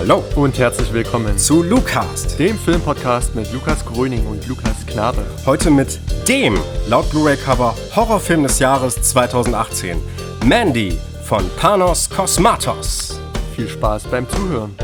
Hallo und herzlich willkommen zu Lucast, dem Filmpodcast mit Lukas Gröning und Lukas Knabe. Heute mit dem, laut Blu-ray-Cover, Horrorfilm des Jahres 2018, Mandy von Panos Cosmatos. Viel Spaß beim Zuhören.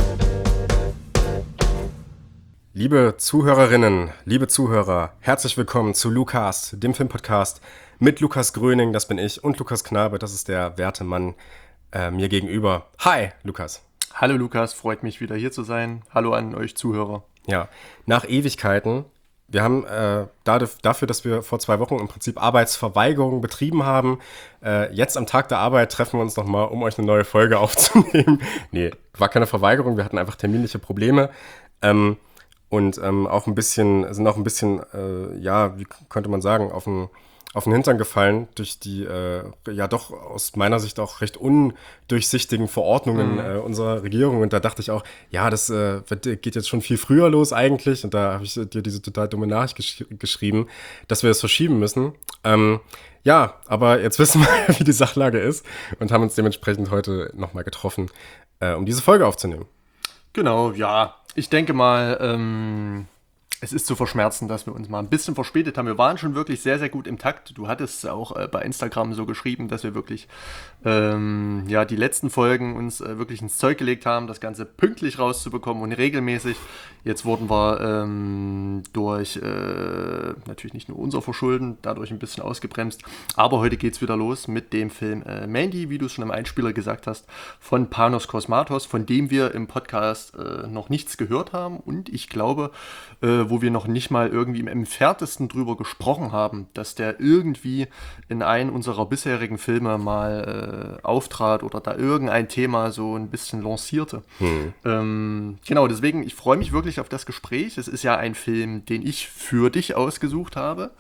Liebe Zuhörerinnen, liebe Zuhörer, herzlich willkommen zu Lucast, dem Filmpodcast mit Lukas Gröning, das bin ich, und Lukas Knabe, das ist der werte Mann mir gegenüber. Hi, Lukas. Hallo Lukas, freut mich wieder hier zu sein. Hallo an euch Zuhörer. Ja, nach Ewigkeiten. Wir haben dafür, dass wir vor 2 Wochen im Prinzip Arbeitsverweigerung betrieben haben, jetzt am Tag der Arbeit treffen wir uns nochmal, um euch eine neue Folge aufzunehmen. Nee, war keine Verweigerung, wir hatten einfach terminliche Probleme. Und auch ein bisschen, wie könnte man sagen, auf den Hintern gefallen durch die, doch aus meiner Sicht auch recht undurchsichtigen Verordnungen unserer Regierung. Und da dachte ich auch, ja, das geht jetzt schon viel früher los eigentlich. Und da habe ich dir diese total dumme Nachricht geschrieben, dass wir das verschieben müssen. Aber jetzt wissen wir, wie die Sachlage ist und haben uns dementsprechend heute nochmal getroffen, um diese Folge aufzunehmen. Genau, ja. Ich denke mal, es ist zu verschmerzen, dass wir uns mal ein bisschen verspätet haben. Wir waren schon wirklich sehr, sehr gut im Takt. Du hattest auch bei Instagram so geschrieben, dass wir wirklich die letzten Folgen uns wirklich ins Zeug gelegt haben, das Ganze pünktlich rauszubekommen und regelmäßig. Jetzt wurden wir durch natürlich nicht nur unser Verschulden dadurch ein bisschen ausgebremst. Aber heute geht's wieder los mit dem Film Mandy, wie du es schon im Einspieler gesagt hast, von Panos Cosmatos, von dem wir im Podcast noch nichts gehört haben. Und ich glaube, wo wir noch nicht mal irgendwie im Entferntesten drüber gesprochen haben, dass der irgendwie in einem unserer bisherigen Filme mal auftrat oder da irgendein Thema so ein bisschen lancierte. Genau, deswegen, ich freue mich wirklich auf das Gespräch. Es ist ja ein Film, den ich für dich ausgesucht habe.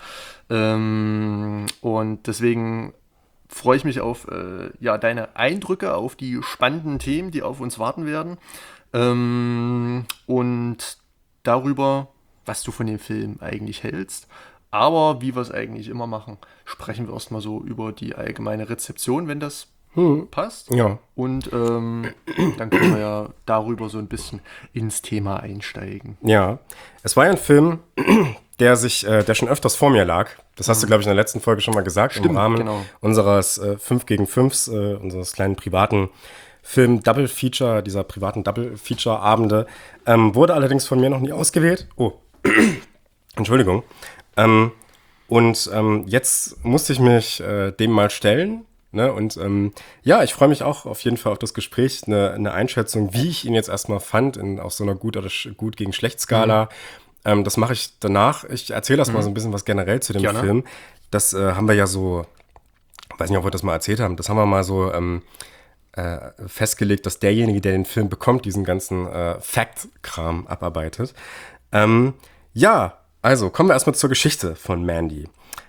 Und deswegen freue ich mich auf deine Eindrücke, auf die spannenden Themen, die auf uns warten werden. Und darüber, was du von dem Film eigentlich hältst. Aber wie wir es eigentlich immer machen, sprechen wir erstmal so über die allgemeine Rezeption, wenn das passt. Ja. Und dann können wir ja darüber so ein bisschen ins Thema einsteigen. Ja, es war ja ein Film, der schon öfters vor mir lag. Das hast du, glaube ich, in der letzten Folge schon mal gesagt. Stimmt, im Rahmen genau. unseres 5 gegen 5, unseres kleinen privaten Film-Double-Feature, dieser privaten Double-Feature-Abende, wurde allerdings von mir noch nie ausgewählt. Oh, Entschuldigung. Jetzt musste ich mich dem mal stellen. Ne? Und ich freue mich auch auf jeden Fall auf das Gespräch, eine Einschätzung, wie ich ihn jetzt erstmal fand, auf so einer gut gegen schlecht Skala. Das mache ich danach. Ich erzähle erst mal so ein bisschen was generell zu dem Film. Das haben wir ja so, weiß nicht, ob wir das mal erzählt haben, das haben wir mal so festgelegt, dass derjenige, der den Film bekommt, diesen ganzen Fact-Kram abarbeitet. Also kommen wir erstmal zur Geschichte von Mandy.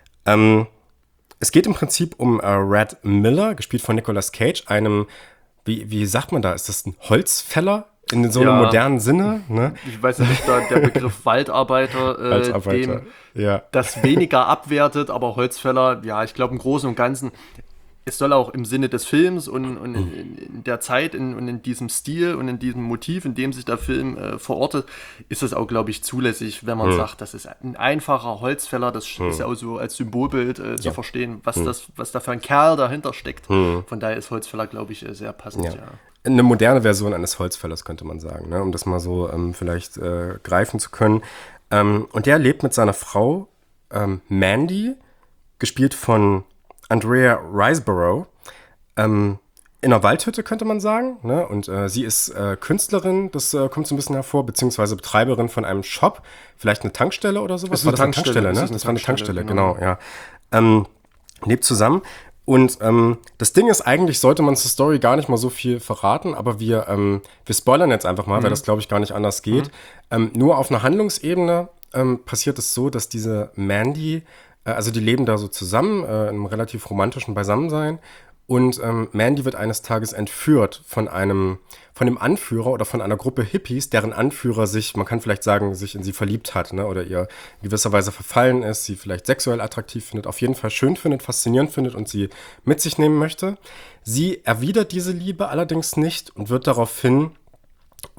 Es geht im Prinzip um Red Miller, gespielt von Nicolas Cage, einem, wie sagt man da, ist das ein Holzfäller in so einem modernen Sinne? Ne? Ich weiß ja nicht, der Begriff Waldarbeiter, dem das weniger abwertet, aber Holzfäller, ja, ich glaube im Großen und Ganzen, es soll auch im Sinne des Films und in der Zeit und in diesem Stil und in diesem Motiv, in dem sich der Film verortet, ist es auch, glaube ich, zulässig, wenn man sagt, das ist ein einfacher Holzfäller, das ist ja auch so als Symbolbild zu verstehen, was da für ein Kerl dahinter steckt. Von daher ist Holzfäller, glaube ich, sehr passend. Ja. Eine moderne Version eines Holzfällers, könnte man sagen, ne? Um das mal so vielleicht greifen zu können. Und der lebt mit seiner Frau Mandy, gespielt von Andrea Riseborough, in einer Waldhütte, könnte man sagen. Ne? Und sie ist Künstlerin, das kommt so ein bisschen hervor, beziehungsweise Betreiberin von einem Shop, vielleicht eine Tankstelle oder sowas. Das war eine Tankstelle, ne? Das war eine Tankstelle, genau, ja. Lebt zusammen. Und das Ding ist, eigentlich sollte man zur Story gar nicht mal so viel verraten, aber wir spoilern jetzt einfach mal, weil das, glaube ich, gar nicht anders geht. Nur auf einer Handlungsebene passiert es so, dass diese Mandy, also die leben da so zusammen, in einem relativ romantischen Beisammensein. Und Mandy wird eines Tages entführt von dem Anführer oder von einer Gruppe Hippies, deren Anführer man kann vielleicht sagen, sich in sie verliebt hat, ne? Oder ihr in gewisser Weise verfallen ist, sie vielleicht sexuell attraktiv findet, auf jeden Fall schön findet, faszinierend findet und sie mit sich nehmen möchte. Sie erwidert diese Liebe allerdings nicht und wird daraufhin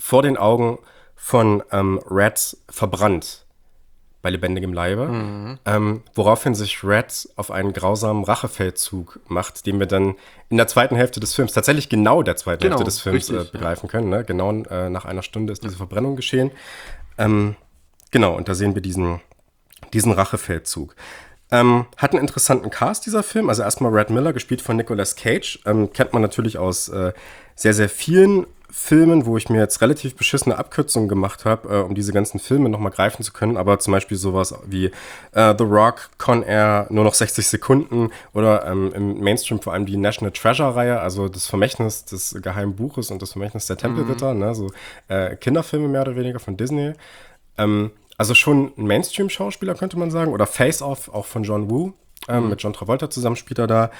vor den Augen von Red verbrannt bei lebendigem Leibe, woraufhin sich Red auf einen grausamen Rachefeldzug macht, den wir dann in der zweiten Hälfte des Films, tatsächlich genau der zweiten Hälfte des Films begreifen können. Ne? Genau nach einer Stunde ist diese Verbrennung geschehen. Genau, und da sehen wir diesen Rachefeldzug. Hat einen interessanten Cast, dieser Film. Also erstmal Red Miller, gespielt von Nicolas Cage. Kennt man natürlich aus sehr, sehr vielen Filmen, wo ich mir jetzt relativ beschissene Abkürzungen gemacht habe, um diese ganzen Filme nochmal greifen zu können. Aber zum Beispiel sowas wie The Rock, Con Air, nur noch 60 Sekunden oder im Mainstream vor allem die National Treasure-Reihe, also das Vermächtnis des geheimen Buches und das Vermächtnis der Tempelritter, ne? So Kinderfilme mehr oder weniger von Disney. Also schon ein Mainstream-Schauspieler, könnte man sagen. Oder Face Off, auch von John Woo. Mit John Travolta zusammen spielt er da.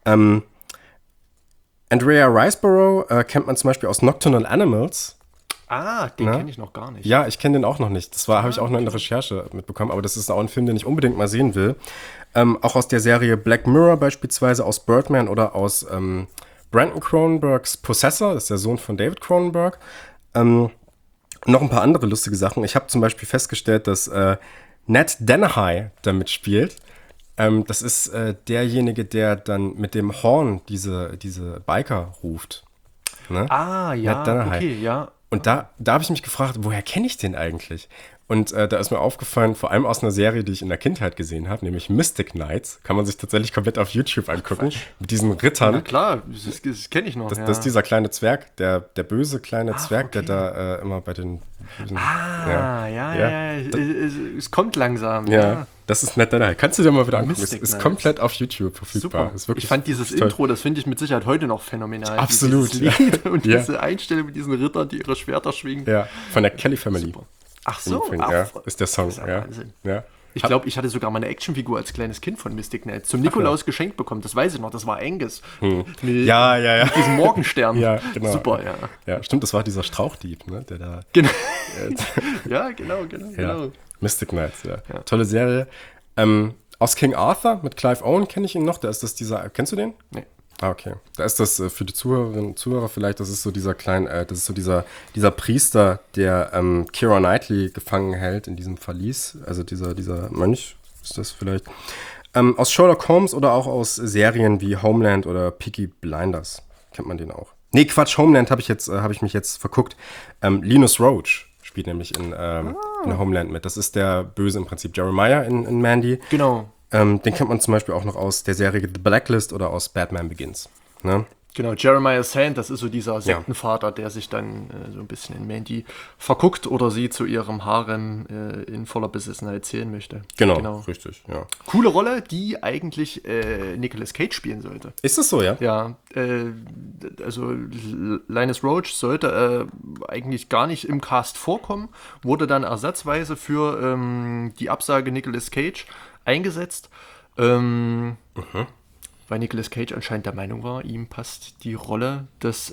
Andrea Riseborough kennt man zum Beispiel aus Nocturnal Animals. Ah, den kenne ich noch gar nicht. Ja, ich kenne den auch noch nicht. Das habe ich auch nur in der Recherche mitbekommen. Aber das ist auch ein Film, den ich unbedingt mal sehen will. Auch aus der Serie Black Mirror beispielsweise, aus Birdman oder aus Brandon Cronenbergs Possessor. Das ist der Sohn von David Cronenberg. Noch ein paar andere lustige Sachen. Ich habe zum Beispiel festgestellt, dass Ned Dennehy da mitspielt. Das ist derjenige, der dann mit dem Horn diese Biker ruft. Ne? Ah, ja, okay, ja. Und da habe ich mich gefragt, woher kenne ich den eigentlich? Und da ist mir aufgefallen, vor allem aus einer Serie, die ich in der Kindheit gesehen habe, nämlich Mystic Knights. Kann man sich tatsächlich komplett auf YouTube angucken. Mit diesen Rittern. Ja, klar, das kenne ich noch. Das ist dieser kleine Zwerg, der böse kleine Zwerg, okay. Der da immer bei den Bösen... Es kommt langsam. Ja, das ist nett. Kannst du dir mal wieder angucken. Es ist komplett auf YouTube verfügbar. Super. Ich fand dieses Intro, das finde ich mit Sicherheit heute noch phänomenal. Absolut. Lied und diese Einstellung mit diesen Rittern, die ihre Schwerter schwingen. Ja, von der Kelly Family. Super. Ach so, ist der Song. Das ist ja Wahnsinn. Ja. Ich glaube, ich hatte sogar mal eine Actionfigur als kleines Kind von Mystic Knights zum Nikolaus geschenkt bekommen. Das weiß ich noch, das war Angus. Mit diesem Morgenstern. Ja, genau. Super, ja. Ja, stimmt, das war dieser Strauchdieb, ne? Der da. Genau. Genau. Mystic Knights, ja. Tolle Serie. Aus King Arthur mit Clive Owen kenne ich ihn noch. Kennst du den? Nee. Ah, okay. Da ist das für die Zuhörerinnen und Zuhörer vielleicht, das ist so dieser dieser Priester, der Keira Knightley gefangen hält in diesem Verlies. Also dieser Mönch ist das vielleicht. Aus Sherlock Holmes oder auch aus Serien wie Homeland oder Peaky Blinders kennt man den auch. Nee, Quatsch, Homeland habe ich mich jetzt verguckt. Linus Roach spielt nämlich in Homeland mit. Das ist der Böse im Prinzip, Jeremiah in Mandy. Genau. Den kennt man zum Beispiel auch noch aus der Serie The Blacklist oder aus Batman Begins. Ne? Genau, Jeremiah Sand, das ist so dieser Sektenvater, der sich dann so ein bisschen in Mandy verguckt oder sie zu ihrem Harem in voller Besessenheit zählen möchte. Genau, richtig, ja. Coole Rolle, die eigentlich Nicolas Cage spielen sollte. Ist das so, ja? Ja, also Linus Roach sollte eigentlich gar nicht im Cast vorkommen, wurde dann ersatzweise für die Absage Nicolas Cage eingesetzt, weil Nicolas Cage anscheinend der Meinung war, ihm passt die Rolle des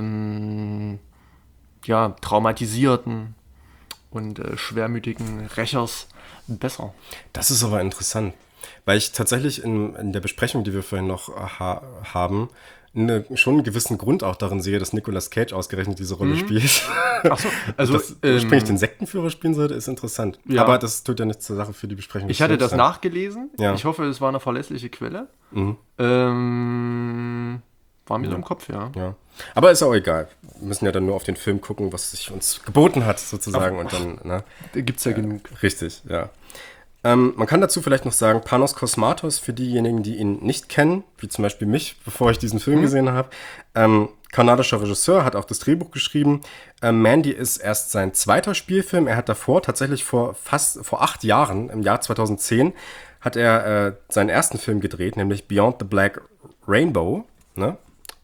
traumatisierten und schwermütigen Rächers besser. Das ist aber interessant, weil ich tatsächlich in der Besprechung, die wir vorhin noch haben, schon einen gewissen Grund auch darin sehe, dass Nicolas Cage ausgerechnet diese Rolle spielt. Ach so, also dass ursprünglich den Sektenführer spielen sollte, ist interessant. Ja. Aber das tut ja nichts zur Sache für die Besprechung. Ich hatte das nachgelesen. Ja. Ich hoffe, es war eine verlässliche Quelle. War mir so im Kopf, ja. Aber ist auch egal. Wir müssen ja dann nur auf den Film gucken, was sich uns geboten hat, sozusagen. Und dann, da gibt es ja genug. Richtig, ja. Man kann dazu vielleicht noch sagen, Panos Cosmatos, für diejenigen, die ihn nicht kennen, wie zum Beispiel mich, bevor ich diesen Film gesehen habe. Kanadischer Regisseur, hat auch das Drehbuch geschrieben. Mandy ist erst sein zweiter Spielfilm. Er hat davor, tatsächlich vor 8 Jahren, im Jahr 2010, hat er seinen ersten Film gedreht, nämlich Beyond the Black Rainbow. Ne?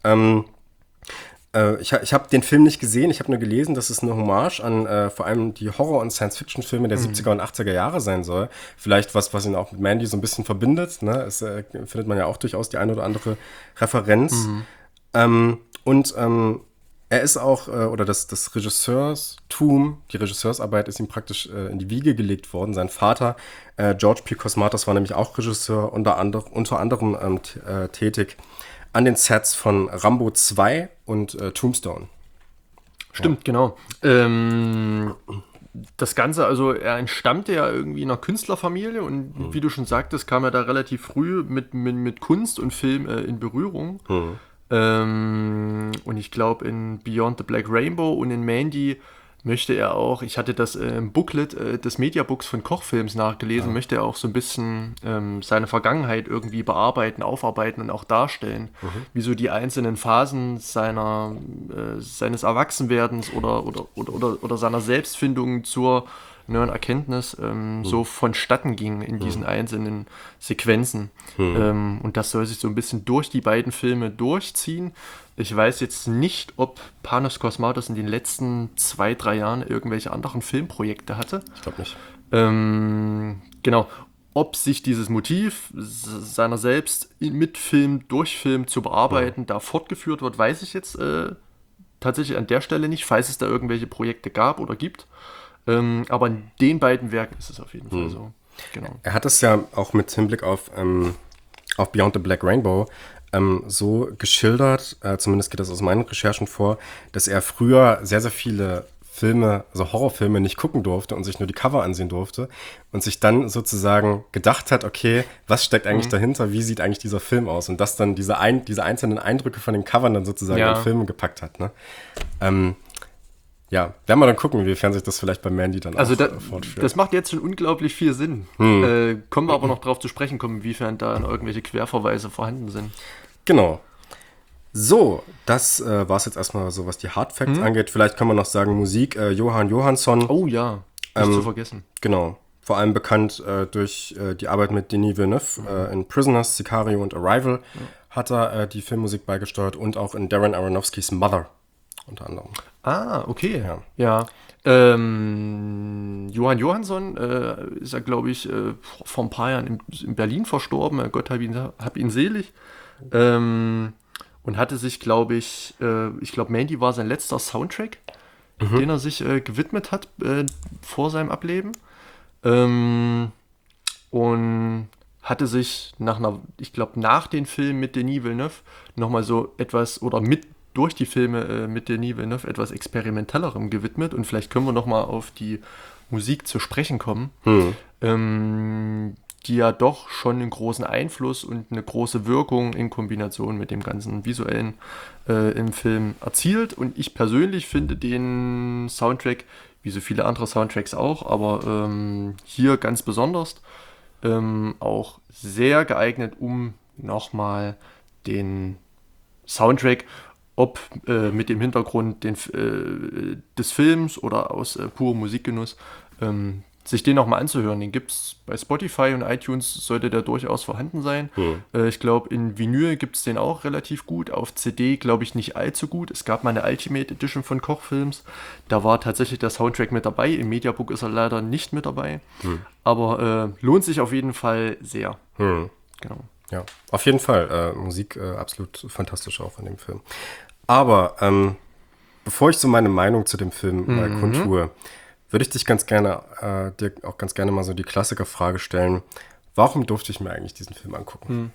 Ich habe den Film nicht gesehen, ich habe nur gelesen, dass es eine Hommage an vor allem die Horror- und Science-Fiction-Filme der 70er und 80er Jahre sein soll. Vielleicht was ihn auch mit Mandy so ein bisschen verbindet. Ne? Es findet man ja auch durchaus die eine oder andere Referenz. Er ist auch, oder das Regisseurstum, die Regisseursarbeit ist ihm praktisch in die Wiege gelegt worden. Sein Vater, George P. Cosmatos, war nämlich auch Regisseur, unter anderem tätig an den Sets von Rambo 2 und Tombstone. Stimmt, genau. Das Ganze, also er entstammte ja irgendwie einer Künstlerfamilie und wie du schon sagtest, kam er da relativ früh mit Kunst und Film in Berührung. Und ich glaube, in Beyond the Black Rainbow und in Mandy möchte er auch, ich hatte das im Booklet des Mediabooks von Kochfilms nachgelesen, möchte er auch so ein bisschen seine Vergangenheit irgendwie bearbeiten, aufarbeiten und auch darstellen, wie so die einzelnen Phasen seines Erwachsenwerdens oder seiner Selbstfindung zur neuen Erkenntnis so vonstatten ging in diesen einzelnen Sequenzen. Und das soll sich so ein bisschen durch die beiden Filme durchziehen. Ich weiß jetzt nicht, ob Panos Cosmatos in den letzten 2-3 Jahren irgendwelche anderen Filmprojekte hatte. Ich glaube nicht. Genau. Ob sich dieses Motiv seiner selbst mit Film, durch Film zu bearbeiten, da fortgeführt wird, weiß ich jetzt tatsächlich an der Stelle nicht, falls es da irgendwelche Projekte gab oder gibt. Aber in den beiden Werken ist es auf jeden Fall so. Genau. Er hat es ja auch mit Hinblick auf Beyond the Black Rainbow so geschildert, zumindest geht das aus meinen Recherchen vor, dass er früher sehr, sehr viele Filme, also Horrorfilme, nicht gucken durfte und sich nur die Cover ansehen durfte und sich dann sozusagen gedacht hat, okay, was steckt eigentlich dahinter, wie sieht eigentlich dieser Film aus und das dann diese einzelnen Eindrücke von den Covern dann sozusagen in Filme gepackt hat. Ne? Ja, werden wir dann gucken, inwiefern sich das vielleicht bei Mandy dann also auch fortführt. Das macht jetzt schon unglaublich viel Sinn. Kommen wir aber noch drauf zu sprechen kommen, inwiefern da irgendwelche Querverweise vorhanden sind. Genau. So, das war es jetzt erstmal so, was die Hard Facts angeht. Vielleicht kann man noch sagen, Musik, Jóhann Jóhannsson. Oh ja, nicht zu vergessen. Genau. Vor allem bekannt durch die Arbeit mit Denis Villeneuve in Prisoners, Sicario und Arrival hat er die Filmmusik beigesteuert und auch in Darren Aronofskys Mother unter anderem. Ah, okay. Ja. Jóhann Jóhannsson ist ja, glaube ich, vor ein paar Jahren in Berlin verstorben. Gott hab ihn selig. Und hatte sich, glaube ich glaube, Mandy war sein letzter Soundtrack, den er sich gewidmet hat vor seinem Ableben. Und hatte sich nach den Filmen mit Denis Villeneuve nochmal so etwas, oder durch die Filme mit Denis Villeneuve etwas Experimentellerem gewidmet. Und vielleicht können wir nochmal auf die Musik zu sprechen kommen, die ja doch schon einen großen Einfluss und eine große Wirkung in Kombination mit dem ganzen Visuellen im Film erzielt. Und ich persönlich finde den Soundtrack, wie so viele andere Soundtracks auch, aber hier ganz besonders, auch sehr geeignet, um nochmal den Soundtrack, ob mit dem Hintergrund des Films oder aus purem Musikgenuss, sich den nochmal anzuhören. Den gibt es bei Spotify und iTunes, sollte der durchaus vorhanden sein. Ich glaube, in Vinyl gibt es den auch relativ gut. Auf CD glaube ich nicht allzu gut. Es gab mal eine Ultimate Edition von Kochfilms. Da war tatsächlich der Soundtrack mit dabei. Im Mediabook ist er leider nicht mit dabei. Aber lohnt sich auf jeden Fall sehr. Genau. Ja, auf jeden Fall. Musik absolut fantastisch auch in dem Film. Aber bevor ich so meine Meinung zu dem Film kundtue, würde ich dich dir auch ganz gerne mal so die Klassikerfrage stellen. Warum durfte ich mir eigentlich diesen Film angucken?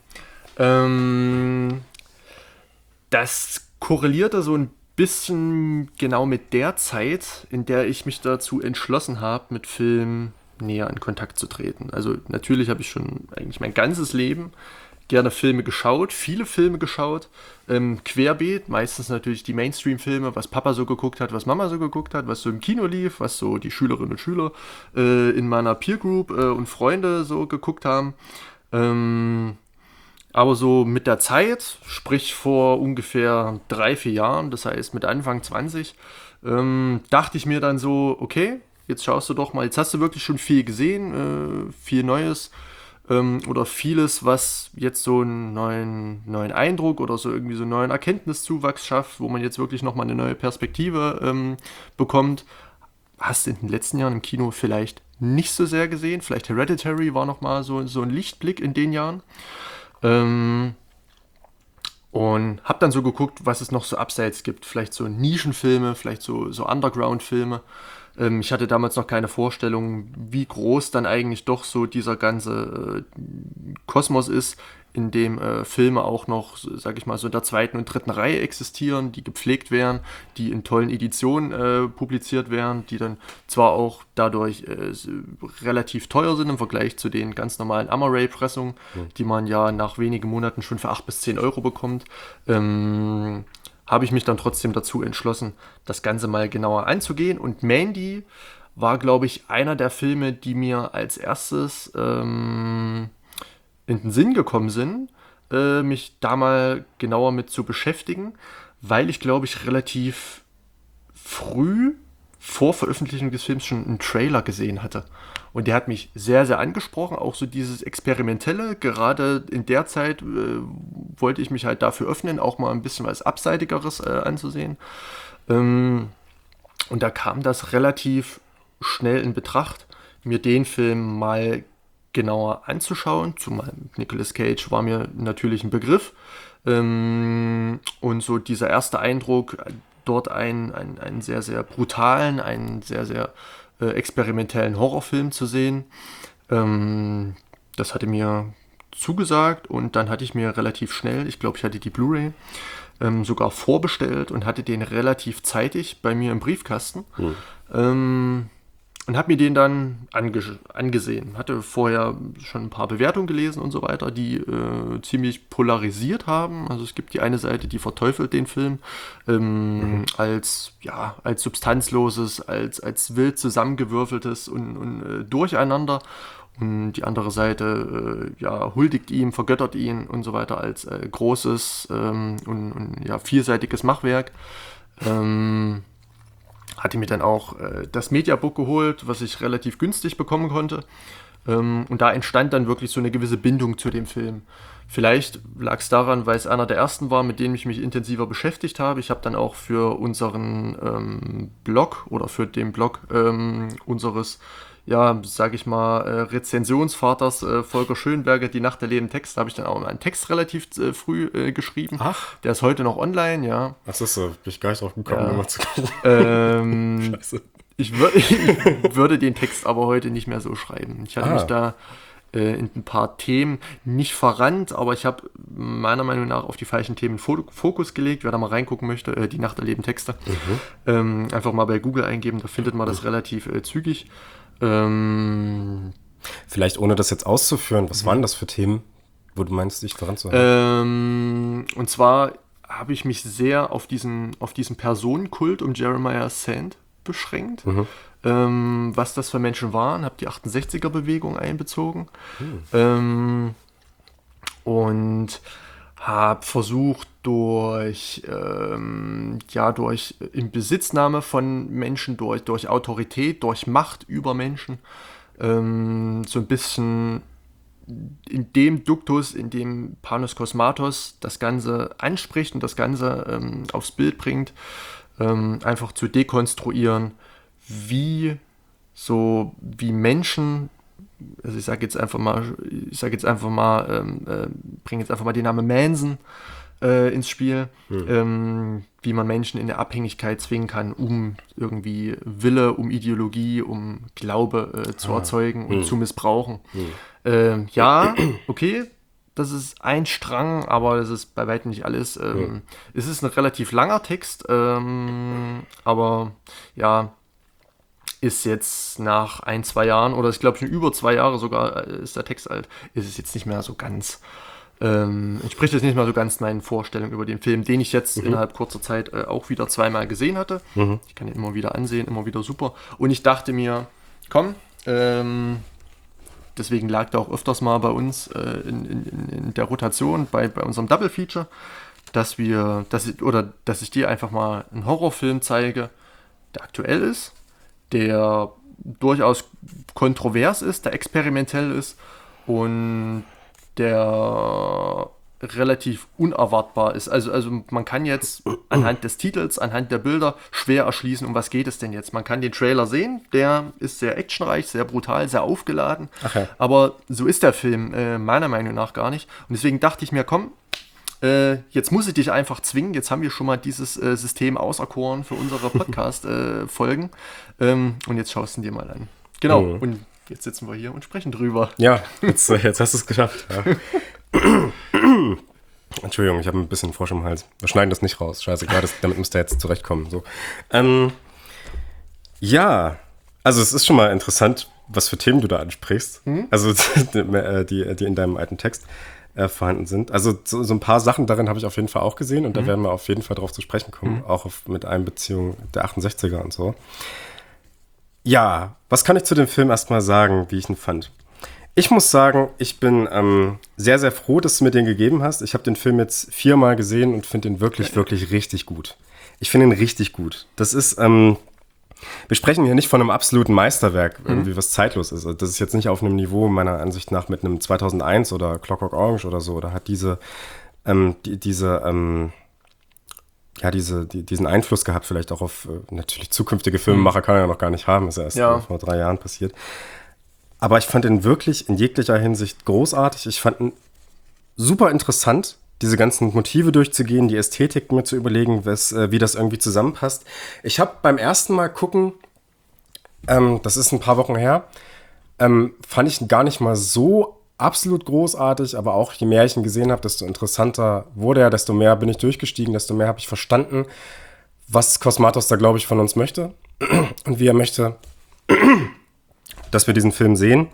Das korrelierte so ein bisschen genau mit der Zeit, in der ich mich dazu entschlossen habe, mit Film näher in Kontakt zu treten. Also natürlich habe ich schon eigentlich mein ganzes Leben gerne Filme geschaut, viele Filme geschaut, querbeet, meistens natürlich die Mainstream-Filme, was Papa so geguckt hat, was Mama so geguckt hat, was so im Kino lief, was so die Schülerinnen und Schüler in meiner Peer Group und Freunde so geguckt haben. Aber so mit der Zeit, sprich vor ungefähr 3-4 Jahren, das heißt mit Anfang 20, dachte ich mir dann so, okay, jetzt schaust du doch mal, jetzt hast du wirklich schon viel gesehen, viel Neues, oder vieles, was jetzt so einen neuen Eindruck oder so irgendwie so einen neuen Erkenntniszuwachs schafft, wo man jetzt wirklich nochmal eine neue Perspektive bekommt. Hast du in den letzten Jahren im Kino vielleicht nicht so sehr gesehen. Vielleicht Hereditary war nochmal so ein Lichtblick in den Jahren. Und hab dann so geguckt, was es noch so abseits gibt. Vielleicht so Nischenfilme, vielleicht so Underground-Filme. Ich hatte damals noch keine Vorstellung, wie groß dann eigentlich doch so dieser ganze Kosmos ist, in dem Filme auch noch, sag ich mal, so in der zweiten und dritten Reihe existieren, die gepflegt werden, die in tollen Editionen publiziert werden, die dann zwar auch dadurch relativ teuer sind im Vergleich zu den ganz normalen Amaray-Pressungen, die man ja nach wenigen Monaten schon für 8 bis 10 Euro bekommt, habe ich mich dann trotzdem dazu entschlossen, das Ganze mal genauer anzugehen. Und Mandy war, glaube ich, einer der Filme, die mir als erstes in den Sinn gekommen sind, mich da mal genauer mit zu beschäftigen, weil ich, glaube ich, relativ früh vor Veröffentlichung des Films schon einen Trailer gesehen hatte. Und der hat mich sehr, sehr angesprochen, auch so dieses Experimentelle. Gerade in der Zeit wollte ich mich halt dafür öffnen, auch mal ein bisschen was Abseitigeres anzusehen. Und da kam das relativ schnell in Betracht, mir den Film mal genauer anzuschauen. Zumal Nicolas Cage war mir natürlich ein Begriff. Und so dieser erste Eindruck, dort einen sehr, sehr brutalen, einen sehr, sehr experimentellen Horrorfilm zu sehen, das hatte mir zugesagt. Und dann hatte ich mir relativ schnell, ich glaube, ich hatte die Blu-ray sogar vorbestellt und hatte den relativ zeitig bei mir im Briefkasten. Und habe mir den dann angesehen. Hatte vorher schon ein paar Bewertungen gelesen und so weiter, die ziemlich polarisiert haben. Also es gibt die eine Seite, die verteufelt den Film als substanzloses, als wild zusammengewürfeltes und Durcheinander. Und die andere Seite huldigt ihm, vergöttert ihn und so weiter als großes und vielseitiges Machwerk. Hatte mir dann auch das Mediabook geholt, was ich relativ günstig bekommen konnte. Und da entstand dann wirklich so eine gewisse Bindung zu dem Film. Vielleicht lag es daran, weil es einer der ersten war, mit denen ich mich intensiver beschäftigt habe. Ich habe dann auch für unseren Blog oder für den Blog unseres, sage ich mal, Rezensionsvaters Volker Schönberger, Die Nacht der leeren Texte, habe ich dann auch einen Text relativ früh geschrieben. Ach. Der ist heute noch online, ja. Ach so, bin ich gar nicht drauf gekommen, nochmal zu gucken. Scheiße. Ich würde den Text aber heute nicht mehr so schreiben. Ich hatte mich da in ein paar Themen nicht verrannt, aber ich habe meiner Meinung nach auf die falschen Themen Fokus gelegt. Wer da mal reingucken möchte, Die Nacht der leeren Texte, einfach mal bei Google eingeben, da findet man das relativ zügig. Vielleicht ohne das jetzt auszuführen, was waren das für Themen, wo du meinst, dich daran zu halten? Und zwar habe ich mich sehr auf diesen Personenkult um Jeremiah Sand beschränkt. Was das für Menschen waren, habe die 68er-Bewegung einbezogen und habe versucht, durch Inbesitznahme von Menschen, durch Autorität, durch Macht über Menschen, so ein bisschen in dem Duktus, in dem Panos Cosmatos das Ganze anspricht und das Ganze aufs Bild bringt, einfach zu dekonstruieren, wie Menschen, also ich sage jetzt einfach mal, bringe jetzt einfach mal den Namen Manson ins Spiel, wie man Menschen in der Abhängigkeit zwingen kann, um irgendwie Wille, um Ideologie, um Glaube zu erzeugen und zu missbrauchen. Okay, das ist ein Strang, aber das ist bei weitem nicht alles. Es ist ein relativ langer Text, aber ja, ist jetzt nach 1-2 Jahren, oder ich glaube schon über 2 Jahre sogar ist der Text alt, ist es jetzt nicht mehr so ganz, entspricht jetzt nicht mehr so ganz meinen Vorstellungen über den Film, den ich jetzt innerhalb kurzer Zeit auch wieder 2-mal gesehen hatte. Ich kann ihn immer wieder ansehen, immer wieder super. Und ich dachte mir, komm, deswegen lag der auch öfters mal bei uns in der Rotation bei unserem Double Feature, dass ich dir einfach mal einen Horrorfilm zeige, der aktuell ist, der durchaus kontrovers ist, der experimentell ist und der relativ unerwartbar ist. Also man kann jetzt anhand des Titels, anhand der Bilder schwer erschließen, um was geht es denn jetzt. Man kann den Trailer sehen, der ist sehr actionreich, sehr brutal, sehr aufgeladen. Okay. Aber so ist der Film meiner Meinung nach gar nicht. Und deswegen dachte ich mir, komm, jetzt muss ich dich einfach zwingen. Jetzt haben wir schon mal dieses System auserkoren für unsere Podcast-Folgen. Und jetzt schaust du dir mal an. Genau. Und jetzt sitzen wir hier und sprechen drüber. Ja, jetzt hast du es geschafft. Ja. Entschuldigung, ich habe ein bisschen Frosch im Hals. Wir schneiden das nicht raus. Scheißegal, damit müsst ihr jetzt zurechtkommen. So. Ja, also es ist schon mal interessant, was für Themen du da ansprichst. Also die in deinem alten Text vorhanden sind. Also so ein paar Sachen darin habe ich auf jeden Fall auch gesehen und da werden wir auf jeden Fall drauf zu sprechen kommen, auch mit Einbeziehung der 68er und so. Ja, was kann ich zu dem Film erstmal sagen, wie ich ihn fand? Ich muss sagen, ich bin sehr, sehr froh, dass du mir den gegeben hast. Ich habe den Film jetzt 4-mal gesehen und finde ihn wirklich, wirklich richtig gut. Ich finde ihn richtig gut. Das ist, wir sprechen hier nicht von einem absoluten Meisterwerk, irgendwie was zeitlos ist. Also das ist jetzt nicht auf einem Niveau meiner Ansicht nach mit einem 2001 oder Clockwork Orange oder so. Oder hat diesen Einfluss gehabt, vielleicht auch auf natürlich zukünftige Filmemacher, kann er ja noch gar nicht haben, ist ja erst vor 3 Jahren passiert. Aber ich fand ihn wirklich in jeglicher Hinsicht großartig. Ich fand ihn super interessant, diese ganzen Motive durchzugehen, die Ästhetik mir zu überlegen, wie das irgendwie zusammenpasst. Ich habe beim ersten Mal gucken, das ist ein paar Wochen her, fand ich ihn gar nicht mal so absolut großartig, aber auch je mehr ich ihn gesehen habe, desto interessanter wurde er, desto mehr bin ich durchgestiegen, desto mehr habe ich verstanden, was Cosmatos da, glaube ich, von uns möchte und wie er möchte, dass wir diesen Film sehen.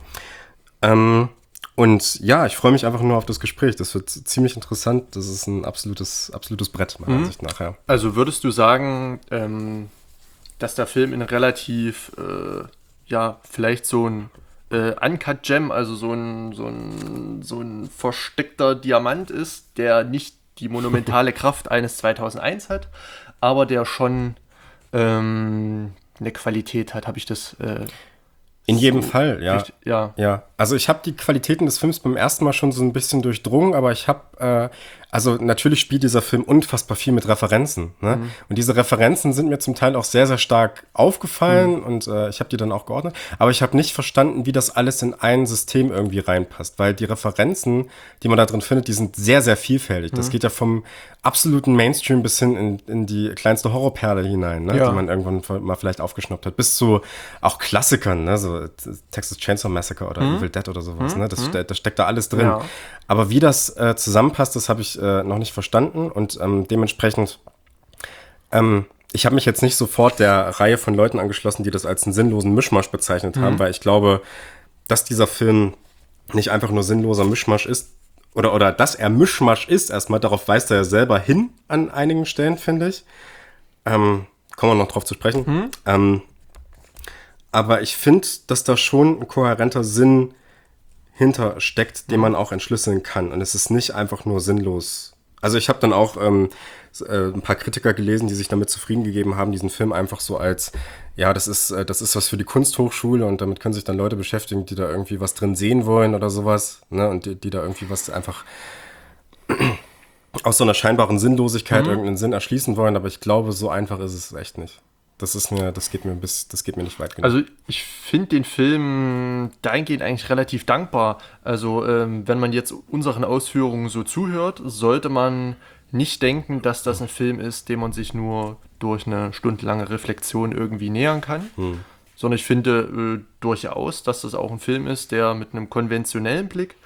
Und ja, ich freue mich einfach nur auf das Gespräch. Das wird ziemlich interessant. Das ist ein absolutes Brett, meiner Ansicht nach. Ja. Also würdest du sagen, dass der Film in relativ, vielleicht so ein Uncut Gem, also so ein versteckter Diamant ist, der nicht die monumentale Kraft eines 2001 hat, aber der schon eine Qualität hat, habe ich das in jedem Fall, ja. Richtig, ja. Ja, also ich habe die Qualitäten des Films beim ersten Mal schon so ein bisschen durchdrungen, aber ich habe, also natürlich spielt dieser Film unfassbar viel mit Referenzen, ne? Und diese Referenzen sind mir zum Teil auch sehr, sehr stark aufgefallen und ich habe die dann auch geordnet, aber ich habe nicht verstanden, wie das alles in ein System irgendwie reinpasst, weil die Referenzen, die man da drin findet, die sind sehr, sehr vielfältig. Das geht ja vom absoluten Mainstream bis hin in die kleinste Horrorperle hinein, ne? Ja. Die man irgendwann mal vielleicht aufgeschnappt hat, bis zu auch Klassikern, ne? So Texas Chainsaw Massacre oder Evil Dead oder sowas, ne? Das steckt da alles drin. Ja. Aber wie das zusammenpasst, das habe ich noch nicht verstanden und dementsprechend ich habe mich jetzt nicht sofort der Reihe von Leuten angeschlossen, die das als einen sinnlosen Mischmasch bezeichnet haben, weil ich glaube, dass dieser Film nicht einfach nur sinnloser Mischmasch ist, oder dass er Mischmasch ist erstmal, darauf weist er ja selber hin an einigen Stellen, finde ich. Kommen wir noch drauf zu sprechen. Aber ich finde, dass da schon ein kohärenter Sinn hintersteckt, den man auch entschlüsseln kann. Und es ist nicht einfach nur sinnlos. Also ich habe dann auch ein paar Kritiker gelesen, die sich damit zufrieden gegeben haben, diesen Film einfach so als, ja, das ist was für die Kunsthochschule und damit können sich dann Leute beschäftigen, die da irgendwie was drin sehen wollen oder sowas, ne? Und die da irgendwie was einfach aus so einer scheinbaren Sinnlosigkeit irgendeinen Sinn erschließen wollen. Aber ich glaube, so einfach ist es echt nicht. Das geht mir nicht weit genug. Also ich finde den Film dahingehend eigentlich relativ dankbar. Also wenn man jetzt unseren Ausführungen so zuhört, sollte man nicht denken, dass das ein Film ist, dem man sich nur durch eine stundenlange Reflexion irgendwie nähern kann. Sondern ich finde durchaus, dass das auch ein Film ist, der mit einem konventionellen Blick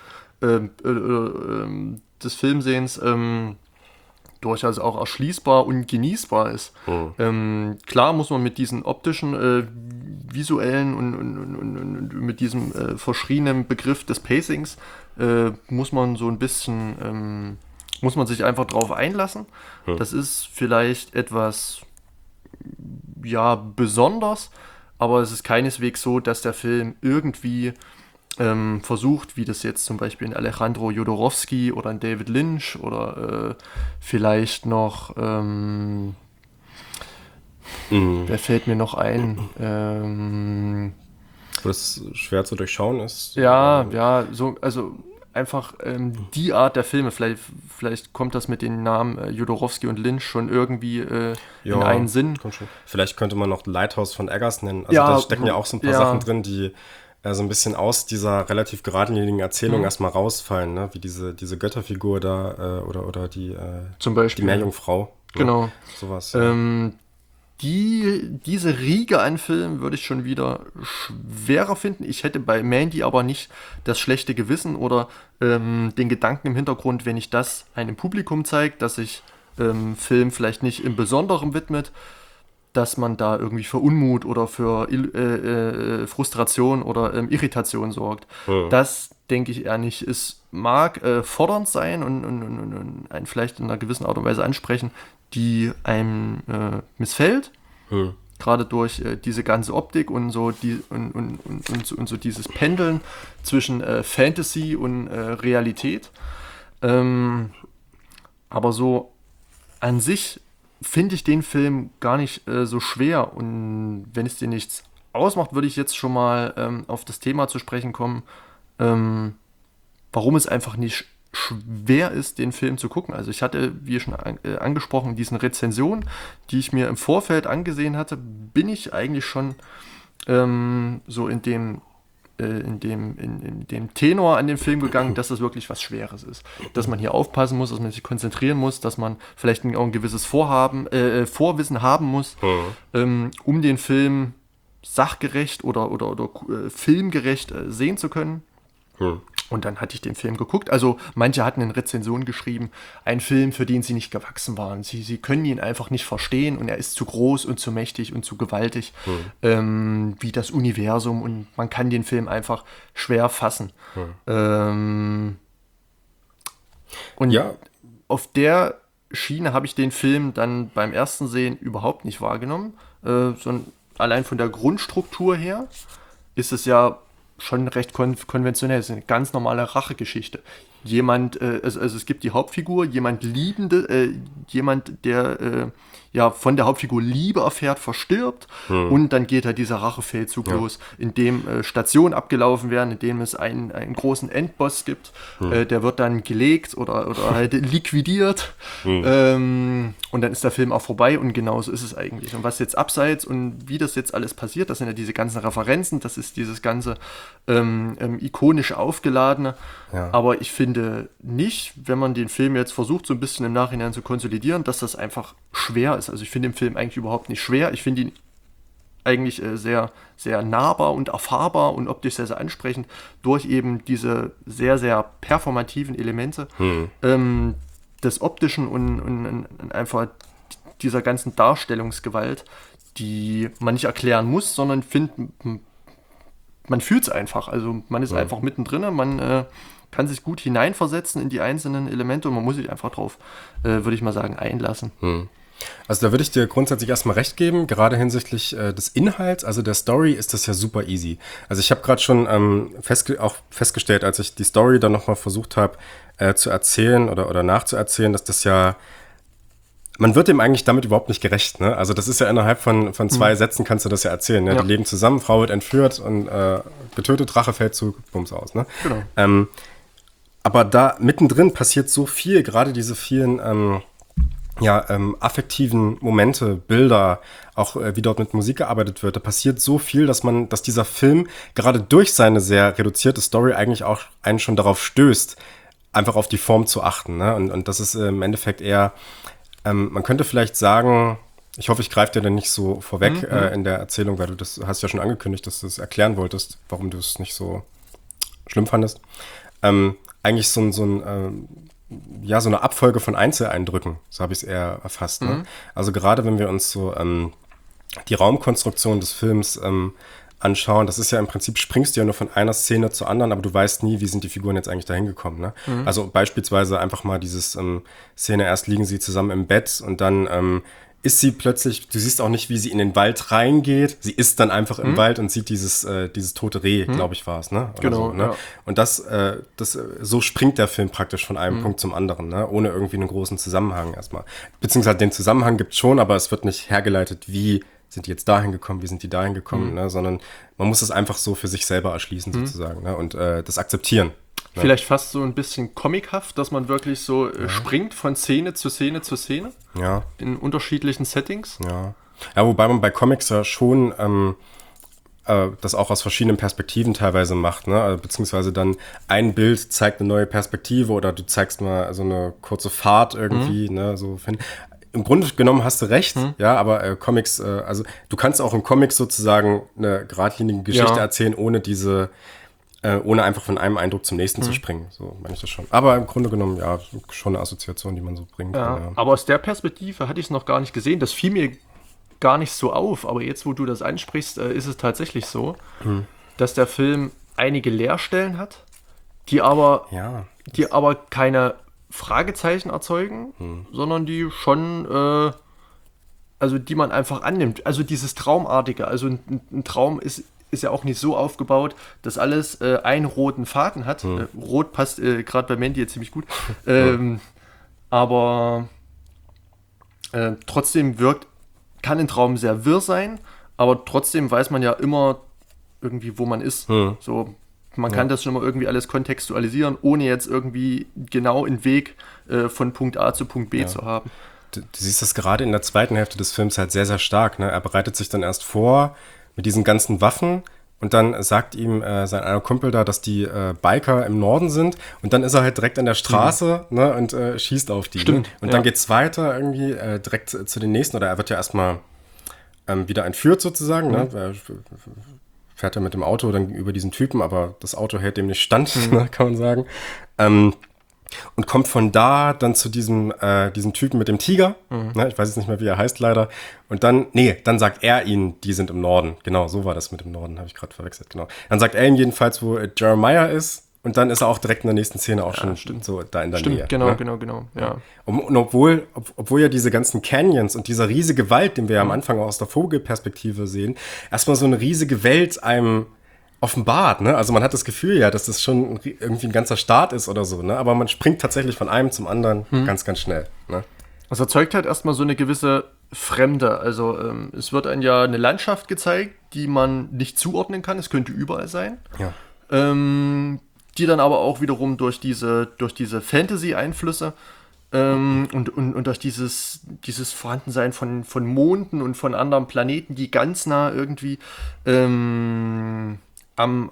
des Filmsehens durchaus auch erschließbar und genießbar ist. Klar muss man mit diesen optischen, visuellen und mit diesem verschriebenen Begriff des Pacings muss man so ein bisschen, muss man sich einfach drauf einlassen. Das ist vielleicht etwas, ja, besonders, aber es ist keineswegs so, dass der Film irgendwie versucht, wie das jetzt zum Beispiel in Alejandro Jodorowsky oder in David Lynch oder vielleicht noch, wer fällt mir noch ein? Wo das schwer zu durchschauen ist. Also einfach die Art der Filme, vielleicht kommt das mit den Namen Jodorowsky und Lynch schon irgendwie in einen Sinn. Kommt schon. Vielleicht könnte man noch Lighthouse von Eggers nennen. Also da stecken ja auch so ein paar Sachen drin, die so ein bisschen aus dieser relativ geradlinigen Erzählung erstmal rausfallen, ne? Wie diese Götterfigur da oder die, zum Beispiel die Meerjungfrau. Genau. Ne? Sowas. diese Riege an Filmen würde ich schon wieder schwerer finden. Ich hätte bei Mandy aber nicht das schlechte Gewissen oder den Gedanken im Hintergrund, wenn ich das einem Publikum zeige, dass sich Film vielleicht nicht im Besonderen widmet, dass man da irgendwie für Unmut oder für Frustration oder Irritation sorgt. Ja. Das denke ich eher nicht. Es mag fordernd sein und einen vielleicht in einer gewissen Art und Weise ansprechen, die einem missfällt. Ja. Gerade durch diese ganze Optik und so so dieses Pendeln zwischen Fantasy und Realität. Aber so an sich finde ich den Film gar nicht so schwer. Und wenn es dir nichts ausmacht, würde ich jetzt schon mal auf das Thema zu sprechen kommen, warum es einfach nicht schwer ist, den Film zu gucken. Also ich hatte, wie schon angesprochen, diesen Rezensionen, die ich mir im Vorfeld angesehen hatte, bin ich eigentlich schon so in dem Tenor an den Film gegangen, dass das wirklich was Schweres ist. Dass man hier aufpassen muss, dass man sich konzentrieren muss, dass man vielleicht auch ein gewisses Vorwissen haben muss, um den Film sachgerecht oder filmgerecht sehen zu können. Und dann hatte ich den Film geguckt. Also manche hatten in Rezensionen geschrieben, ein Film, für den sie nicht gewachsen waren. Sie können ihn einfach nicht verstehen und er ist zu groß und zu mächtig und zu gewaltig wie das Universum und man kann den Film einfach schwer fassen. Und ja, auf der Schiene habe ich den Film dann beim ersten Sehen überhaupt nicht wahrgenommen. Sondern allein von der Grundstruktur her ist es ja schon recht konventionell. Es ist eine ganz normale Rachegeschichte. Es gibt die Hauptfigur, jemand der von der Hauptfigur Liebe erfährt, verstirbt und dann geht halt dieser Rachefeldzug los, in dem Stationen abgelaufen werden, in dem es einen großen Endboss gibt, der wird dann gelegt oder halt liquidiert und dann ist der Film auch vorbei und genauso ist es eigentlich. Und was jetzt abseits und wie das jetzt alles passiert, das sind ja diese ganzen Referenzen, das ist dieses ganze ikonisch aufgeladene, aber ich finde nicht, wenn man den Film jetzt versucht, so ein bisschen im Nachhinein zu konsolidieren, dass das einfach schwer ist. Also ich finde den Film eigentlich überhaupt nicht schwer. Ich finde ihn eigentlich sehr, sehr nahbar und erfahrbar und optisch sehr, sehr ansprechend durch eben diese sehr, sehr performativen Elemente des Optischen und einfach dieser ganzen Darstellungsgewalt, die man nicht erklären muss, sondern man fühlt es einfach. Also man ist einfach mittendrin, man kann sich gut hineinversetzen in die einzelnen Elemente und man muss sich einfach drauf, würde ich mal sagen, einlassen. Also da würde ich dir grundsätzlich erstmal recht geben, gerade hinsichtlich des Inhalts, also der Story ist das ja super easy. Also ich habe gerade schon festgestellt, als ich die Story dann nochmal versucht habe zu erzählen oder nachzuerzählen, dass das ja, man wird dem eigentlich damit überhaupt nicht gerecht, ne? Also das ist ja innerhalb von 2 Sätzen kannst du das ja erzählen, ne? Ja. Die leben zusammen, Frau wird entführt und getötet, Rachefeldzug, bums aus, ne? Genau. Aber da mittendrin passiert so viel, gerade diese vielen affektiven Momente, Bilder, auch wie dort mit Musik gearbeitet wird, da passiert so viel, dass dieser Film gerade durch seine sehr reduzierte Story eigentlich auch einen schon darauf stößt, einfach auf die Form zu achten, ne? Und das ist im Endeffekt eher, man könnte vielleicht sagen, ich hoffe, ich greife dir dann nicht so vorweg in der Erzählung, weil du das hast ja schon angekündigt, dass du es erklären wolltest, warum du es nicht so schlimm fandest. Eigentlich so eine Abfolge von Einzeleindrücken, so habe ich es eher erfasst. Ne? Also gerade wenn wir uns so die Raumkonstruktion des Films anschauen, das ist ja im Prinzip, springst du ja nur von einer Szene zur anderen, aber du weißt nie, wie sind die Figuren jetzt eigentlich dahin gekommen. Ne? Also beispielsweise einfach mal dieses Szene, erst liegen sie zusammen im Bett und dann ist sie plötzlich, du siehst auch nicht, wie sie in den Wald reingeht, sie ist dann einfach im Wald und sieht dieses tote Reh, glaube ich, war es, ne? Oder genau, so, ne? Ja. Und so springt der Film praktisch von einem Punkt zum anderen, ne? Ohne irgendwie einen großen Zusammenhang erstmal. Beziehungsweise den Zusammenhang gibt es schon, aber es wird nicht hergeleitet, wie sind die jetzt dahin gekommen, wie sind die dahin gekommen, ne? Sondern man muss es einfach so für sich selber erschließen sozusagen, ne? Und das akzeptieren. Ne? Vielleicht fast so ein bisschen comichaft, dass man wirklich so springt von Szene zu Szene zu Szene. Ja. In unterschiedlichen Settings. Ja, wobei man bei Comics ja schon das auch aus verschiedenen Perspektiven teilweise macht, ne? Also, beziehungsweise dann ein Bild zeigt eine neue Perspektive oder du zeigst mal so eine kurze Fahrt irgendwie, ne? So im Grunde genommen hast du recht, ja, aber Comics, also du kannst auch in Comics sozusagen eine geradlinige Geschichte erzählen, ohne einfach von einem Eindruck zum nächsten zu springen. So meine ich das schon. Aber im Grunde genommen, ja, schon eine Assoziation, die man so bringen kann. Ja. Aber aus der Perspektive hatte ich es noch gar nicht gesehen. Das fiel mir gar nicht so auf. Aber jetzt, wo du das ansprichst, ist es tatsächlich so, dass der Film einige Leerstellen hat, die aber keine Fragezeichen erzeugen, sondern die schon, also die man einfach annimmt. Also dieses Traumartige. Also ein Traum ist ja auch nicht so aufgebaut, dass alles einen roten Faden hat. Rot passt gerade bei Mandy jetzt ziemlich gut. Aber trotzdem kann ein Traum sehr wirr sein, aber trotzdem weiß man ja immer irgendwie, wo man ist. So, man kann das schon mal irgendwie alles kontextualisieren, ohne jetzt irgendwie genau einen Weg von Punkt A zu Punkt B zu haben. Du siehst das gerade in der zweiten Hälfte des Films halt sehr, sehr stark. Ne? Er bereitet sich dann erst vor mit diesen ganzen Waffen und dann sagt ihm sein einer Kumpel da, dass die Biker im Norden sind und dann ist er halt direkt an der Straße ne, und schießt auf die. Stimmt, ne? Und dann geht's weiter irgendwie direkt zu den nächsten, oder er wird ja erstmal wieder entführt sozusagen, ne? Fährt er mit dem Auto dann über diesen Typen, aber das Auto hält dem nicht stand, ne, kann man sagen. Und kommt von da dann zu diesem Typen mit dem Tiger. Ne, ich weiß jetzt nicht mehr, wie er heißt leider. Und dann sagt er ihnen, die sind im Norden. Genau, so war das mit dem Norden, habe ich gerade verwechselt. Genau. Dann sagt er ihm jedenfalls, wo Jeremiah ist. Und dann ist er auch direkt in der nächsten Szene auch schon so da in der Nähe. Genau, ne? genau, ja. Und obwohl ja diese ganzen Canyons und dieser riesige Wald, den wir ja am Anfang auch aus der Vogelperspektive sehen, erstmal so eine riesige Welt einem offenbart, ne? Also man hat das Gefühl ja, dass das schon irgendwie ein ganzer Staat ist oder so, ne? Aber man springt tatsächlich von einem zum anderen ganz, ganz schnell, ne? Das erzeugt halt erstmal so eine gewisse Fremde. Also es wird einem ja eine Landschaft gezeigt, die man nicht zuordnen kann. Es könnte überall sein. Ja. Die dann aber auch wiederum durch diese Fantasy-Einflüsse und durch dieses Vorhandensein von Monden und von anderen Planeten, die ganz nah irgendwie am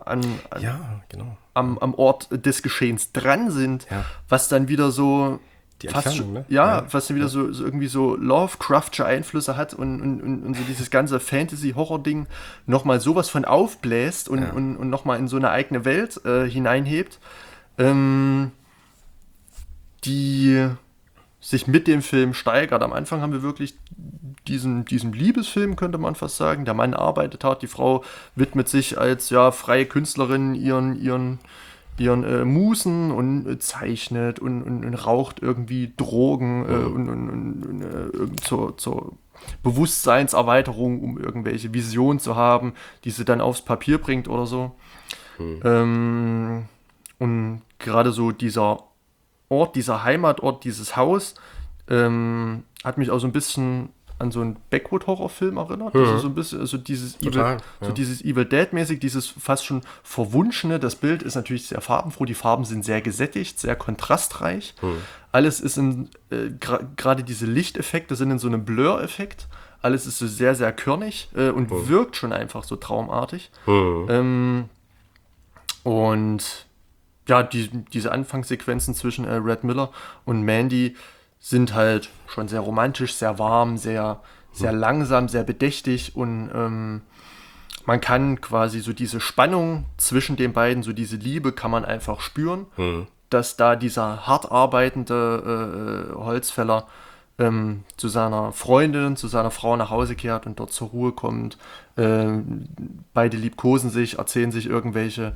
Ort des Geschehens dran sind, was dann wieder so Die Entfernung, ne? was dann wieder so irgendwie so Lovecraftsche Einflüsse hat und so dieses ganze Fantasy-Horror-Ding nochmal sowas von aufbläst und nochmal in so eine eigene Welt hineinhebt, die sich mit dem Film steigert. Am Anfang haben wir wirklich diesen Liebesfilm, könnte man fast sagen. Der Mann arbeitet hart, die Frau widmet sich als freie Künstlerin ihren Musen und zeichnet und raucht irgendwie Drogen und zur Bewusstseinserweiterung, um irgendwelche Visionen zu haben, die sie dann aufs Papier bringt oder so. Und gerade so dieser Ort, dieser Heimatort, dieses Haus, hat mich auch so ein bisschen an so einen Backwood-Horrorfilm erinnert. Das ist so ein bisschen, also dieses Evil Dead-mäßig, dieses fast schon Verwunschene. Das Bild ist natürlich sehr farbenfroh, die Farben sind sehr gesättigt, sehr kontrastreich. Alles ist gerade diese Lichteffekte sind in so einem Blur-Effekt. Alles ist so sehr, sehr körnig und wirkt schon einfach so traumartig. Und ja, diese Anfangssequenzen zwischen Red Miller und Mandy sind halt schon sehr romantisch, sehr warm, sehr, sehr langsam, sehr bedächtig und man kann quasi so diese Spannung zwischen den beiden, so diese Liebe kann man einfach spüren, dass da dieser hart arbeitende Holzfäller zu seiner Freundin, zu seiner Frau nach Hause kehrt und dort zur Ruhe kommt. Beide liebkosen sich, erzählen sich irgendwelche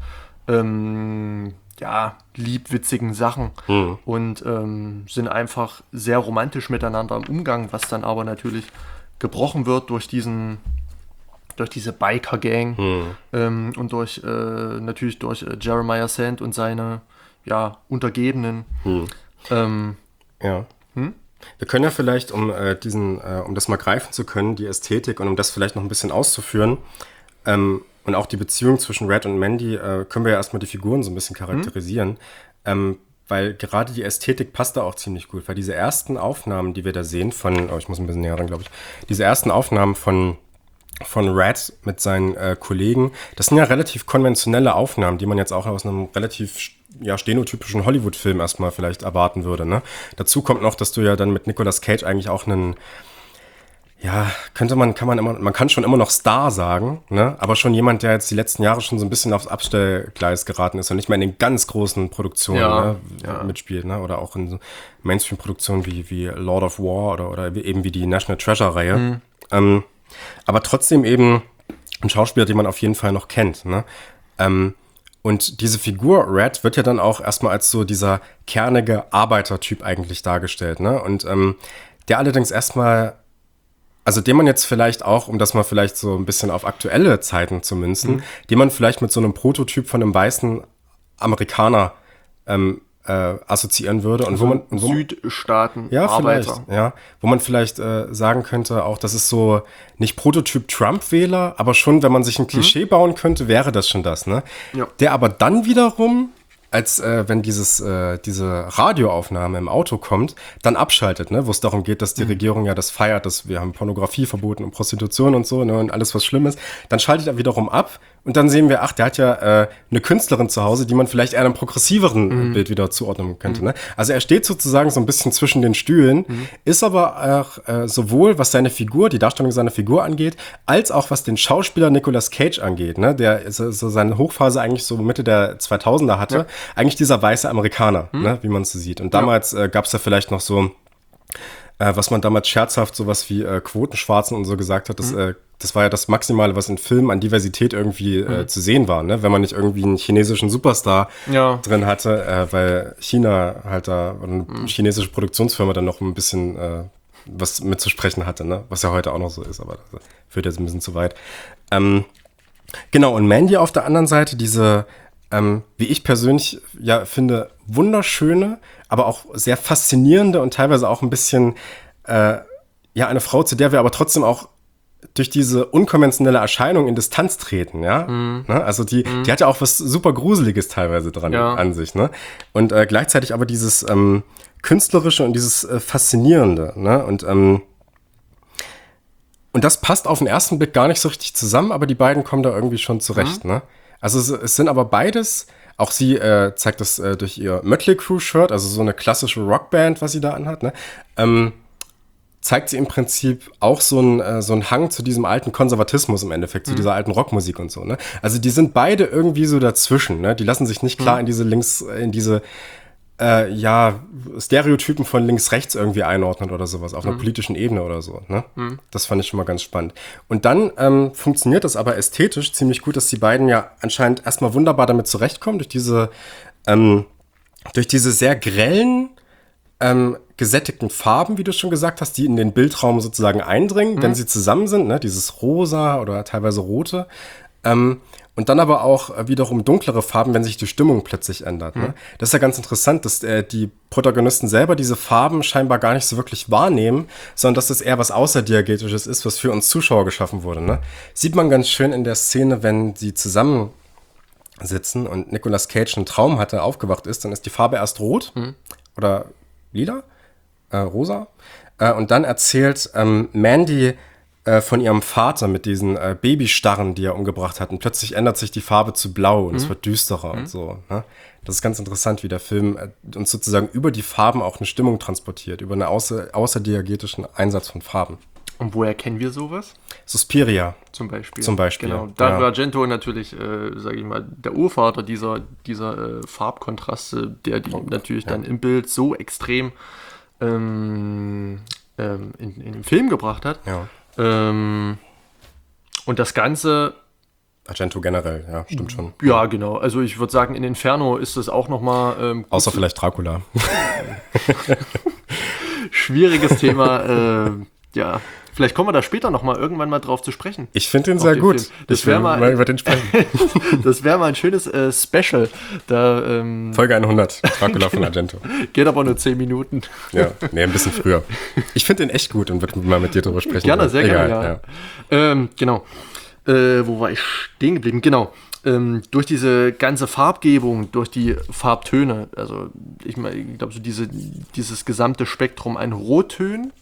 liebwitzigen Sachen und sind einfach sehr romantisch miteinander im Umgang, was dann aber natürlich gebrochen wird durch diese Biker-Gang und natürlich durch Jeremiah Sand und seine Untergebenen. Wir können ja vielleicht, um das mal greifen zu können, die Ästhetik und um das vielleicht noch ein bisschen auszuführen, und auch die Beziehung zwischen Red und Mandy, können wir ja erstmal die Figuren so ein bisschen charakterisieren. Weil gerade die Ästhetik passt da auch ziemlich gut. Weil diese ersten Aufnahmen, die wir da sehen ich muss ein bisschen näher ran, glaube ich. Diese ersten Aufnahmen von Red mit seinen Kollegen, das sind ja relativ konventionelle Aufnahmen, die man jetzt auch aus einem relativ ja, stenotypischen Hollywood-Film erstmal vielleicht erwarten würde, ne? Dazu kommt noch, dass du ja dann mit Nicolas Cage eigentlich auch einen, ja, man kann schon immer noch Star sagen, ne? Aber schon jemand, der jetzt die letzten Jahre schon so ein bisschen aufs Abstellgleis geraten ist und nicht mehr in den ganz großen Produktionen mitspielt, ne? Oder auch in so Mainstream-Produktionen wie Lord of War oder eben wie die National Treasure-Reihe. Aber trotzdem eben ein Schauspieler, den man auf jeden Fall noch kennt, ne? Und diese Figur Red wird ja dann auch erstmal als so dieser kernige Arbeitertyp eigentlich dargestellt, ne? Und der allerdings erstmal, also den man jetzt vielleicht auch, um das mal vielleicht so ein bisschen auf aktuelle Zeiten zu münzen, den man vielleicht mit so einem Prototyp von einem weißen Amerikaner assoziieren würde. Und Südstaaten, ja, Arbeiter. vielleicht, ja, wo man vielleicht sagen könnte, auch das ist so nicht Prototyp Trump-Wähler, aber schon, wenn man sich ein Klischee bauen könnte, wäre das schon das, ne? Ja. Der aber dann wiederum, als wenn diese Radioaufnahme im Auto kommt, dann abschaltet, ne? Wo es darum geht, dass die Regierung ja das feiert, dass wir haben Pornografie verboten und Prostitution und so, ne? Und alles, was schlimm ist. Dann schaltet er wiederum ab und dann sehen wir, ach, der hat ja eine Künstlerin zu Hause, die man vielleicht eher einem progressiveren Bild wieder zuordnen könnte, ne? Also er steht sozusagen so ein bisschen zwischen den Stühlen, ist aber auch sowohl, was seine Figur, die Darstellung seiner Figur angeht, als auch was den Schauspieler Nicolas Cage angeht, ne? Der so seine Hochphase eigentlich so Mitte der 2000er hatte. Eigentlich dieser weiße Amerikaner, ne, wie man es so sieht. Und damals gab es ja vielleicht noch so, was man damals scherzhaft sowas wie Quotenschwarzen und so gesagt hat, das war ja das Maximale, was in Filmen an Diversität irgendwie zu sehen war, ne? Wenn man nicht irgendwie einen chinesischen Superstar drin hatte, weil China halt da, eine chinesische Produktionsfirma dann noch ein bisschen was mitzusprechen hatte, ne? Was ja heute auch noch so ist, aber das führt jetzt ein bisschen zu weit. Genau, und Mandy auf der anderen Seite, diese wie ich persönlich ja finde, wunderschöne, aber auch sehr faszinierende und teilweise auch ein bisschen, eine Frau, zu der wir aber trotzdem auch durch diese unkonventionelle Erscheinung in Distanz treten, ja. Ne? Also die hat ja auch was super Gruseliges teilweise dran an sich, ne? Und gleichzeitig aber dieses Künstlerische und dieses Faszinierende, ne? Und das passt auf den ersten Blick gar nicht so richtig zusammen, aber die beiden kommen da irgendwie schon zurecht, ne? Also es sind aber beides, auch sie zeigt das durch ihr Mötley Crüe-Shirt, also so eine klassische Rockband, was sie da anhat, ne? Zeigt sie im Prinzip auch so einen Hang zu diesem alten Konservatismus im Endeffekt, zu dieser alten Rockmusik und so, ne? Also die sind beide irgendwie so dazwischen, ne? Die lassen sich nicht klar in diese Stereotypen von links-rechts irgendwie einordnen oder sowas, auf einer politischen Ebene oder so, ne? Das fand ich schon mal ganz spannend. Und dann funktioniert das aber ästhetisch ziemlich gut, dass die beiden ja anscheinend erstmal wunderbar damit zurechtkommen, durch diese sehr grellen, gesättigten Farben, wie du schon gesagt hast, die in den Bildraum sozusagen eindringen, wenn sie zusammen sind, ne? Dieses Rosa oder teilweise Rote. Und dann aber auch wiederum dunklere Farben, wenn sich die Stimmung plötzlich ändert. Ne? Das ist ja ganz interessant, dass die Protagonisten selber diese Farben scheinbar gar nicht so wirklich wahrnehmen, sondern dass das eher was Außerdiegetisches ist, was für uns Zuschauer geschaffen wurde. Ne? Sieht man ganz schön in der Szene, wenn sie zusammen sitzen und Nicolas Cage einen Traum hatte, aufgewacht ist, dann ist die Farbe erst rot oder lila, rosa. Und dann erzählt Mandy von ihrem Vater mit diesen Babystarren, die er umgebracht hat. Und plötzlich ändert sich die Farbe zu blau und es wird düsterer und so. Ne? Das ist ganz interessant, wie der Film uns sozusagen über die Farben auch eine Stimmung transportiert, über einen außerdiegetischen Einsatz von Farben. Und woher kennen wir sowas? Suspiria. Zum Beispiel. Genau. Dario Argento natürlich, sage ich mal, der Urvater dieser Farbkontraste, der die natürlich dann im Bild so extrem in den Film gebracht hat. Ja. Und das Ganze... Argento generell, ja, stimmt schon. Ja, genau. Also ich würde sagen, in Inferno ist das auch nochmal... Außer vielleicht Dracula. Schwieriges Thema. Ja, vielleicht kommen wir da später nochmal irgendwann mal drauf zu sprechen. Ich finde den sehr gut. Film. Das wäre mal über den sprechen. Das wäre mal ein schönes Special. Da, Folge 100, Dracula von Argento. Geht aber nur 10 Minuten. Ja, nee, ein bisschen früher. Ich finde den echt gut und würde mal mit dir drüber sprechen. Gerne, sehr gerne, ja. Genau. Wo war ich stehen geblieben? Genau. Durch diese ganze Farbgebung, durch die Farbtöne, also ich glaube, so dieses gesamte Spektrum an Rottönen,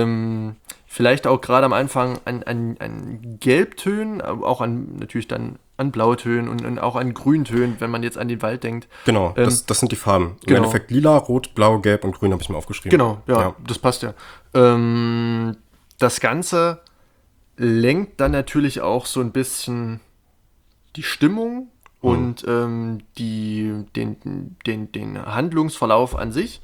vielleicht auch gerade am Anfang an Gelbtönen, auch an natürlich dann an Blautönen und auch an Grüntönen, wenn man jetzt an den Wald denkt. Genau, das sind die Farben. Im genau. Endeffekt lila, rot, blau, gelb und grün habe ich mir aufgeschrieben. Genau, ja, das passt ja. Das Ganze lenkt dann natürlich auch so ein bisschen die Stimmung und den Handlungsverlauf an sich,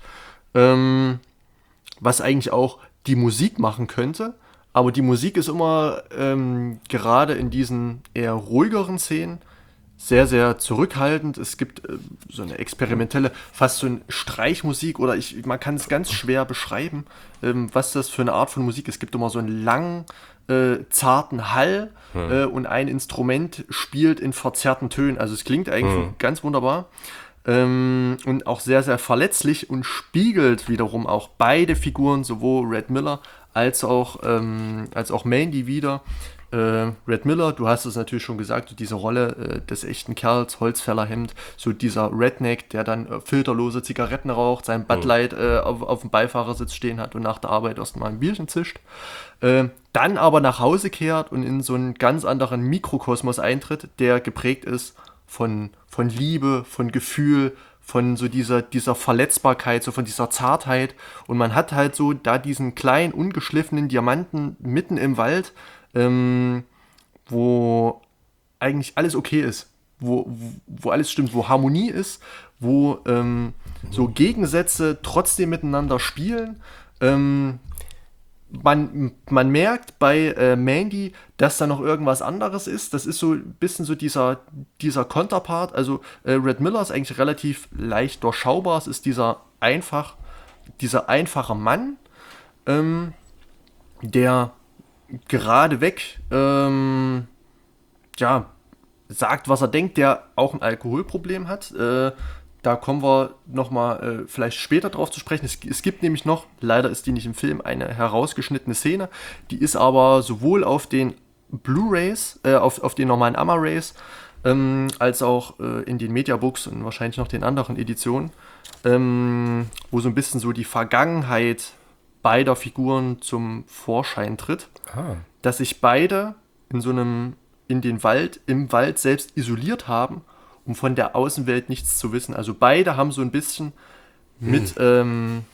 was eigentlich auch die Musik machen könnte. Aber die Musik ist immer gerade in diesen eher ruhigeren Szenen sehr, sehr zurückhaltend. Es gibt so eine experimentelle, fast so eine Streichmusik oder man kann es ganz schwer beschreiben, was das für eine Art von Musik ist. Es gibt immer so einen langen, zarten Hall und ein Instrument spielt in verzerrten Tönen. Also es klingt eigentlich ganz wunderbar und auch sehr, sehr verletzlich und spiegelt wiederum auch beide Figuren, sowohl Red Miller als auch Mandy wieder. Red Miller, du hast es natürlich schon gesagt, diese Rolle des echten Kerls, Holzfällerhemd, so dieser Redneck, der dann filterlose Zigaretten raucht, sein Bud Light auf dem Beifahrersitz stehen hat und nach der Arbeit erst mal ein Bierchen zischt. Dann aber nach Hause kehrt und in so einen ganz anderen Mikrokosmos eintritt, der geprägt ist von Liebe, von Gefühl, von so dieser Verletzbarkeit, so von dieser Zartheit. Und man hat halt so da diesen kleinen, ungeschliffenen Diamanten mitten im Wald, wo eigentlich alles okay ist, wo alles stimmt, wo Harmonie ist, wo so Gegensätze trotzdem miteinander spielen. Man merkt bei Mandy, dass da noch irgendwas anderes ist. Das ist so ein bisschen so dieser Konterpart. Also Red Miller ist eigentlich relativ leicht durchschaubar. Es ist dieser einfache Mann, der geradeweg sagt, was er denkt, der auch ein Alkoholproblem hat. Da kommen wir nochmal vielleicht später drauf zu sprechen. Es gibt nämlich noch, leider ist die nicht im Film, eine herausgeschnittene Szene. Die ist aber sowohl auf den Blu-rays, auf den normalen AMA-Rays, als auch in den Mediabooks und wahrscheinlich noch den anderen Editionen, wo so ein bisschen so die Vergangenheit beider Figuren zum Vorschein tritt. Dass sich beide im Wald selbst isoliert haben, um von der Außenwelt nichts zu wissen. Also beide haben so ein bisschen haben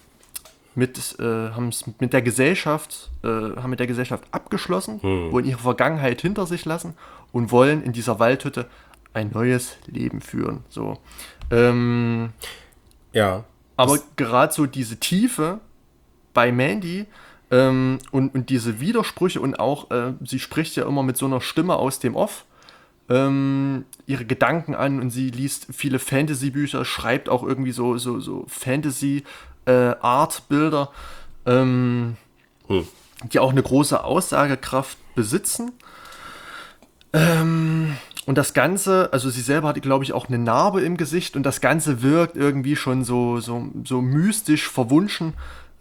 mit der Gesellschaft abgeschlossen, wollen ihre Vergangenheit hinter sich lassen und wollen in dieser Waldhütte ein neues Leben führen. So. Aber gerade so diese Tiefe bei Mandy und diese Widersprüche und auch, sie spricht ja immer mit so einer Stimme aus dem Off, ihre Gedanken an und sie liest viele Fantasy-Bücher, schreibt auch irgendwie so Fantasy-Art-Bilder, die auch eine große Aussagekraft besitzen. Und das Ganze, also sie selber hatte, glaube ich, auch eine Narbe im Gesicht und das Ganze wirkt irgendwie schon so mystisch verwunschen,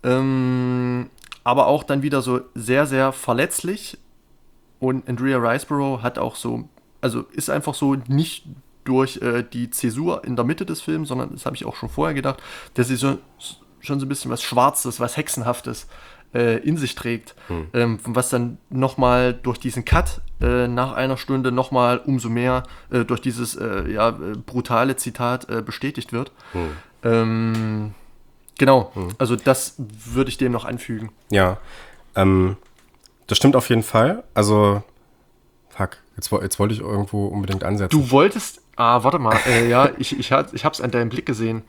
aber auch dann wieder so sehr, sehr verletzlich. Und Andrea Riseborough hat auch so, also ist einfach so nicht durch die Zäsur in der Mitte des Films, sondern das habe ich auch schon vorher gedacht, dass sie schon so ein bisschen was Schwarzes, was Hexenhaftes in sich trägt, was dann nochmal durch diesen Cut nach einer Stunde nochmal umso mehr durch dieses brutale Zitat bestätigt wird. Genau, also das würde ich dem noch anfügen. Ja, das stimmt auf jeden Fall. Also, jetzt wollte ich irgendwo unbedingt ansetzen. Du wolltest, warte mal, ich hab's an deinem Blick gesehen.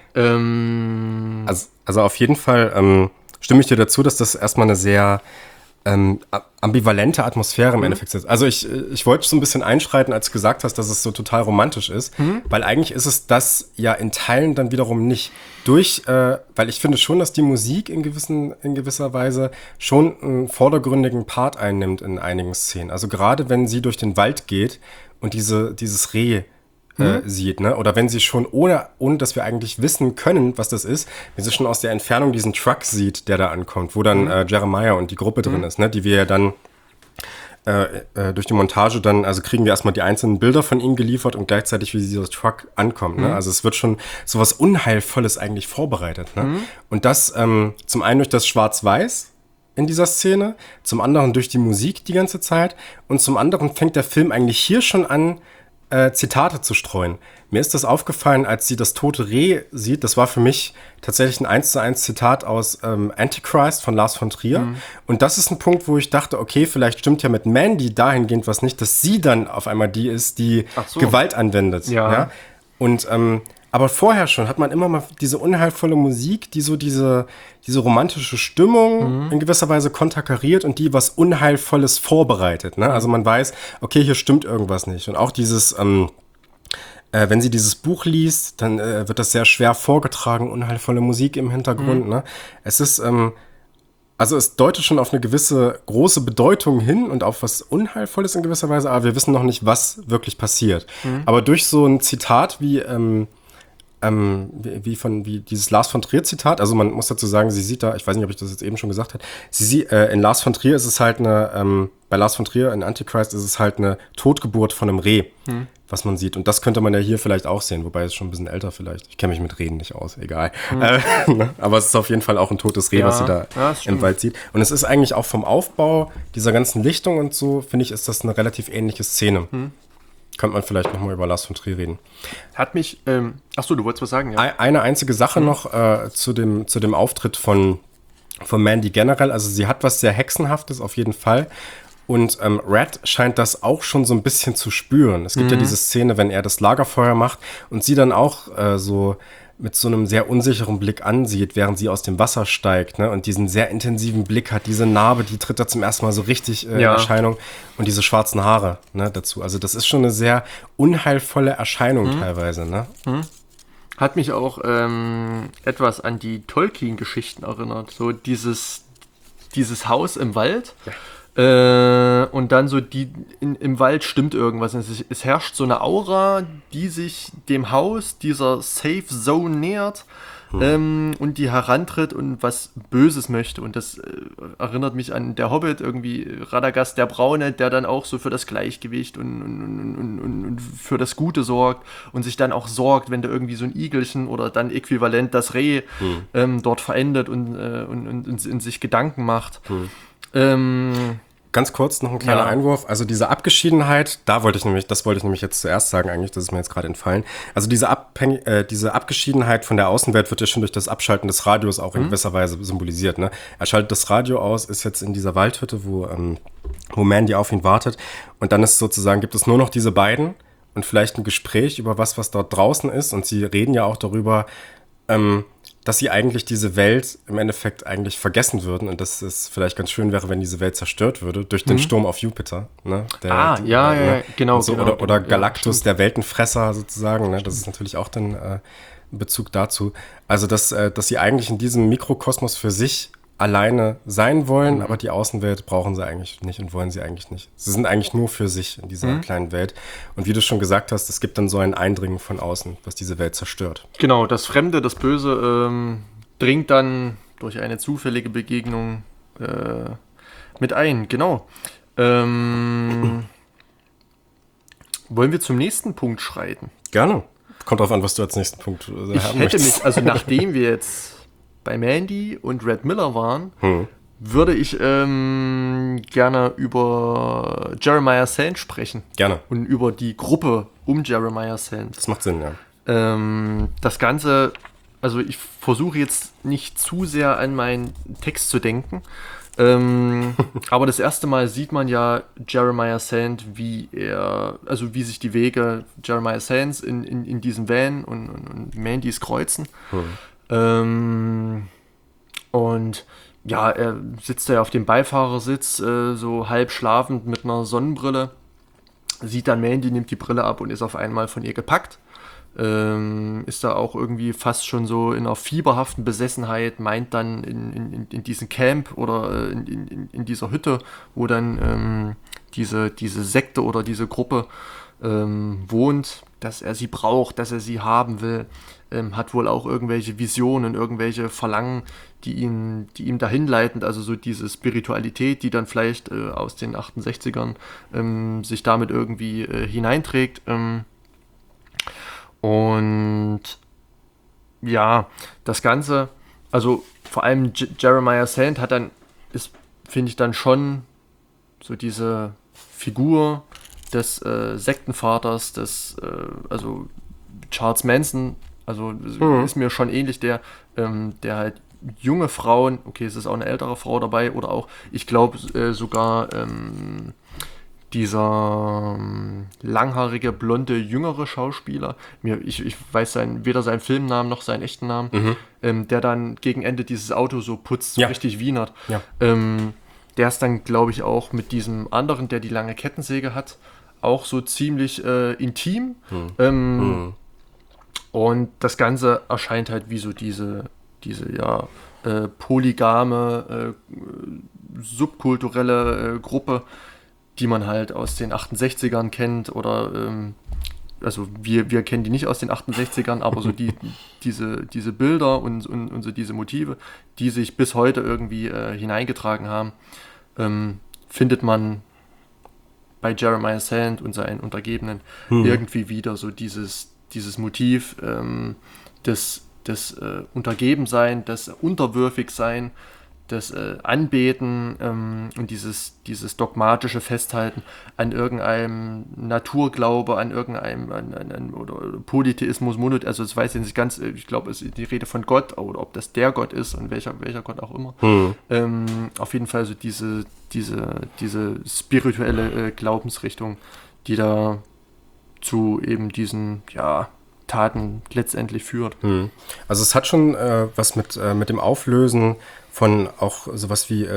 Also auf jeden Fall stimme ich dir dazu, dass das erstmal eine sehr ambivalente Atmosphäre im Endeffekt ist. Also ich wollte so ein bisschen einschreiten, als du gesagt hast, dass es so total romantisch ist, weil eigentlich ist es das ja in Teilen dann wiederum nicht. Weil ich finde schon, dass die Musik in gewisser Weise schon einen vordergründigen Part einnimmt in einigen Szenen. Also gerade wenn sie durch den Wald geht und dieses Reh sieht, ne? Oder wenn sie schon, ohne dass wir eigentlich wissen können, was das ist, wenn sie schon aus der Entfernung diesen Truck sieht, der da ankommt, wo dann Jeremiah und die Gruppe drin ist, ne? Die wir ja dann durch die Montage dann, also kriegen wir erstmal die einzelnen Bilder von ihnen geliefert und gleichzeitig, wie dieser Truck ankommt, ne? Also es wird schon so was Unheilvolles eigentlich vorbereitet, ne? Und das zum einen durch das Schwarz-Weiß in dieser Szene, zum anderen durch die Musik die ganze Zeit und zum anderen fängt der Film eigentlich hier schon an, Zitate zu streuen. Mir ist das aufgefallen, als sie das tote Reh sieht. Das war für mich tatsächlich ein 1:1 Zitat aus Antichrist von Lars von Trier. Und das ist ein Punkt, wo ich dachte, okay, vielleicht stimmt ja mit Mandy dahingehend was nicht, dass sie dann auf einmal die ist, die Gewalt anwendet. Ja? Und aber vorher schon hat man immer mal diese unheilvolle Musik, die so diese romantische Stimmung in gewisser Weise konterkariert und die was Unheilvolles vorbereitet. Ne? Also man weiß, okay, hier stimmt irgendwas nicht. Und auch dieses, wenn sie dieses Buch liest, dann wird das sehr schwer vorgetragen, unheilvolle Musik im Hintergrund. Ne? Es ist, also es deutet schon auf eine gewisse große Bedeutung hin und auf was Unheilvolles in gewisser Weise, aber wir wissen noch nicht, was wirklich passiert. Aber durch so ein Zitat wie dieses Lars von Trier Zitat, also man muss dazu sagen, sie sieht da, ich weiß nicht, ob ich das jetzt eben schon gesagt habe, in Lars von Trier ist es halt bei Lars von Trier in Antichrist ist es halt eine Totgeburt von einem Reh, was man sieht. Und das könnte man ja hier vielleicht auch sehen, wobei es schon ein bisschen älter vielleicht. Ich kenne mich mit Rehen nicht aus, egal. Aber es ist auf jeden Fall auch ein totes Reh, was sie da im Wald sieht. Und es ist eigentlich auch vom Aufbau dieser ganzen Lichtung und so, finde ich, ist das eine relativ ähnliche Szene. Könnte man vielleicht nochmal über Lars von Trier reden. Hat mich, achso, du wolltest was sagen, ja? Eine einzige Sache noch zu dem Auftritt von Mandy generell. Also sie hat was sehr Hexenhaftes auf jeden Fall. Und Red scheint das auch schon so ein bisschen zu spüren. Es gibt ja diese Szene, wenn er das Lagerfeuer macht und sie dann auch so mit so einem sehr unsicheren Blick ansieht, während sie aus dem Wasser steigt, ne? Und diesen sehr intensiven Blick hat, diese Narbe, die tritt da zum ersten Mal so richtig in Erscheinung und diese schwarzen Haare, ne, dazu. Also das ist schon eine sehr unheilvolle Erscheinung teilweise, ne? Hat mich auch etwas an die Tolkien-Geschichten erinnert. So dieses Haus im Wald. Ja. Und dann so im Wald stimmt irgendwas. Es herrscht so eine Aura, die sich dem Haus, dieser Safe Zone nähert und die herantritt und was Böses möchte. Und das erinnert mich an der Hobbit, irgendwie Radagast der Braune, der dann auch so für das Gleichgewicht und für das Gute sorgt und sich dann auch sorgt, wenn da irgendwie so ein Igelchen oder dann äquivalent das Reh dort verendet und in sich Gedanken macht. Ganz kurz noch ein kleiner Einwurf. Also diese Abgeschiedenheit, das wollte ich nämlich jetzt zuerst sagen eigentlich, das ist mir jetzt gerade entfallen. Also diese Abgeschiedenheit von der Außenwelt wird ja schon durch das Abschalten des Radios auch in gewisser Weise symbolisiert. Ne? Er schaltet das Radio aus, ist jetzt in dieser Waldhütte, wo Mandy auf ihn wartet. Und dann gibt es nur noch diese beiden und vielleicht ein Gespräch über was dort draußen ist. Und sie reden ja auch darüber, dass sie eigentlich diese Welt im Endeffekt eigentlich vergessen würden und dass es vielleicht ganz schön wäre, wenn diese Welt zerstört würde durch den Sturm auf Jupiter. Ne? Genau. So, oder Galactus, der Weltenfresser sozusagen. Ne? Das ist natürlich auch dann ein Bezug dazu. Also, dass sie eigentlich in diesem Mikrokosmos für sich alleine sein wollen, aber die Außenwelt brauchen sie eigentlich nicht und wollen sie eigentlich nicht. Sie sind eigentlich nur für sich in dieser kleinen Welt. Und wie du schon gesagt hast, es gibt dann so ein Eindringen von außen, was diese Welt zerstört. Genau, das Fremde, das Böse dringt dann durch eine zufällige Begegnung mit ein. Genau. Wollen wir zum nächsten Punkt schreiten? Gerne. Kommt drauf an, was du als nächsten Punkt haben möchtest. Also nachdem wir jetzt bei Mandy und Red Miller waren, würde ich gerne über Jeremiah Sand sprechen. Gerne. Und über die Gruppe um Jeremiah Sand. Das macht Sinn, ja. Das Ganze, also ich versuche jetzt nicht zu sehr an meinen Text zu denken, aber das erste Mal sieht man ja Jeremiah Sand, wie sich die Wege Jeremiah Sands in diesem Van und Mandys kreuzen. Und ja, er sitzt da auf dem Beifahrersitz, so halb schlafend mit einer Sonnenbrille, sieht dann Mandy, nimmt die Brille ab und ist auf einmal von ihr gepackt. Ist da auch irgendwie fast schon so in einer fieberhaften Besessenheit, meint dann in diesem Camp oder in dieser Hütte, wo dann diese Sekte oder diese Gruppe wohnt, dass er sie braucht, dass er sie haben will, hat wohl auch irgendwelche Visionen, irgendwelche Verlangen, die ihm dahin leiten, also so diese Spiritualität, die dann vielleicht aus den 68ern sich damit irgendwie hineinträgt. Und ja, das Ganze, also vor allem Jeremiah Sand finde ich dann schon so diese Figur des Sektenvaters, also Charles Manson, also ist mir schon ähnlich, der halt junge Frauen, okay, es ist auch eine ältere Frau dabei, oder auch, ich glaube sogar dieser langhaarige, blonde, jüngere Schauspieler, ich weiß weder seinen Filmnamen noch seinen echten Namen, der dann gegen Ende dieses Auto so putzt, so richtig wienert. Ja. Der ist dann, glaube ich, auch mit diesem anderen, der die lange Kettensäge hat, auch so ziemlich intim. Und das Ganze erscheint halt wie so diese polygame, subkulturelle Gruppe, die man halt aus den 68ern kennt, oder also wir kennen die nicht aus den 68ern, aber so diese Bilder und so diese Motive, die sich bis heute irgendwie hineingetragen haben, findet man bei Jeremiah Sand und seinen Untergebenen irgendwie wieder so dieses Motiv des Untergebensein, des Unterwürfigsein, das Anbeten und dieses dogmatische Festhalten an irgendeinem Naturglaube, an irgendeinem oder Polytheismus, also es weiß ich nicht ganz, ich glaube, es ist die Rede von Gott, oder ob das der Gott ist und welcher Gott auch immer. Auf jeden Fall so diese spirituelle Glaubensrichtung, die da zu eben diesen, Taten letztendlich führt. Also es hat schon was mit dem Auflösen von auch sowas wie,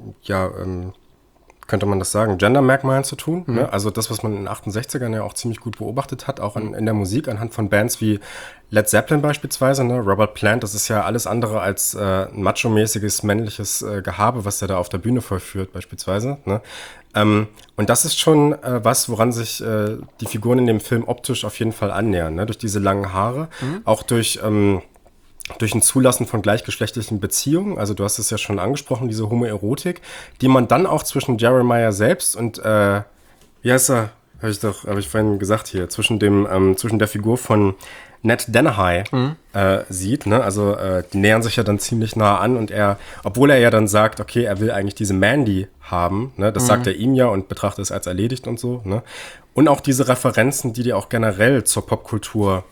könnte man das sagen, Gender-Merkmalen zu tun. Ne? Also das, was man in den 68ern ja auch ziemlich gut beobachtet hat, auch in der Musik, anhand von Bands wie Led Zeppelin beispielsweise, ne? Robert Plant, das ist ja alles andere als ein macho-mäßiges männliches Gehabe, was er da auf der Bühne vollführt beispielsweise. Ne? Und das ist schon woran sich die Figuren in dem Film optisch auf jeden Fall annähern. Ne? Durch diese langen Haare, auch durch ein Zulassen von gleichgeschlechtlichen Beziehungen. Also du hast es ja schon angesprochen, diese Homoerotik, die man dann auch zwischen Jeremiah selbst und, wie heißt er? Habe ich vorhin gesagt hier, zwischen der Figur von Ned Dennehy sieht, ne? Also die nähern sich ja dann ziemlich nah an, und obwohl er ja dann sagt, okay, er will eigentlich diese Mandy haben, ne? Das sagt er ihm ja und betrachtet es als erledigt und so, ne? Und auch diese Referenzen, die auch generell zur Popkultur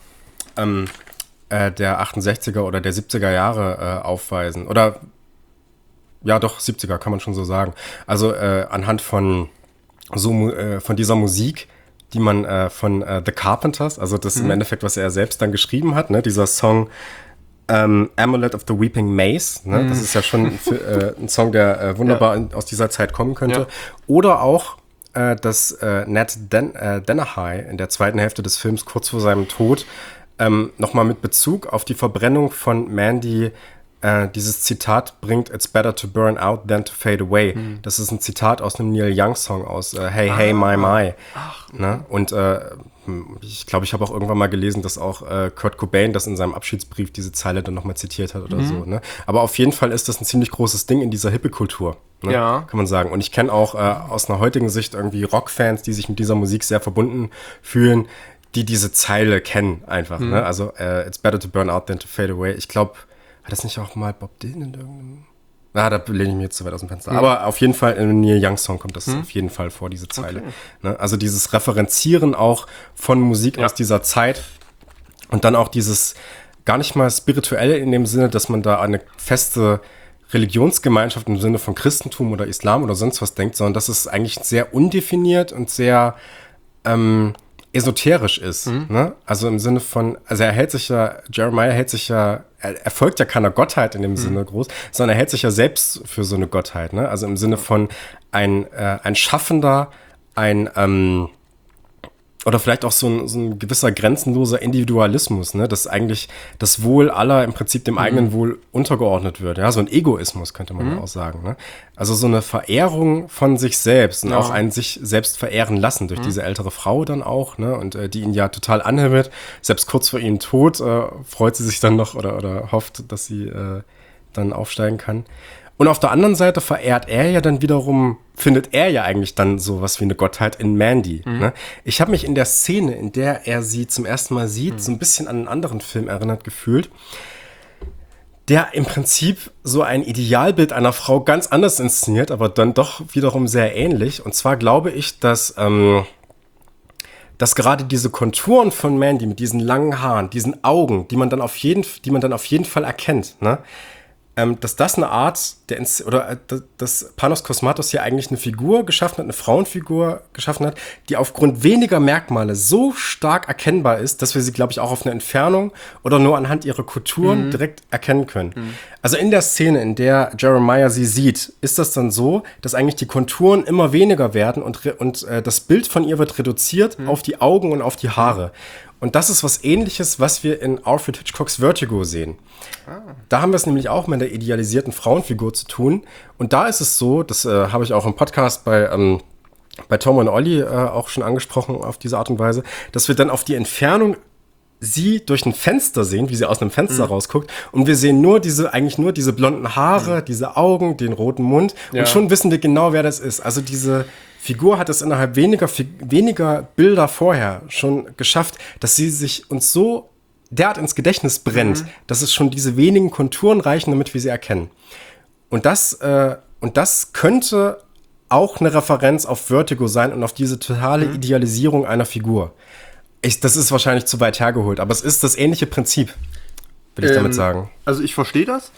der 68er oder der 70er Jahre aufweisen. Oder, ja doch, 70er kann man schon so sagen. Also anhand von dieser Musik, die man von The Carpenters, also das im Endeffekt, was er selbst dann geschrieben hat, ne, dieser Song Amulet of the Weeping Mace, ne, das ist ja schon ein Song, der wunderbar aus dieser Zeit kommen könnte. Ja. Oder auch, dass Ned Dennehy in der zweiten Hälfte des Films, kurz vor seinem Tod, nochmal mit Bezug auf die Verbrennung von Mandy dieses Zitat bringt: "It's better to burn out than to fade away." Das ist ein Zitat aus einem Neil Young Song aus Hey, Hey, My, My. Ne? Und ich glaube, ich habe auch irgendwann mal gelesen, dass auch Kurt Cobain das in seinem Abschiedsbrief, diese Zeile dann nochmal zitiert hat oder so. Ne? Aber auf jeden Fall ist das ein ziemlich großes Ding in dieser Hippie-Kultur, ne? Kann man sagen. Und ich kenne auch aus einer heutigen Sicht irgendwie Rockfans, die sich mit dieser Musik sehr verbunden fühlen, die diese Zeile kennen einfach. Ne? Also "It's better to burn out than to fade away." Ich glaube, hat das nicht auch mal Bob Dylan in irgendeinem... Da lehne ich mir jetzt zu weit aus dem Fenster. Aber auf jeden Fall in einem Neil Young Song kommt das auf jeden Fall vor, diese Zeile. Okay. Ne? Also dieses Referenzieren auch von Musik aus dieser Zeit, und dann auch dieses gar nicht mal spirituelle in dem Sinne, dass man da an eine feste Religionsgemeinschaft im Sinne von Christentum oder Islam oder sonst was denkt, sondern dass es eigentlich sehr undefiniert und sehr esoterisch ist. Ne? Also im Sinne von, also Jeremiah hält sich ja, er folgt ja keiner Gottheit in dem Sinne groß, sondern er hält sich ja selbst für so eine Gottheit. Ne? Also im Sinne von ein Schaffender, oder vielleicht auch so ein gewisser grenzenloser Individualismus, ne? Dass eigentlich das Wohl aller im Prinzip dem eigenen Wohl untergeordnet wird. Ja, so ein Egoismus könnte man auch sagen. Ne? Also so eine Verehrung von sich selbst und auch ein sich selbst verehren lassen durch diese ältere Frau dann auch, ne? Und die ihn ja total anhimmelt. Selbst kurz vor ihrem Tod freut sie sich dann noch oder hofft, dass sie dann aufsteigen kann. Und auf der anderen Seite verehrt er ja dann wiederum, findet er ja eigentlich dann sowas wie eine Gottheit in Mandy. Ne? Ich habe mich in der Szene, in der er sie zum ersten Mal sieht, so ein bisschen an einen anderen Film erinnert gefühlt, der im Prinzip so ein Idealbild einer Frau ganz anders inszeniert, aber dann doch wiederum sehr ähnlich. Und zwar glaube ich, dass dass gerade diese Konturen von Mandy mit diesen langen Haaren, diesen Augen, die man dann auf jeden Fall erkennt, ne? Dass das eine Art, dass Panos Cosmatos hier eigentlich eine Figur geschaffen hat, eine Frauenfigur geschaffen hat, die aufgrund weniger Merkmale so stark erkennbar ist, dass wir sie, glaube ich, auch auf eine Entfernung oder nur anhand ihrer Kulturen direkt erkennen können. Also in der Szene, in der Jeremiah sie sieht, ist das dann so, dass eigentlich die Konturen immer weniger werden und das Bild von ihr wird reduziert auf die Augen und auf die Haare. Und das ist was Ähnliches, was wir in Alfred Hitchcocks Vertigo sehen. Da haben wir es nämlich auch mit der idealisierten Frauenfigur zu tun. Und da ist es so, das habe ich auch im Podcast bei Tom und Olli auch schon angesprochen auf diese Art und Weise, dass wir dann auf die Entfernung sie durch ein Fenster sehen, wie sie aus einem Fenster rausguckt. Und wir sehen eigentlich nur diese blonden Haare, diese Augen, den roten Mund. Und schon wissen wir genau, wer das ist. Also diese Figur hat es innerhalb weniger Bilder vorher schon geschafft, dass sie sich uns so derart ins Gedächtnis brennt, dass es schon diese wenigen Konturen reichen, damit wir sie erkennen. Und das könnte auch eine Referenz auf Vertigo sein und auf diese totale Idealisierung einer Figur. Das ist wahrscheinlich zu weit hergeholt, aber es ist das ähnliche Prinzip, will ich damit sagen. Also ich verstehe das.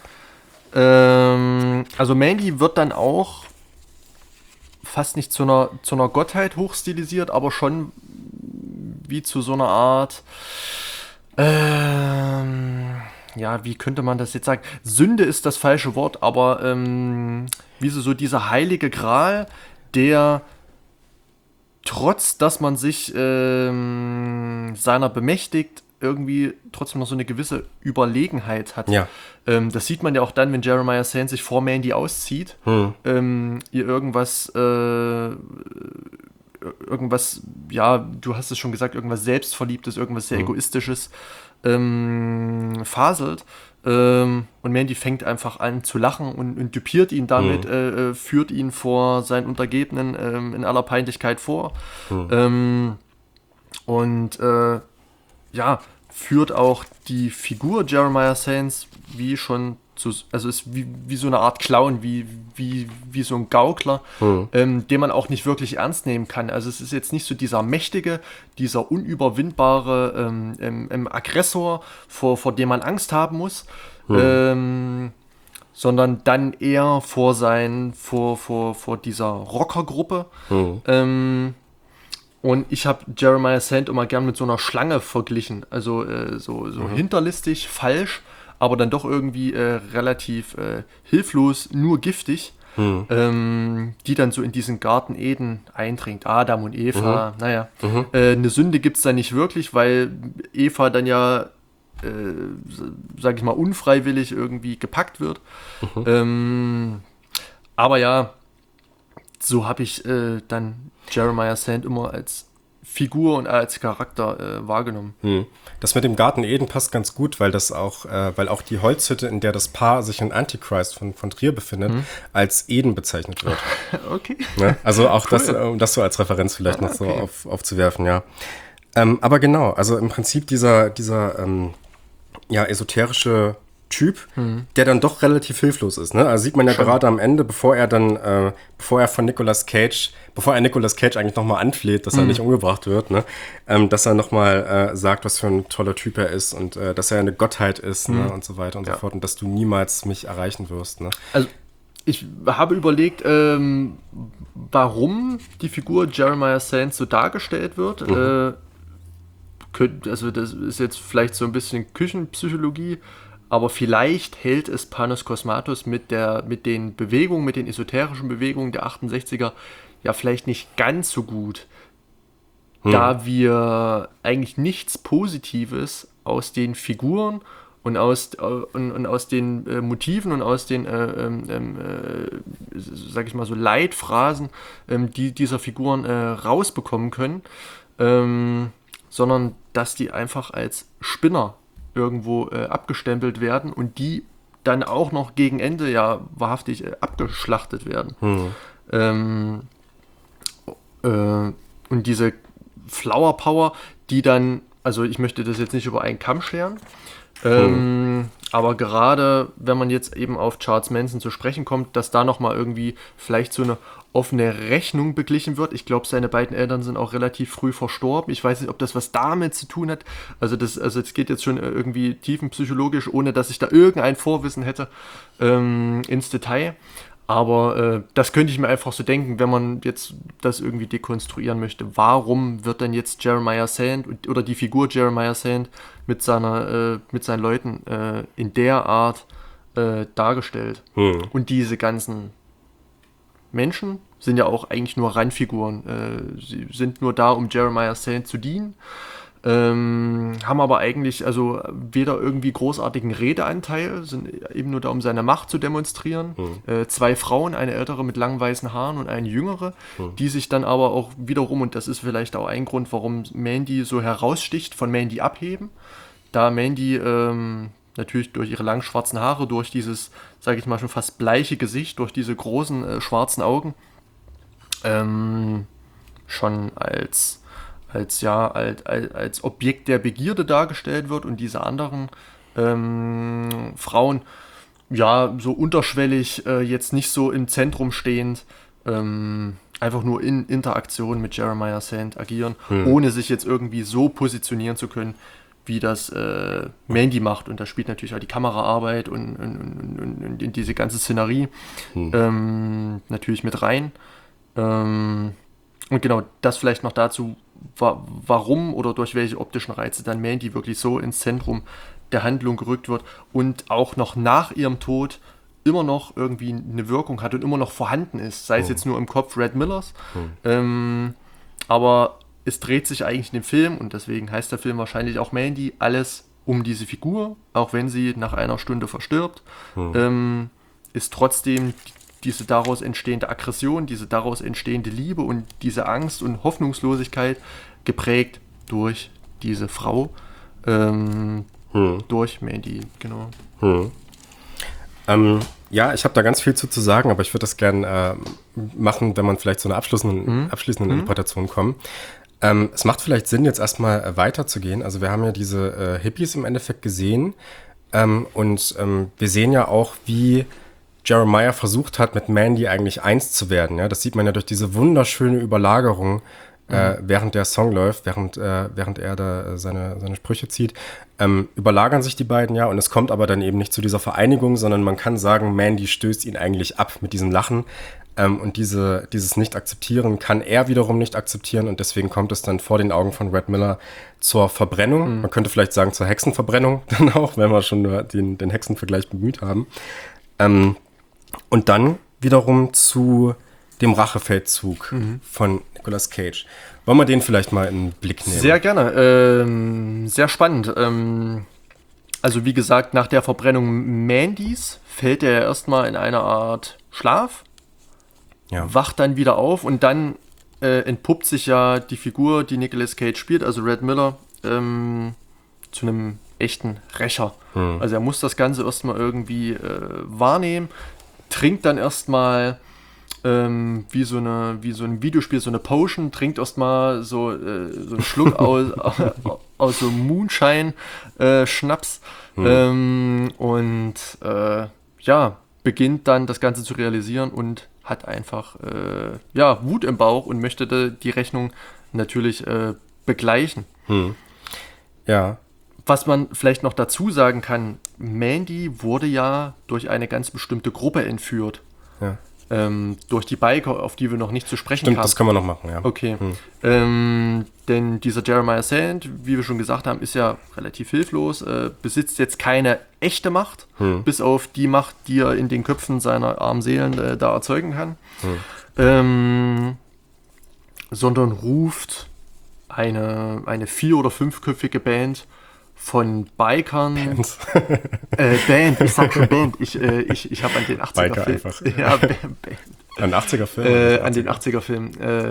Also Mandy wird dann auch fast nicht zu einer Gottheit hochstilisiert, aber schon wie zu so einer Art, wie könnte man das jetzt sagen? Sünde ist das falsche Wort, aber wie so dieser heilige Gral, der trotz, dass man sich seiner bemächtigt, irgendwie trotzdem noch so eine gewisse Überlegenheit hat. Ja. Das sieht man ja auch dann, wenn Jeremiah Sands sich vor Mandy auszieht, ihr irgendwas, ja, du hast es schon gesagt, irgendwas Selbstverliebtes, irgendwas sehr Egoistisches faselt. Und Mandy fängt einfach an zu lachen und düpiert ihn damit, führt ihn vor seinen Untergebenen in aller Peinlichkeit vor. Führt auch die Figur Jeremiah Sands also ist wie so eine Art Clown, wie so ein Gaukler, den man auch nicht wirklich ernst nehmen kann. Also es ist jetzt nicht so dieser mächtige, dieser unüberwindbare Aggressor, vor dem man Angst haben muss, sondern dann eher vor dieser Rockergruppe. Und ich habe Jeremiah Sand immer gern mit so einer Schlange verglichen. Also so hinterlistig, falsch, aber dann doch irgendwie relativ hilflos, nur giftig, die dann so in diesen Garten Eden eindringt. Adam und Eva, eine Sünde gibt es da nicht wirklich, weil Eva dann ja, sag ich mal, unfreiwillig irgendwie gepackt wird. Aber ja, so habe ich dann Jeremiah Sand immer als Figur und als Charakter wahrgenommen. Das mit dem Garten Eden passt ganz gut, weil auch die Holzhütte, in der das Paar sich in Antichrist von Trier befindet, als Eden bezeichnet wird. Okay. Ne? Also auch cool. das, um das so als Referenz vielleicht noch so aufzuwerfen, ja. Aber genau, also im Prinzip dieser esoterische Typ, der dann doch relativ hilflos ist. Ne? Also sieht man ja gerade am Ende, bevor er Nicolas Cage eigentlich nochmal anfleht, dass er nicht umgebracht wird, ne? Dass er nochmal sagt, was für ein toller Typ er ist und dass er eine Gottheit ist, ne? Und so weiter und so fort und dass du niemals mich erreichen wirst. Ne? Also ich habe überlegt, warum die Figur Jeremiah Sands so dargestellt wird. Also das ist jetzt vielleicht so ein bisschen Küchenpsychologie, aber vielleicht hält es Panos Cosmatos mit den Bewegungen, mit den esoterischen Bewegungen der 68er ja vielleicht nicht ganz so gut, da wir eigentlich nichts Positives aus den Figuren und aus den Motiven und aus den, sag ich mal so, Leitphrasen, die dieser Figuren rausbekommen können, sondern dass die einfach als Spinner irgendwo abgestempelt werden und die dann auch noch gegen Ende ja wahrhaftig abgeschlachtet werden. Und diese Flower Power, die dann also ich möchte das jetzt nicht über einen Kamm scheren, aber gerade wenn man jetzt eben auf Charles Manson zu sprechen kommt, dass da nochmal irgendwie vielleicht so eine offene Rechnung beglichen wird. Ich glaube, seine beiden Eltern sind auch relativ früh verstorben. Ich weiß nicht, ob das was damit zu tun hat. Also es geht jetzt schon irgendwie tiefenpsychologisch, ohne dass ich da irgendein Vorwissen hätte, ins Detail. Aber das könnte ich mir einfach so denken, wenn man jetzt das irgendwie dekonstruieren möchte. Warum wird denn jetzt Jeremiah Sand oder die Figur Jeremiah Sand mit seinen Leuten in der Art dargestellt? Und diese ganzen Menschen sind ja auch eigentlich nur Randfiguren. Sie sind nur da, um Jeremiah Sand zu dienen. Haben aber eigentlich also weder irgendwie großartigen Redeanteil, sind eben nur da, um seine Macht zu demonstrieren. Zwei Frauen, eine ältere mit langen weißen Haaren und eine jüngere, die sich dann aber auch wiederum, und das ist vielleicht auch ein Grund, warum Mandy so heraussticht, von Mandy abheben. Da Mandy natürlich durch ihre langen schwarzen Haare, durch dieses, sage ich mal, schon fast bleiche Gesicht, durch diese großen schwarzen Augen, schon als Objekt der Begierde dargestellt wird und diese anderen Frauen ja so unterschwellig jetzt nicht so im Zentrum stehend einfach nur in Interaktion mit Jeremiah Sand agieren, ohne sich jetzt irgendwie so positionieren zu können, wie das Mandy macht. Und da spielt natürlich auch die Kameraarbeit und diese ganze Szenerie natürlich mit rein. Und genau, das vielleicht noch dazu, warum oder durch welche optischen Reize dann Mandy wirklich so ins Zentrum der Handlung gerückt wird und auch noch nach ihrem Tod immer noch irgendwie eine Wirkung hat und immer noch vorhanden ist, sei es jetzt nur im Kopf Red Millers, aber es dreht sich eigentlich in dem Film, und deswegen heißt der Film wahrscheinlich auch Mandy, alles um diese Figur, auch wenn sie nach einer Stunde verstirbt, ist trotzdem diese daraus entstehende Aggression, diese daraus entstehende Liebe und diese Angst und Hoffnungslosigkeit geprägt durch diese Frau, durch Mandy, genau. Ja, ich habe da ganz viel zu sagen, aber ich würde das gern machen, wenn man vielleicht zu einer abschließenden Interpretation kommt. Es macht vielleicht Sinn, jetzt erstmal weiterzugehen. Also wir haben ja diese Hippies im Endeffekt gesehen und wir sehen ja auch, wie Jeremiah versucht hat, mit Mandy eigentlich eins zu werden. Ja? Das sieht man ja durch diese wunderschöne Überlagerung, während der Song läuft, während er da seine Sprüche zieht, überlagern sich die beiden ja, und es kommt aber dann eben nicht zu dieser Vereinigung, sondern man kann sagen, Mandy stößt ihn eigentlich ab mit diesem Lachen, und dieses Nicht-Akzeptieren kann er wiederum nicht akzeptieren, und deswegen kommt es dann vor den Augen von Red Miller zur Verbrennung. Man könnte vielleicht sagen zur Hexenverbrennung dann auch, wenn wir schon den Hexenvergleich bemüht haben. Und dann wiederum zu dem Rachefeldzug von Nicolas Cage. Wollen wir den vielleicht mal in den Blick nehmen? Sehr gerne. Sehr spannend. Also wie gesagt, nach der Verbrennung Mandys fällt er erstmal in eine Art Schlaf, wacht dann wieder auf, und dann entpuppt sich ja die Figur, die Nicolas Cage spielt, also Red Miller, zu einem echten Rächer. Also er muss das Ganze erstmal irgendwie wahrnehmen, trinkt dann erstmal wie so ein Videospiel, so eine Potion, trinkt erstmal so einen Schluck aus so Moonshine Schnaps und beginnt dann das Ganze zu realisieren und hat einfach Wut im Bauch und möchte die Rechnung natürlich begleichen. Ja. Was man vielleicht noch dazu sagen kann, Mandy wurde ja durch eine ganz bestimmte Gruppe entführt. Ja. Durch die Biker, auf die wir noch nicht zu sprechen Stimmt, kamen. das können wir noch machen, ja. Okay. Denn dieser Jeremiah Sand, wie wir schon gesagt haben, ist ja relativ hilflos, besitzt jetzt keine echte Macht, bis auf die Macht, die er in den Köpfen seiner armen Seelen da erzeugen kann, sondern ruft eine 4- oder 5-köpfige Band von Bikern. Band, ich sag schon Band. Ich habe an den 80er-Film. Biker einfach. Ja, Band. An den 80er-Film? An den 80er-Film.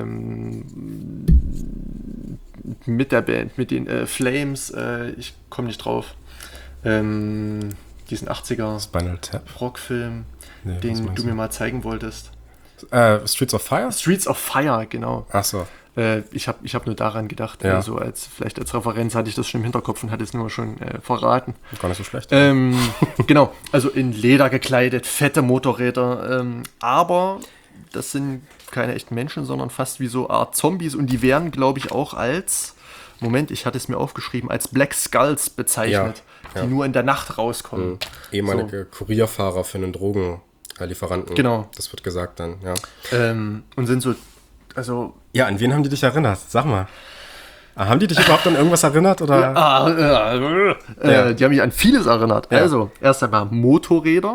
Mit der Band, mit den Flames, ich komme nicht drauf. Diesen 80er Spinal Tap Rockfilm, den du mir mal zeigen wolltest. Streets of Fire? Streets of Fire, genau. Ach so. Ich hab nur daran gedacht, Ja. so vielleicht als Referenz hatte ich das schon im Hinterkopf und hatte es nur schon verraten. Gar nicht so schlecht. Genau, also in Leder gekleidet, fette Motorräder, aber das sind keine echten Menschen, sondern fast wie so Art Zombies und die werden, glaube ich, auch Moment, ich hatte es mir aufgeschrieben, als Black Skulls bezeichnet, Ja. die nur in der Nacht rauskommen. Ehemalige Kurierfahrer für einen Drogenlieferanten. Genau. Das wird gesagt dann, ja. Und sind so, also Ja, an wen haben die dich erinnert? Sag mal. Haben die dich überhaupt an irgendwas erinnert? Oder? die haben mich an vieles erinnert. Ja. Also, erst einmal Motorräder,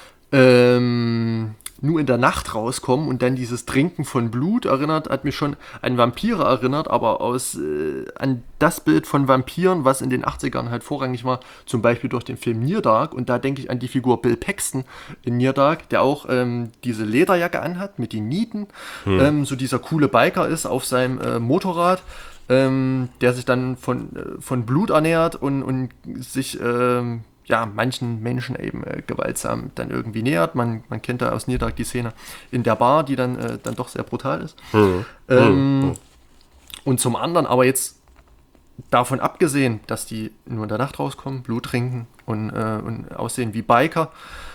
nur in der Nacht rauskommen und dann dieses Trinken von Blut hat mich schon an Vampire erinnert, aber an das Bild von Vampiren, was in den 80ern halt vorrangig war, zum Beispiel durch den Film Near Dark, und da denke ich an die Figur Bill Paxton in Near Dark, der auch diese Lederjacke anhat mit den Nieten, so dieser coole Biker ist auf seinem Motorrad, der sich dann von Blut ernährt und sich manchen Menschen eben gewaltsam dann irgendwie nähert. Man kennt da aus Near Dark die Szene in der Bar, die dann doch sehr brutal ist. Und zum anderen, aber jetzt davon abgesehen, dass die nur in der Nacht rauskommen, Blut trinken und aussehen wie Biker,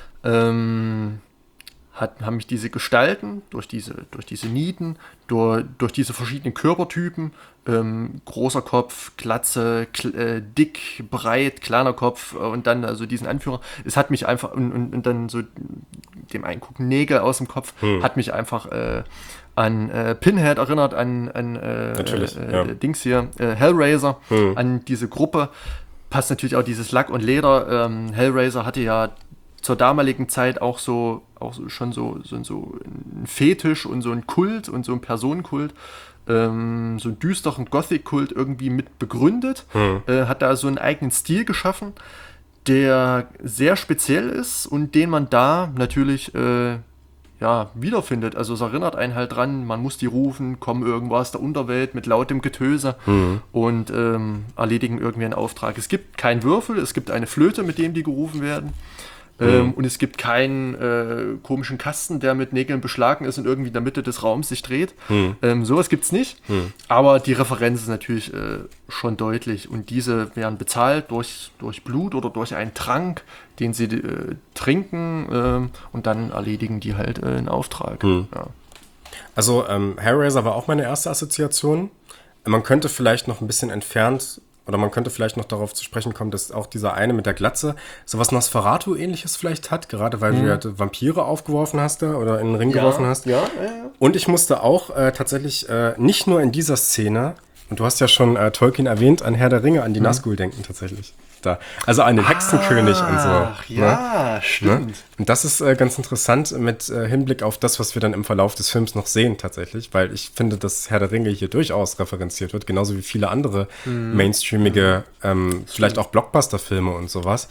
haben mich diese Gestalten durch diese Nieten, durch diese verschiedenen Körpertypen, großer Kopf, Glatze, dick, breit, kleiner Kopf und dann also diesen Anführer, es hat mich einfach, und dann so dem einen gucken Nägel aus dem Kopf, hat mich einfach an Pinhead erinnert, an Natürlich, ja. Dings hier, Hellraiser, an diese Gruppe. Passt natürlich auch dieses Lack und Leder. Hellraiser hatte ja zur damaligen Zeit auch schon so ein Fetisch und so ein Kult und so ein Personenkult, so einen düsteren Gothic-Kult irgendwie mit begründet, hat da so einen eigenen Stil geschaffen, der sehr speziell ist und den man da natürlich wiederfindet. Also es erinnert einen halt dran, man muss die rufen, kommen irgendwo aus der Unterwelt mit lautem Getöse und erledigen irgendwie einen Auftrag. Es gibt keinen Würfel, es gibt eine Flöte, mit dem die gerufen werden. Und es gibt keinen komischen Kasten, der mit Nägeln beschlagen ist und irgendwie in der Mitte des Raums sich dreht. Sowas gibt es nicht. Aber die Referenz ist natürlich schon deutlich. Und diese werden bezahlt durch Blut oder durch einen Trank, den sie trinken. Und dann erledigen die halt einen Auftrag. Ja. Also Hellraiser war auch meine erste Assoziation. Man könnte vielleicht noch ein bisschen entfernt, oder man könnte vielleicht noch darauf zu sprechen kommen, dass auch dieser eine mit der Glatze sowas Nosferatu-ähnliches vielleicht hat, gerade weil du ja Vampire aufgeworfen hast da oder in den Ring geworfen hast. Ja. Und ich musste auch tatsächlich nicht nur in dieser Szene, und du hast ja schon Tolkien erwähnt, an Herr der Ringe, an die Nazgul denken tatsächlich. Da. Also an den Hexenkönig und so. Ach ja, stimmt. Ne? Und das ist ganz interessant mit Hinblick auf das, was wir dann im Verlauf des Films noch sehen tatsächlich, weil ich finde, dass Herr der Ringe hier durchaus referenziert wird, genauso wie viele andere mainstreamige, vielleicht auch Blockbuster-Filme und sowas.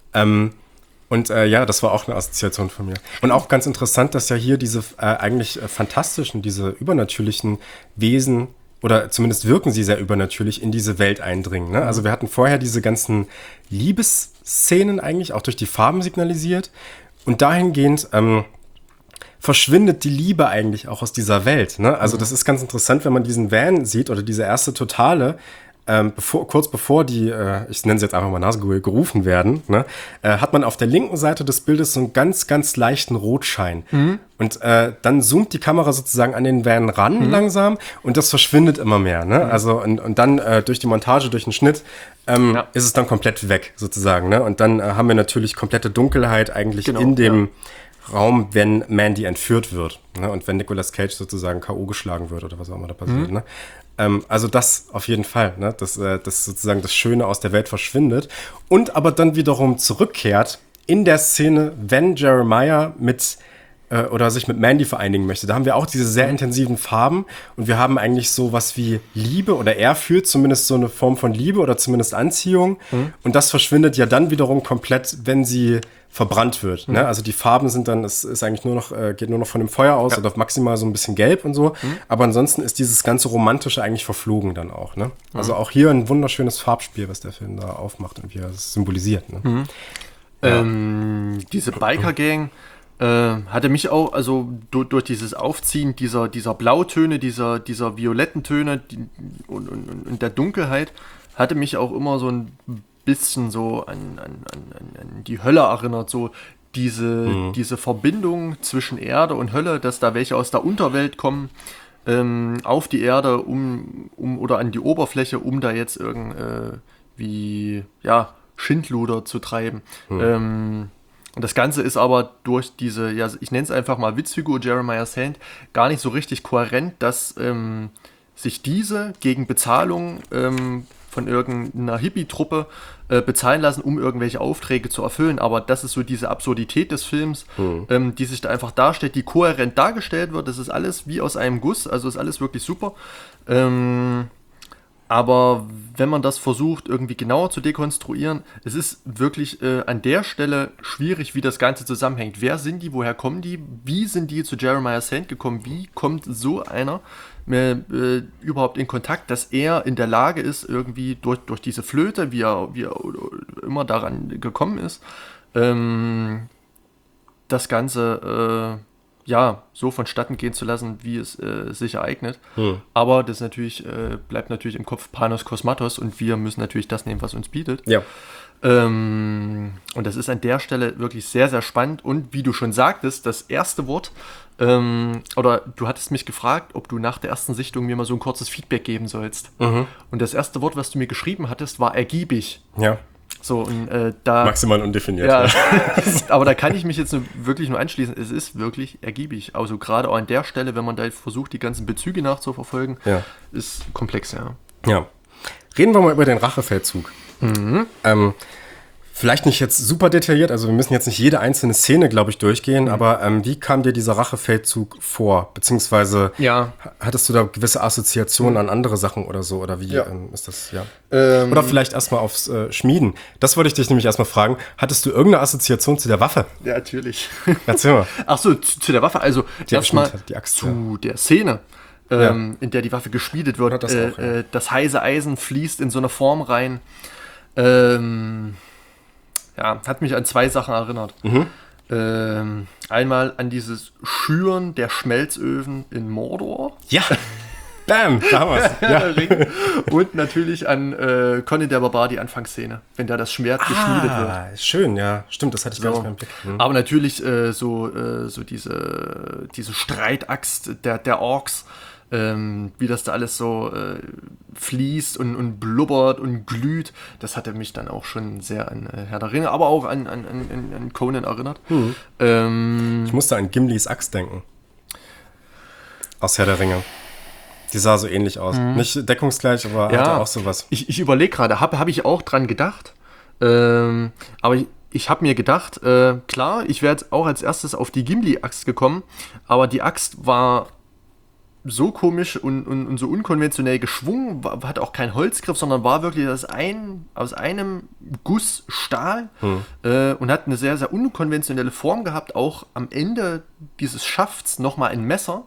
Das war auch eine Assoziation von mir. Und auch ganz interessant, dass ja hier diese eigentlich fantastischen, diese übernatürlichen Wesen, oder zumindest wirken sie sehr übernatürlich, in diese Welt eindringen. Ne? Also wir hatten vorher diese ganzen Liebesszenen eigentlich, auch durch die Farben signalisiert. Und dahingehend verschwindet die Liebe eigentlich auch aus dieser Welt. Ne? Also das ist ganz interessant, wenn man diesen Van sieht oder diese erste Totale, kurz bevor die, ich nenne sie jetzt einfach mal Nazgul, gerufen werden, ne, hat man auf der linken Seite des Bildes so einen ganz, ganz leichten Rotschein. Und dann zoomt die Kamera sozusagen an den Van ran langsam und das verschwindet immer mehr. Ne? Also und dann durch die Montage, durch den Schnitt ist es dann komplett weg sozusagen. Ne? Und dann haben wir natürlich komplette Dunkelheit eigentlich in dem Raum, wenn Mandy entführt wird. Ne? Und wenn Nicolas Cage sozusagen K.O. geschlagen wird oder was auch immer da passiert. Ne? Also das auf jeden Fall, ne? dass sozusagen das Schöne aus der Welt verschwindet und aber dann wiederum zurückkehrt in der Szene, wenn Jeremiah oder sich mit Mandy vereinigen möchte. Da haben wir auch diese sehr intensiven Farben und wir haben eigentlich so was wie Liebe oder er fühlt zumindest so eine Form von Liebe oder zumindest Anziehung und das verschwindet ja dann wiederum komplett, wenn sie verbrannt wird. Ne? Also die Farben sind dann, es ist eigentlich geht nur noch von dem Feuer aus oder maximal so ein bisschen gelb und so. Aber ansonsten ist dieses ganze Romantische eigentlich verflogen dann auch. Ne? Also auch hier ein wunderschönes Farbspiel, was der Film da aufmacht und wie er es symbolisiert. Ne? Diese Biker-Gang, hatte mich auch, also durch dieses Aufziehen dieser Blautöne, dieser violetten Töne und der Dunkelheit, hatte mich auch immer so ein bisschen so an die Hölle erinnert, so diese Verbindung zwischen Erde und Hölle, dass da welche aus der Unterwelt kommen, auf die Erde oder an die Oberfläche, um da jetzt irgendwie Schindluder zu treiben. Und das Ganze ist aber durch diese, ich nenne es einfach mal Witzfigur Jeremiah Sand, gar nicht so richtig kohärent, dass sich diese gegen Bezahlung von irgendeiner Hippie-Truppe bezahlen lassen, um irgendwelche Aufträge zu erfüllen. Aber das ist so diese Absurdität des Films, die sich da einfach darstellt, die kohärent dargestellt wird. Das ist alles wie aus einem Guss, also ist alles wirklich super. Aber wenn man das versucht, irgendwie genauer zu dekonstruieren, es ist wirklich an der Stelle schwierig, wie das Ganze zusammenhängt. Wer sind die, woher kommen die, wie sind die zu Jeremiah Sand gekommen, wie kommt so einer überhaupt in Kontakt, dass er in der Lage ist, irgendwie durch diese Flöte, wie er immer daran gekommen ist, das Ganze so vonstatten gehen zu lassen, wie es sich ereignet. Aber das natürlich bleibt natürlich im Kopf Panos Kosmatos und wir müssen natürlich das nehmen, was uns bietet. Ja. Und das ist an der Stelle wirklich sehr, sehr spannend. Und wie du schon sagtest, das erste Wort, oder du hattest mich gefragt, ob du nach der ersten Sichtung mir mal so ein kurzes Feedback geben sollst. Und das erste Wort, was du mir geschrieben hattest, war ergiebig. Ja. So, und da. Maximal undefiniert. Ja, aber da kann ich mich jetzt wirklich nur anschließen. Es ist wirklich ergiebig. Also gerade auch an der Stelle, wenn man da versucht, die ganzen Bezüge nachzuverfolgen, ist komplex, ja. Ja. Reden wir mal über den Rachefeldzug. Vielleicht nicht jetzt super detailliert, also wir müssen jetzt nicht jede einzelne Szene, glaube ich, durchgehen, aber wie kam dir dieser Rachefeldzug vor? Beziehungsweise hattest du da gewisse Assoziationen an andere Sachen oder so? Oder wie ist das? Ja. Oder vielleicht erstmal aufs Schmieden. Das wollte ich dich nämlich erstmal fragen. Hattest du irgendeine Assoziation zu der Waffe? Ja, natürlich. Erzähl mal. Ach so, zu der Waffe, also erstmal zu der Szene. In der die Waffe geschmiedet wird. Das heiße Eisen fließt in so eine Form rein. Hat mich an zwei Sachen erinnert. Einmal an dieses Schüren der Schmelzöfen in Mordor. Ja. Bam, da haben wir's. Ja. Und natürlich an Conan der Barbar, die Anfangsszene, wenn da das Schwert geschmiedet wird. Schön, ja. Stimmt, das hatte ich gar nicht mehr im Blick. Aber natürlich so diese Streitaxt der Orks, wie das da alles so fließt und blubbert und glüht, das hatte mich dann auch schon sehr an Herr der Ringe, aber auch an Conan erinnert. Ich musste an Gimlis Axt denken. Aus Herr der Ringe. Die sah so ähnlich aus. Nicht deckungsgleich, aber hatte auch sowas. Ich überlege gerade, hab ich auch dran gedacht. Aber ich habe mir gedacht, klar, ich wäre jetzt auch als erstes auf die Gimli-Axt gekommen, aber die Axt war so komisch und so unkonventionell geschwungen, hat auch keinen Holzgriff, sondern war wirklich aus einem Guss Stahl und hat eine sehr, sehr unkonventionelle Form gehabt. Auch am Ende dieses Schafts nochmal ein Messer,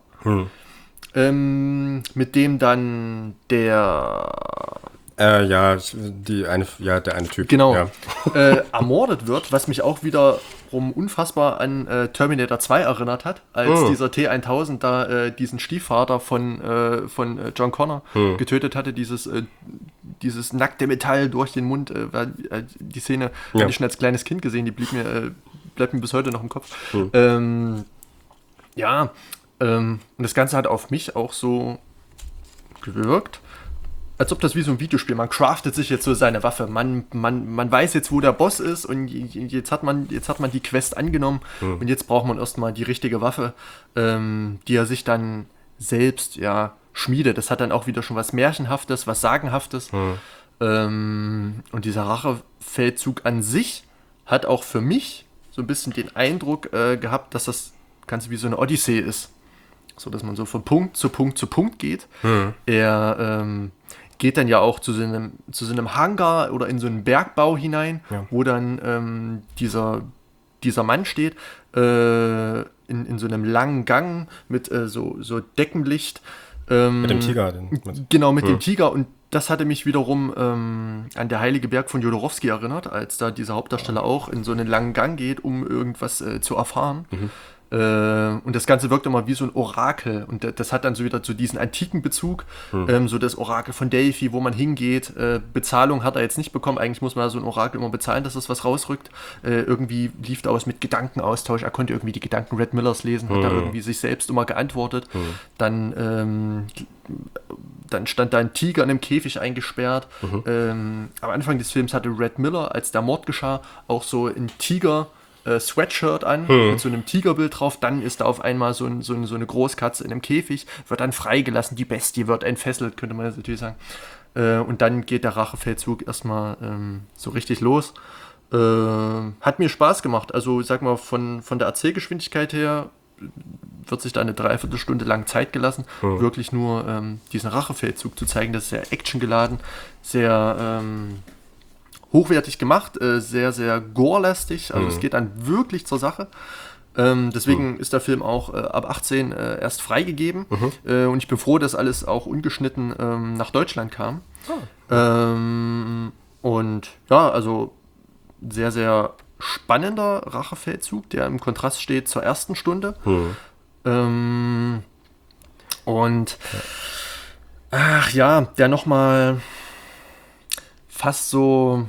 mit dem dann der eine Typ. Genau. Ja. Ermordet wird, was mich auch wiederum unfassbar an Terminator 2 erinnert hat, als dieser T-1000 da diesen Stiefvater von John Connor getötet hatte, dieses nackte Metall durch den Mund. Die Szene habe ich schon als kleines Kind gesehen, die bleibt mir bis heute noch im Kopf. Und das Ganze hat auf mich auch so gewirkt, als ob das wie so ein Videospiel, man craftet sich jetzt so seine Waffe, man weiß jetzt, wo der Boss ist und jetzt hat man die Quest angenommen und jetzt braucht man erstmal die richtige Waffe, die er sich dann selbst schmiedet. Das hat dann auch wieder schon was Märchenhaftes, was Sagenhaftes. Und dieser Rachefeldzug an sich hat auch für mich so ein bisschen den Eindruck gehabt, dass das Ganze wie so eine Odyssee ist. So, dass man so von Punkt zu Punkt zu Punkt geht. Er geht dann ja auch zu so einem Hangar oder in so einen Bergbau hinein, wo dann dieser Mann steht, in so einem langen Gang mit so Deckenlicht. Mit dem Tiger. Genau, mit dem Tiger, und das hatte mich wiederum an der Heilige Berg von Jodorowsky erinnert, als da dieser Hauptdarsteller auch in so einen langen Gang geht, um irgendwas zu erfahren. Und das Ganze wirkt immer wie so ein Orakel. Und das hat dann so wieder zu diesen antiken Bezug. So das Orakel von Delphi, wo man hingeht. Bezahlung hat er jetzt nicht bekommen. Eigentlich muss man so ein Orakel immer bezahlen, dass es was rausrückt. Irgendwie lief da was mit Gedankenaustausch. Er konnte irgendwie die Gedanken Red Millers lesen, hat da irgendwie sich selbst immer geantwortet. Dann stand da ein Tiger in einem Käfig eingesperrt. Am Anfang des Films hatte Red Miller, als der Mord geschah, auch so ein Tiger Sweatshirt an, mit so einem Tigerbild drauf. Dann ist da auf einmal so eine Großkatze in einem Käfig, wird dann freigelassen, die Bestie wird entfesselt, könnte man jetzt natürlich sagen. Und dann geht der Rachefeldzug erstmal so richtig los. Hat mir Spaß gemacht. Also sag mal, von der Erzählgeschwindigkeit her wird sich da eine Dreiviertelstunde lang Zeit gelassen, wirklich nur diesen Rachefeldzug zu zeigen. Das ist sehr actiongeladen, sehr hochwertig gemacht, sehr, sehr gore-lastig, also es geht dann wirklich zur Sache. Deswegen ist der Film auch ab 18 erst freigegeben und ich bin froh, dass alles auch ungeschnitten nach Deutschland kam. Und ja, also sehr, sehr spannender Rachefeldzug, der im Kontrast steht zur ersten Stunde. Und ach ja, der nochmal fast so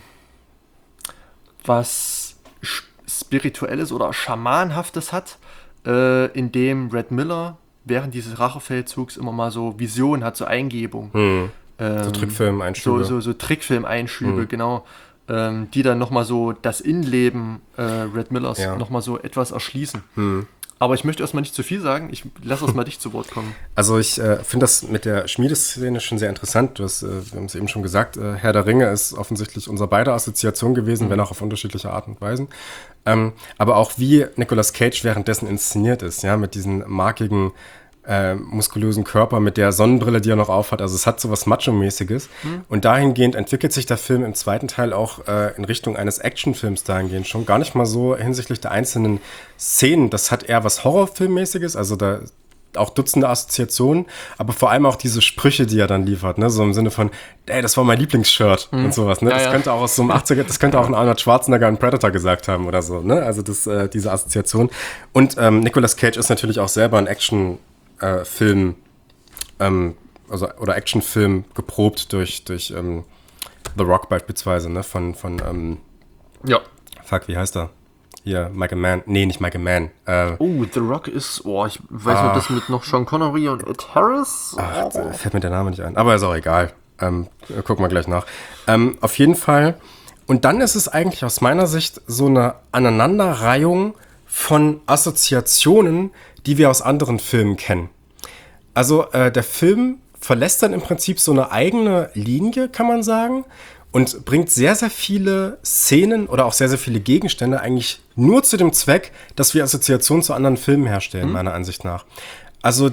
was Spirituelles oder Schamanhaftes hat, in dem Red Miller während dieses Rachefeldzugs immer mal so Visionen hat, so Eingebung. So Trickfilm-Einschübe. So Trickfilm-Einschübe, genau. Die dann nochmal so das Innenleben Red Millers nochmal so etwas erschließen. Aber ich möchte erstmal nicht zu viel sagen. Ich lasse erstmal dich zu Wort kommen. Also ich finde das mit der Schmiedeszene schon sehr interessant. Wir haben es eben schon gesagt, Herr der Ringe ist offensichtlich unser beider Assoziation gewesen, wenn auch auf unterschiedliche Art und Weisen. Aber auch wie Nicolas Cage währenddessen inszeniert ist, ja, mit diesen markigen, muskulösen Körper, mit der Sonnenbrille, die er noch aufhat. Also es hat so was Macho-mäßiges. Und dahingehend entwickelt sich der Film im zweiten Teil auch in Richtung eines Actionfilms dahingehend schon. Gar nicht mal so hinsichtlich der einzelnen Szenen. Das hat eher was Horrorfilmmäßiges, also da auch Dutzende Assoziationen, aber vor allem auch diese Sprüche, die er dann liefert, ne? So im Sinne von, ey, das war mein Lieblingsshirt und sowas, ne? Ja, das könnte auch aus so einem 80er, das könnte auch ein Arnold Schwarzenegger in Predator gesagt haben oder so, ne? Also diese Assoziation. Und Nicolas Cage ist natürlich auch selber ein Film, oder Actionfilm geprobt durch The Rock beispielsweise, ne? Von fuck, wie heißt er? Hier, Michael Mann. Nee, nicht Michael Mann. The Rock ist, ich weiß nicht, ob das mit noch Sean Connery und Ed Harris? Fällt mir der Name nicht ein. Aber ist auch egal. Gucken wir gleich nach. Auf jeden Fall. Und dann ist es eigentlich aus meiner Sicht so eine Aneinanderreihung von Assoziationen, die wir aus anderen Filmen kennen. Also der Film verlässt dann im Prinzip so eine eigene Linie, kann man sagen, und bringt sehr, sehr viele Szenen oder auch sehr, sehr viele Gegenstände eigentlich nur zu dem Zweck, dass wir Assoziationen zu anderen Filmen herstellen, meiner Ansicht nach. Also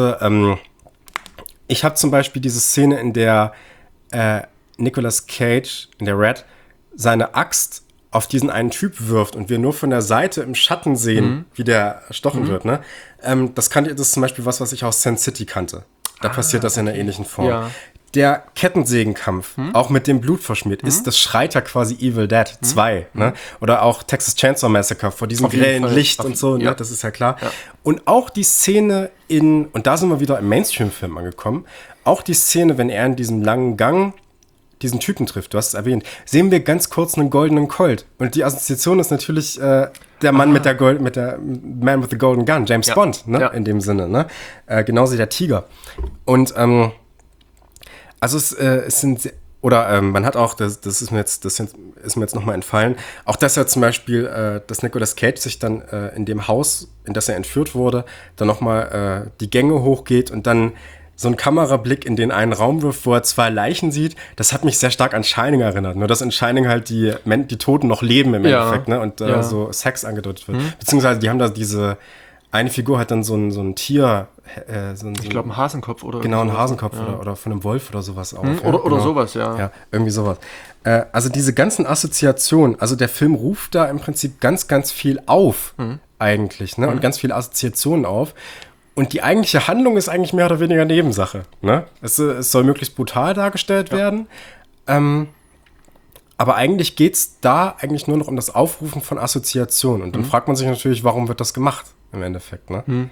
ich habe zum Beispiel diese Szene, in der Nicolas Cage, in der Red, seine Axt auf diesen einen Typ wirft und wir nur von der Seite im Schatten sehen, wie der erstochen wird. Ne? Das ist zum Beispiel was ich aus Sin City kannte. Da passiert das in einer ähnlichen Form. Ja. Der Kettensägenkampf, auch mit dem Blut verschmiert, das schreit ja quasi Evil Dead 2. Ne? Oder auch Texas Chainsaw Massacre vor diesem grellen Licht und so, ne? Das ist ja klar. Ja. Und auch die Szene und da sind wir wieder im Mainstream-Film angekommen, auch die Szene, wenn er in diesem langen Gang diesen Typen trifft, du hast es erwähnt, sehen wir ganz kurz einen goldenen Colt. Und die Assoziation ist natürlich der Mann mit der Man with the Golden Gun, James Bond, ne? In dem Sinne, ne? Genauso der Tiger. Und also es sind, oder man hat auch, das ist mir jetzt nochmal entfallen, auch dass er zum Beispiel, dass Nicolas Cage sich dann in dem Haus, in das er entführt wurde, dann nochmal die Gänge hochgeht und dann so einen Kamerablick in den einen Raum wirft, wo er zwei Leichen sieht. Das hat mich sehr stark an Shining erinnert. Nur dass in Shining halt die Toten noch leben im Endeffekt, ne? Und so Sex angedeutet wird. Beziehungsweise die haben da eine Figur hat dann so ein Tier, ich glaube ein Hasenkopf oder genau, ein Hasenkopf oder von einem Wolf oder sowas auch. Oder sowas, ja. Ja, irgendwie sowas. Also diese ganzen Assoziationen, also der Film ruft da im Prinzip ganz, ganz viel auf, eigentlich, ne? Und ganz viele Assoziationen auf. Und die eigentliche Handlung ist eigentlich mehr oder weniger Nebensache. Ne? Es soll möglichst brutal dargestellt werden. Aber eigentlich geht es da eigentlich nur noch um das Aufrufen von Assoziationen. Und dann fragt man sich natürlich, warum wird das gemacht im Endeffekt. Ne?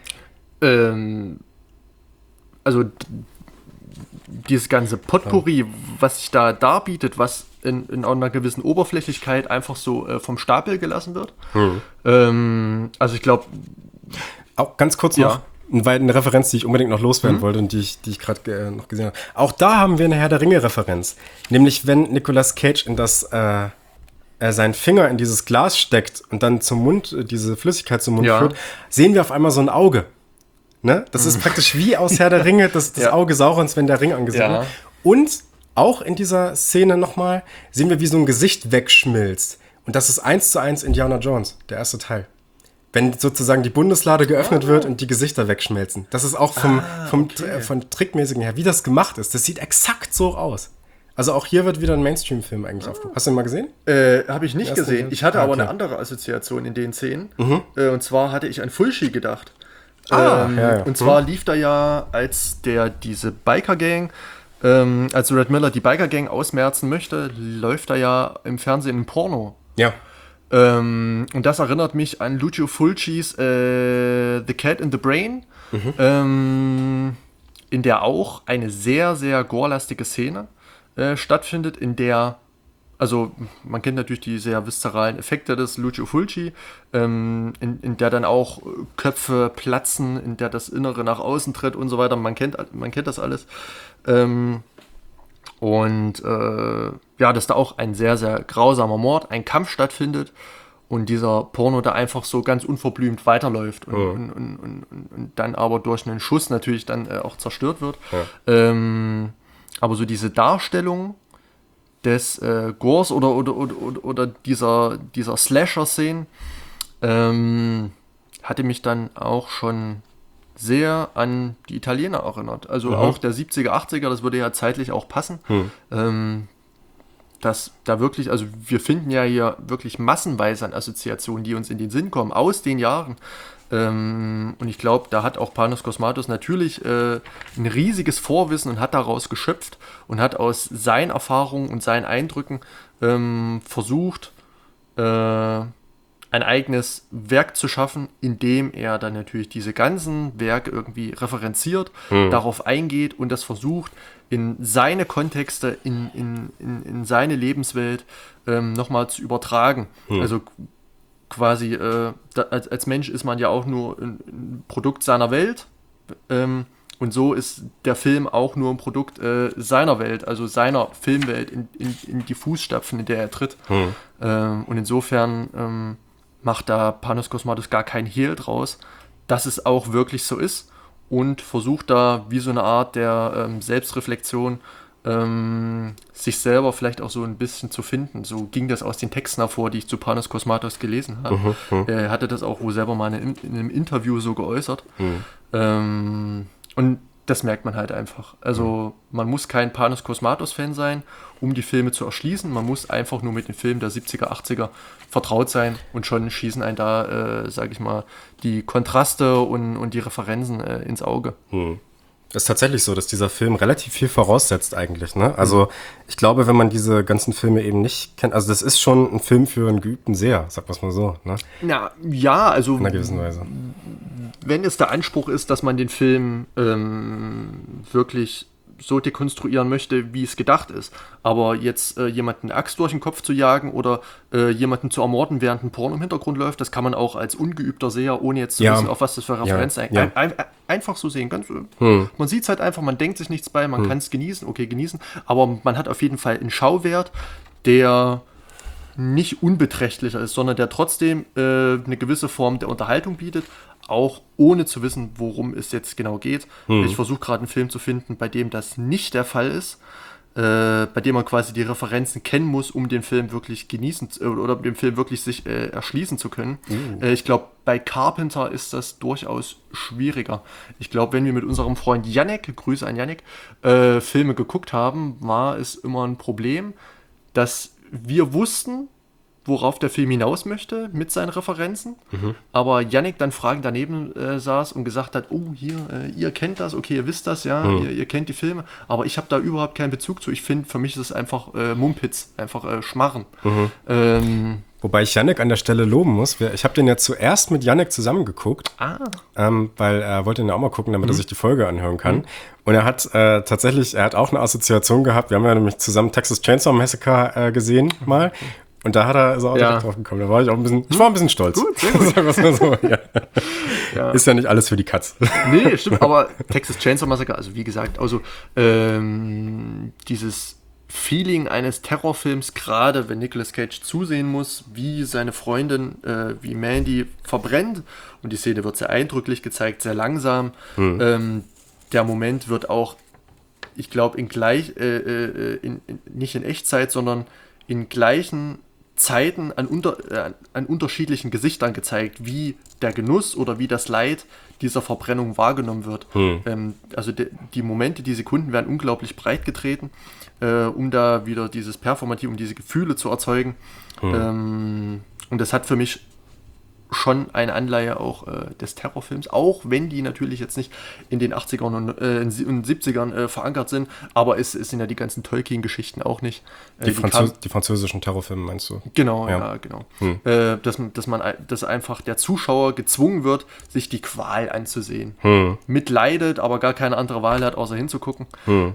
Also dieses ganze Potpourri, was sich da darbietet, was in einer gewissen Oberflächlichkeit einfach so vom Stapel gelassen wird. Also ich glaube... Auch ganz kurz noch, weil eine Referenz, die ich unbedingt noch loswerden wollte und die ich gerade noch gesehen habe. Auch da haben wir eine Herr der Ringe-Referenz. Nämlich, wenn Nicolas Cage seinen Finger in dieses Glas steckt und dann zum Mund, diese Flüssigkeit zum Mund führt, sehen wir auf einmal so ein Auge. Ne? Das ist praktisch wie aus Herr der Ringe, das Auge Saurons, wenn der Ring angesehen wird. Und auch in dieser Szene nochmal sehen wir, wie so ein Gesicht wegschmilzt. Und das ist 1:1 Indiana Jones, der erste Teil. Wenn sozusagen die Bundeslade geöffnet wird und die Gesichter wegschmelzen. Das ist auch von Trickmäßigen her, wie das gemacht ist. Das sieht exakt so aus. Also auch hier wird wieder ein Mainstream-Film eigentlich aufgenommen. Hast du den mal gesehen? Habe ich nicht gesehen. Ich hatte aber eine andere Assoziation in den Szenen. Und zwar hatte ich an Fulci gedacht. Und zwar lief da ja, als diese Biker-Gang, als Red Miller die Biker-Gang ausmerzen möchte, läuft da ja im Fernsehen ein Porno. Ja. Und das erinnert mich an Lucio Fulcis The Cat in the Brain, in der auch eine sehr, sehr gorelastige Szene stattfindet, in der, also man kennt natürlich die sehr viszeralen Effekte des Lucio Fulci, in der dann auch Köpfe platzen, in der das Innere nach außen tritt und so weiter. Man kennt das alles. Dass da auch ein sehr, sehr grausamer Mord, ein Kampf stattfindet und dieser Porno da einfach so ganz unverblümt weiterläuft und dann aber durch einen Schuss natürlich dann auch zerstört wird. Ja. Aber so diese Darstellung des Gores oder dieser Slasher-Szenen hatte mich dann auch schon sehr an die Italiener erinnert. Also auch der 70er, 80er, das würde ja zeitlich auch passen. Dass da wirklich, also wir finden ja hier wirklich massenweise an Assoziationen, die uns in den Sinn kommen, aus den Jahren. Und ich glaube, da hat auch Panos Cosmatos natürlich ein riesiges Vorwissen und hat daraus geschöpft und hat aus seinen Erfahrungen und seinen Eindrücken versucht, ein eigenes Werk zu schaffen, in dem er dann natürlich diese ganzen Werke irgendwie referenziert, darauf eingeht und das versucht, in seine Kontexte, in seine Lebenswelt nochmal zu übertragen. Also quasi, als Mensch ist man ja auch nur ein Produkt seiner Welt, und so ist der Film auch nur ein Produkt seiner Welt, also seiner Filmwelt, in die Fußstapfen, in der er tritt. Und insofern macht da Panos Cosmatos gar kein Hehl draus, dass es auch wirklich so ist und versucht da wie so eine Art der Selbstreflexion sich selber vielleicht auch so ein bisschen zu finden. So ging das aus den Texten hervor, die ich zu Panos Cosmatos gelesen habe. Er hatte das auch wohl selber mal in einem Interview so geäußert. Und das merkt man halt einfach. Also man muss kein Panos Cosmatos-Fan sein, um die Filme zu erschließen. Man muss einfach nur mit den Filmen der 70er, 80er vertraut sein und schon schießen einen da, sage ich mal, die Kontraste und die Referenzen ins Auge. Das ist tatsächlich so, dass dieser Film relativ viel voraussetzt eigentlich, ne? Also ich glaube, wenn man diese ganzen Filme eben nicht kennt, also das ist schon ein Film für einen geübten Seher, sag mal so, ne? Ja, also in einer gewissen Weise. Wenn es der Anspruch ist, dass man den Film wirklich so dekonstruieren möchte, wie es gedacht ist, aber jetzt jemanden eine Axt durch den Kopf zu jagen oder jemanden zu ermorden, während ein Porno im Hintergrund läuft, das kann man auch als ungeübter Seher, ohne jetzt zu wissen, auf was das für Referenz ist, einfach so sehen. Man sieht es halt einfach, man denkt sich nichts bei, man kann es genießen, aber man hat auf jeden Fall einen Schauwert, der nicht unbeträchtlicher ist, sondern der trotzdem eine gewisse Form der Unterhaltung bietet, auch ohne zu wissen, worum es jetzt genau geht. Ich versuche gerade einen Film zu finden, bei dem das nicht der Fall ist, bei dem man quasi die Referenzen kennen muss, um den Film wirklich genießen oder den Film wirklich sich erschließen zu können. Ich glaube, bei Carpenter ist das durchaus schwieriger. Ich glaube, wenn wir mit unserem Freund Yannick, Grüße an Yannick, Filme geguckt haben, war es immer ein Problem, dass wir wussten, worauf der Film hinaus möchte mit seinen Referenzen, aber Yannick dann fragend daneben saß und gesagt hat, oh, hier, ihr kennt das, okay, ihr wisst das, ja, ihr kennt die Filme, aber ich habe da überhaupt keinen Bezug zu. Ich finde, für mich ist es einfach Mumpitz, einfach Schmarren. Wobei ich Yannick an der Stelle loben muss. Ich habe den ja zuerst mit Yannick zusammengeguckt, weil er wollte ihn ja auch mal gucken, damit er sich die Folge anhören kann. Und er hat tatsächlich, er hat auch eine Assoziation gehabt. Wir haben ja nämlich zusammen Texas Chainsaw Massacre gesehen mal. Und da ist er auch direkt drauf gekommen. Da war ich auch ich war ein bisschen stolz. Gut, sehr gut. Sagen wir es mal so. Ja. Ist ja nicht alles für die Katz. Nee, stimmt, aber Texas Chainsaw Massacre, also wie gesagt, also dieses Feeling eines Terrorfilms, gerade wenn Nicolas Cage zusehen muss, wie seine Freundin, wie Mandy verbrennt, und die Szene wird sehr eindrücklich gezeigt, sehr langsam. Der Moment wird auch, ich glaube, nicht in Echtzeit, sondern in gleichen Zeiten an unterschiedlichen Gesichtern gezeigt, wie der Genuss oder wie das Leid dieser Verbrennung wahrgenommen wird. Also die Momente, die Sekunden werden unglaublich breit getreten, um da wieder dieses Performativ, um diese Gefühle zu erzeugen. Und das hat für mich schon eine Anleihe auch des Terrorfilms, auch wenn die natürlich jetzt nicht in den 80ern und 70ern verankert sind, aber es sind ja die ganzen Tolkien-Geschichten auch nicht. Die französischen Terrorfilme meinst du? Genau, ja genau. Dass einfach der Zuschauer gezwungen wird, sich die Qual anzusehen. Mitleidet, aber gar keine andere Wahl hat, außer hinzugucken.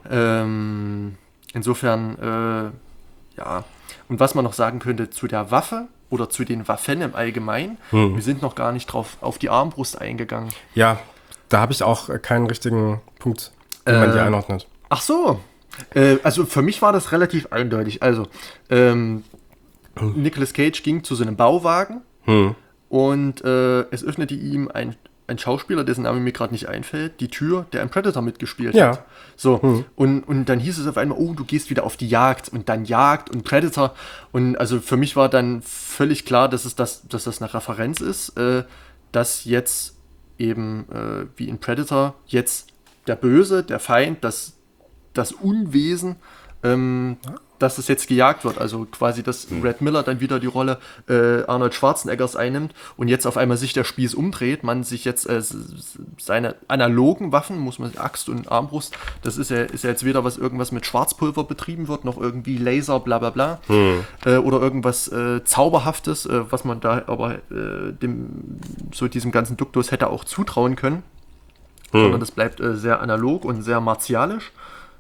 Insofern, ja. Und was man noch sagen könnte zu der Waffe oder zu den Waffen im Allgemeinen, wir sind noch gar nicht drauf auf die Armbrust eingegangen. Ja, da habe ich auch keinen richtigen Punkt, wie man die einordnet. Ach so. Also für mich war das relativ eindeutig. Also, Nicolas Cage ging zu so einem Bauwagen und es öffnete ihm ein Schauspieler, dessen Name mir gerade nicht einfällt, die Tür, der im Predator mitgespielt hat. So, und dann hieß es auf einmal, oh, du gehst wieder auf die Jagd und dann Jagd und Predator. Und also für mich war dann völlig klar, dass das eine Referenz ist, dass jetzt eben wie in Predator jetzt der Böse, der Feind, das Unwesen, dass es jetzt gejagt wird. Also quasi, dass Red Miller dann wieder die Rolle Arnold Schwarzeneggers einnimmt und jetzt auf einmal sich der Spieß umdreht, man sich jetzt seine analogen Waffen, muss man Axt und Armbrust, das ist ja jetzt weder irgendwas mit Schwarzpulver betrieben wird, noch irgendwie Laser, bla bla bla, oder irgendwas Zauberhaftes, was man da aber diesem ganzen Duktus hätte auch zutrauen können, sondern das bleibt sehr analog und sehr martialisch.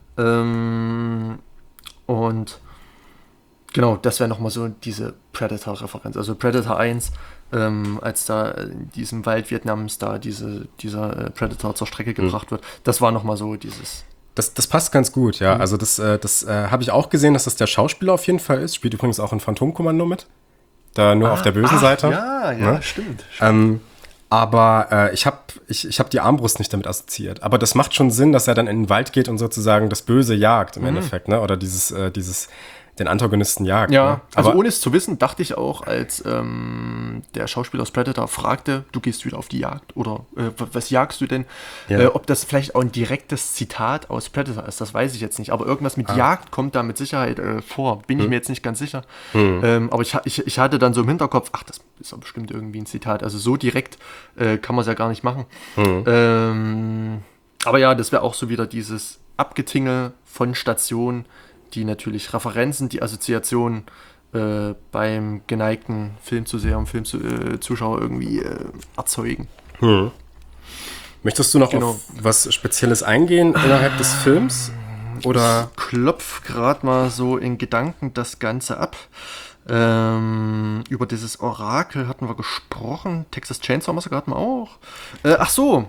Und genau, das wäre nochmal so diese Predator-Referenz. Also Predator 1, als da in diesem Wald Vietnams da dieser Predator zur Strecke gebracht wird, das war nochmal so dieses... Das passt ganz gut, ja. Also das habe ich auch gesehen, dass das der Schauspieler auf jeden Fall ist. Spielt übrigens auch in Phantomkommando mit. Da nur auf der bösen Seite. Ja, ne? Stimmt. Aber ich hab die Armbrust nicht damit assoziiert. Aber das macht schon Sinn, dass er dann in den Wald geht und sozusagen das Böse jagt im Endeffekt, ne? Oder den Antagonisten jagt. Ja, ne? also ohne es zu wissen, dachte ich auch, als der Schauspieler aus Predator fragte, du gehst wieder auf die Jagd oder was jagst du denn? Ja. Ob das vielleicht auch ein direktes Zitat aus Predator ist, das weiß ich jetzt nicht. Aber irgendwas mit Jagd kommt da mit Sicherheit vor. Bin ich mir jetzt nicht ganz sicher. Aber ich hatte dann so im Hinterkopf, ach, das ist doch bestimmt irgendwie ein Zitat. Also so direkt kann man es ja gar nicht machen. Aber ja, das wäre auch so wieder dieses Abgetingel von Stationen, die natürlich Referenzen, die Assoziationen beim geneigten Filmzuseher und Filmzuschauer irgendwie erzeugen. Möchtest du noch auf was Spezielles eingehen innerhalb des Films? Oder? Ich klopf gerade mal so in Gedanken das Ganze ab. Über dieses Orakel hatten wir gesprochen. Texas Chainsaw Massacre hatten wir auch. Ach so.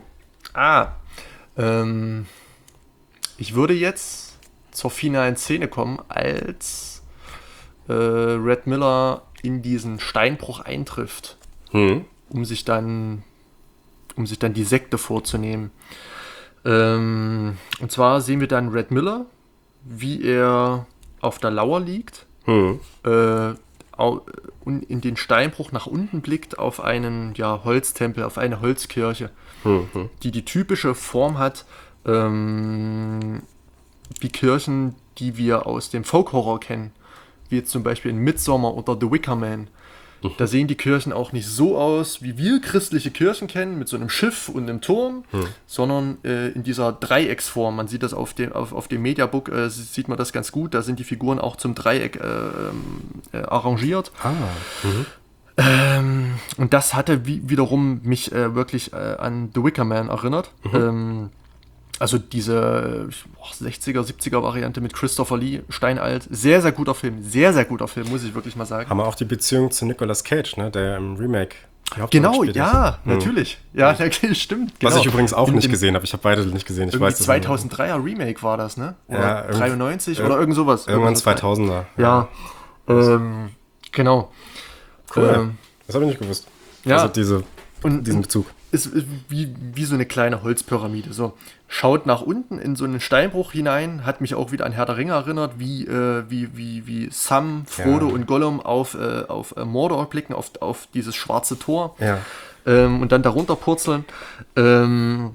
Ich würde jetzt zur finalen Szene kommen, als Red Miller in diesen Steinbruch eintrifft, um sich dann die Sekte vorzunehmen. Und zwar sehen wir dann Red Miller, wie er auf der Lauer liegt, und in den Steinbruch nach unten blickt auf einen Holztempel, auf eine Holzkirche, die typische Form hat, wie Kirchen, die wir aus dem Folk-Horror kennen, wie jetzt zum Beispiel in Midsommar oder The Wicker Man. Da sehen die Kirchen auch nicht so aus, wie wir christliche Kirchen kennen, mit so einem Schiff und einem Turm, sondern in dieser Dreiecksform. Man sieht das auf dem Mediabook, sieht man das ganz gut. Da sind die Figuren auch zum Dreieck arrangiert. Und das hatte wiederum mich wirklich an The Wicker Man erinnert. Also diese 60er, 70er Variante mit Christopher Lee, steinalt. Sehr, sehr guter Film, muss ich wirklich mal sagen. Haben wir auch die Beziehung zu Nicolas Cage, ne, der im Remake die Hauptrolle Genau, gespielt ja, hat. natürlich. Ja, stimmt. Genau. Was ich übrigens auch nicht gesehen habe. Ich habe beide nicht gesehen. Ich weiß das 2003er Remake war das, ne? Oder Ja, 93 oder irgend sowas. Irgendwann 2000er. Ja, genau. Cool. Das habe ich nicht gewusst. Ja. Also diesen Bezug. Ist wie so eine kleine Holzpyramide. So, schaut nach unten in so einen Steinbruch hinein, hat mich auch wieder an Herr der Ringe erinnert, wie Sam, Frodo und Gollum auf Mordor blicken, auf dieses schwarze Tor und dann darunter purzeln. Dann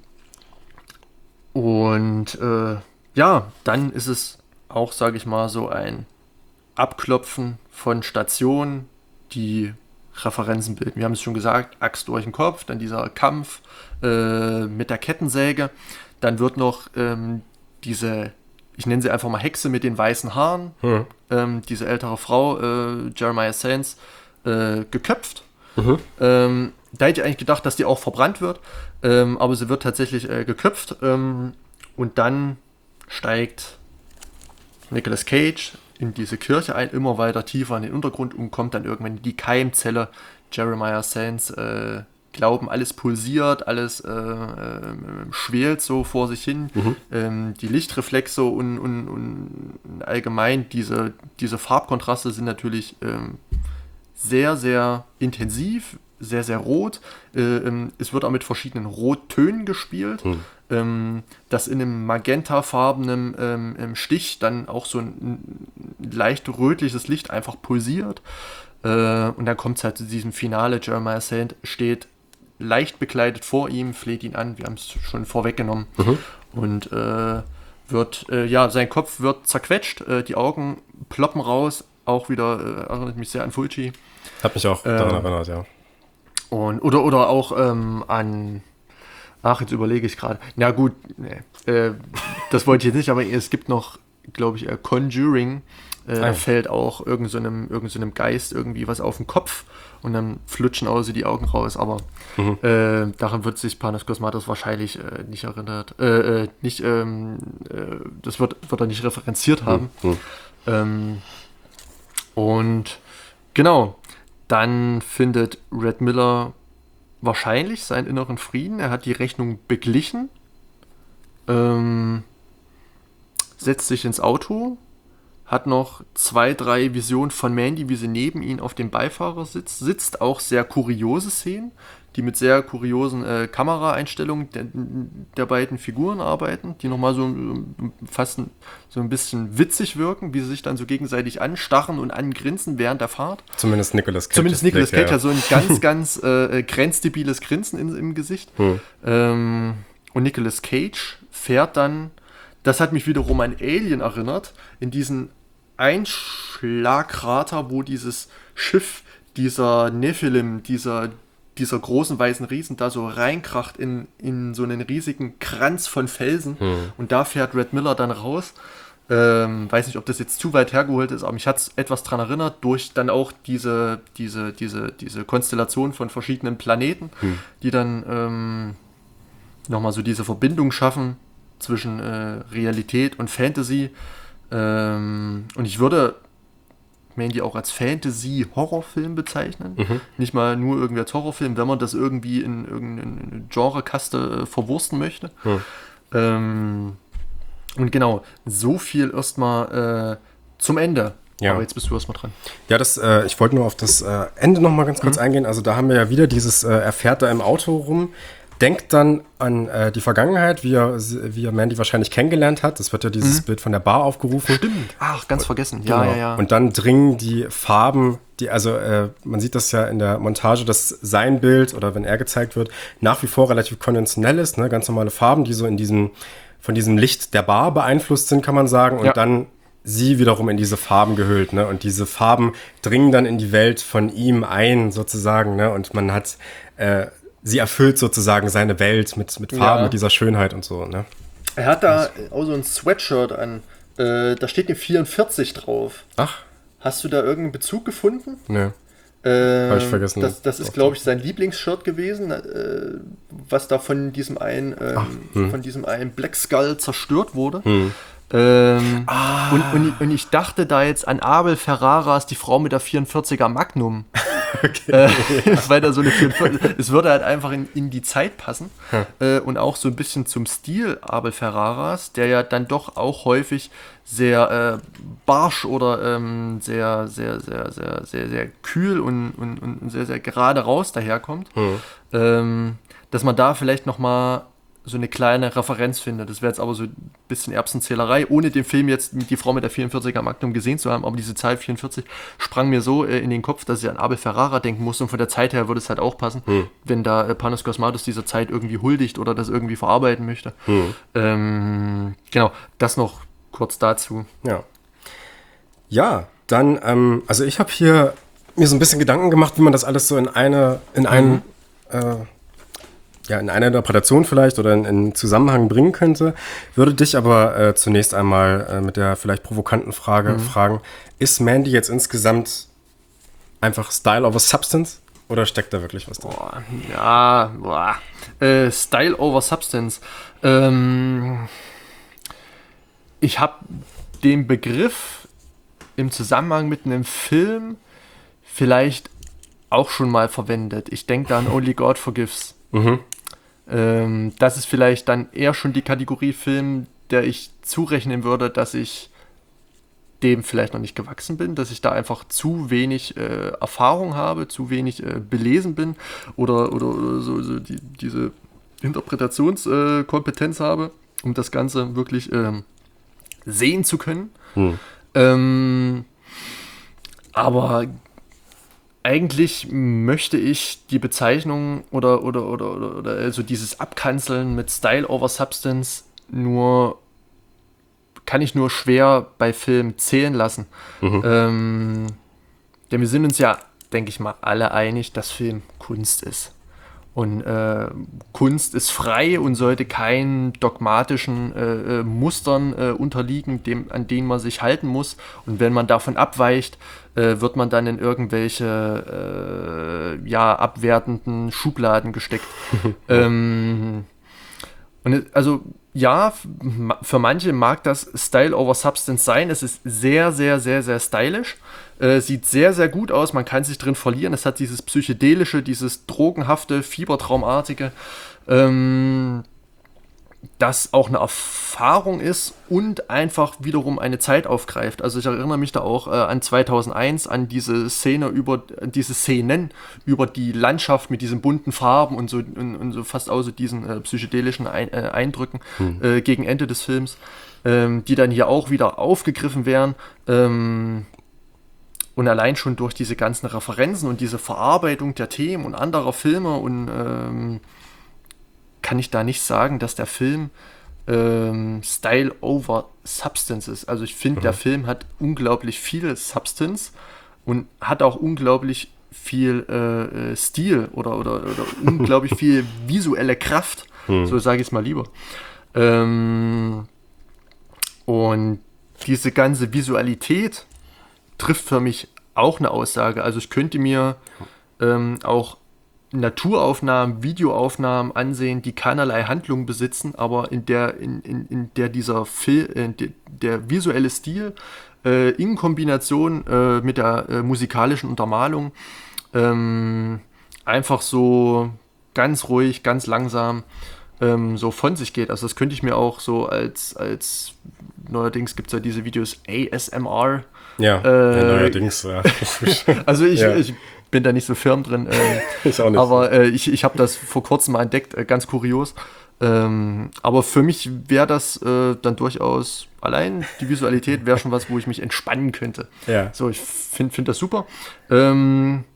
ist es auch, sage ich mal, so ein Abklopfen von Stationen, die Referenzen bilden. Wir haben es schon gesagt, Axt durch den Kopf, dann dieser Kampf mit der Kettensäge, dann wird noch diese, ich nenne sie einfach mal Hexe mit den weißen Haaren, diese ältere Frau, Jeremiah Sands, geköpft. Da hätte ich eigentlich gedacht, dass die auch verbrannt wird, aber sie wird tatsächlich geköpft und dann steigt Nicolas Cage in diese Kirche ein, immer weiter tiefer in den Untergrund und kommt dann irgendwann in die Keimzelle. Jeremiah Sands glauben, alles pulsiert, alles schwelt so vor sich hin. Die Lichtreflexe und allgemein diese Farbkontraste sind natürlich sehr, sehr intensiv, sehr, sehr rot. Es wird auch mit verschiedenen Rottönen gespielt, das in einem magentafarbenen Stich dann auch so ein leicht rötliches Licht einfach pulsiert. Und dann kommt es halt zu diesem Finale. Jeremiah Sand steht leicht bekleidet vor ihm, fleht ihn an, wir haben es schon vorweggenommen. Und sein Kopf wird zerquetscht, die Augen ploppen raus, auch wieder erinnert mich sehr an Fulci. Hat mich auch daran erinnert, ja. Oder auch an, jetzt überlege ich gerade. Na gut, das wollte ich jetzt nicht, aber es gibt noch, glaube ich, Conjuring. Da fällt auch irgend so einem Geist irgendwie was auf den Kopf und dann flutschen also die Augen raus. Aber daran wird sich Panos Cosmatos wahrscheinlich nicht erinnert. Das wird er nicht referenziert haben. Und genau, dann findet Red Miller wahrscheinlich seinen inneren Frieden. Er hat die Rechnung beglichen, setzt sich ins Auto, hat noch 2, 3 Visionen von Mandy, wie sie neben ihm auf dem Beifahrersitz sitzt. Auch sehr kuriose Szenen, die mit sehr kuriosen Kameraeinstellungen der beiden Figuren arbeiten, die nochmal so fast so ein bisschen witzig wirken, wie sie sich dann so gegenseitig anstarren und angrinsen während der Fahrt. Zumindest Nicolas Cage. Zumindest Nicolas Cage hat so ein ganz, ganz grenzdebiles Grinsen im Gesicht. Und Nicolas Cage fährt dann, das hat mich wiederum an Alien erinnert, in diesen Einschlagkrater, wo dieses Schiff, dieser Nephilim, dieser großen weißen Riesen da so reinkracht in so einen riesigen Kranz von Felsen. Und da fährt Red Miller dann raus. Weiß nicht, ob das jetzt zu weit hergeholt ist, aber mich hat es etwas dran erinnert, durch dann auch diese Konstellation von verschiedenen Planeten, die dann nochmal so diese Verbindung schaffen zwischen Realität und Fantasy. Und ich würde Mandy auch als Fantasy-Horrorfilm bezeichnen. Nicht mal nur irgendwie als Horrorfilm, wenn man das irgendwie in irgendeine Genrekaste verwursten möchte. Und genau, so viel erstmal zum Ende. Ja. Aber jetzt bist du erstmal dran. Ja, ich wollte nur auf das Ende noch mal ganz kurz eingehen. Also da haben wir ja wieder er fährt da im Auto rum, denkt dann an die Vergangenheit, wie er Mandy wahrscheinlich kennengelernt hat. Es wird ja dieses Bild von der Bar aufgerufen. Stimmt. Ach, ganz vergessen. Genau. Ja. Und dann dringen die Farben, man sieht das ja in der Montage, dass sein Bild oder wenn er gezeigt wird, nach wie vor relativ konventionell ist, ne? Ganz normale Farben, die so von diesem Licht der Bar beeinflusst sind, kann man sagen. Und dann sie wiederum in diese Farben gehüllt, ne? Und diese Farben dringen dann in die Welt von ihm ein, sozusagen, ne? Und man hat, sie erfüllt sozusagen seine Welt mit Farben, mit dieser Schönheit und so, ne? Er hat da auch so ein Sweatshirt an, da steht eine 44 drauf. Ach. Hast du da irgendeinen Bezug gefunden? Ne. Habe ich vergessen. Das ist, glaube ich, sein Lieblingsshirt gewesen, was da von diesem einen Black Skull zerstört wurde. Und ich dachte da jetzt an Abel Ferraras, die Frau mit der 44er Magnum. Okay. Weil da so eine 44, es würde halt einfach in die Zeit passen. Und auch so ein bisschen zum Stil Abel Ferraras, der ja dann doch auch häufig sehr barsch oder sehr, sehr, sehr, sehr, sehr, sehr kühl und sehr, sehr gerade raus daherkommt. Dass man da vielleicht nochmal so eine kleine Referenz findet. Das wäre jetzt aber so ein bisschen Erbsenzählerei, ohne den Film jetzt mit die Frau mit der 44er Magnum gesehen zu haben, aber diese Zahl 44 sprang mir so in den Kopf, dass ich an Abel Ferrara denken musste und von der Zeit her würde es halt auch passen, wenn da Panos Cosmatos dieser Zeit irgendwie huldigt oder das irgendwie verarbeiten möchte. Genau, das noch kurz dazu. Ja, dann, also ich habe hier mir so ein bisschen Gedanken gemacht, wie man das alles so in eine Interpretation vielleicht oder in Zusammenhang bringen könnte. Würde dich aber zunächst einmal mit der vielleicht provokanten Frage fragen, ist Mandy jetzt insgesamt einfach Style over Substance oder steckt da wirklich was drin? Style over Substance. Ich habe den Begriff im Zusammenhang mit einem Film vielleicht auch schon mal verwendet. Ich denke da an Only God Forgives. Das ist vielleicht dann eher schon die Kategorie Film, der ich zurechnen würde, dass ich dem vielleicht noch nicht gewachsen bin, dass ich da einfach zu wenig Erfahrung habe, zu wenig belesen bin oder so diese Interpretationskompetenz habe, um das Ganze wirklich sehen zu können. Aber eigentlich möchte ich die Bezeichnung oder also dieses Abkanzeln mit Style over Substance kann ich nur schwer bei Filmen zählen lassen. Denn wir sind uns ja, denke ich mal, alle einig, dass Film Kunst ist. Und Kunst ist frei und sollte keinen dogmatischen Mustern unterliegen, an denen man sich halten muss. Und wenn man davon abweicht, wird man dann in irgendwelche abwertenden Schubladen gesteckt. Also ja, für manche mag das Style over Substance sein. Es ist sehr, sehr, sehr, sehr stylisch. Sieht sehr, sehr gut aus. Man kann sich drin verlieren. Es hat dieses psychedelische, dieses drogenhafte, fiebertraumartige, das auch eine Erfahrung ist und einfach wiederum eine Zeit aufgreift. Also ich erinnere mich da auch an 2001, an diese Szenen über die Landschaft mit diesen bunten Farben und so fast auch so diesen psychedelischen Eindrücken gegen Ende des Films, die dann hier auch wieder aufgegriffen werden. Und allein schon durch diese ganzen Referenzen und diese Verarbeitung der Themen und anderer Filme und kann ich da nicht sagen, dass der Film Style over Substance ist. Also ich finde, der Film hat unglaublich viel Substance und hat auch unglaublich viel Stil oder unglaublich viel visuelle Kraft. So sage ich es mal lieber. Und diese ganze Visualität trifft für mich auch eine Aussage. Also ich könnte mir auch Naturaufnahmen, Videoaufnahmen ansehen, die keinerlei Handlung besitzen, aber in der dieser Film, der visuelle Stil in Kombination mit der musikalischen Untermalung einfach so ganz ruhig, ganz langsam so von sich geht. Also das könnte ich mir auch so als neuerdings gibt es ja diese Videos ASMR. Ja, neuerdings. Ja. Also ich bin da nicht so firm drin. Ich auch nicht. Aber ich habe das vor kurzem mal entdeckt, ganz kurios. Aber für mich wäre das dann durchaus, allein die Visualität wäre schon was, wo ich mich entspannen könnte. Ja. So, ich finde das super. Und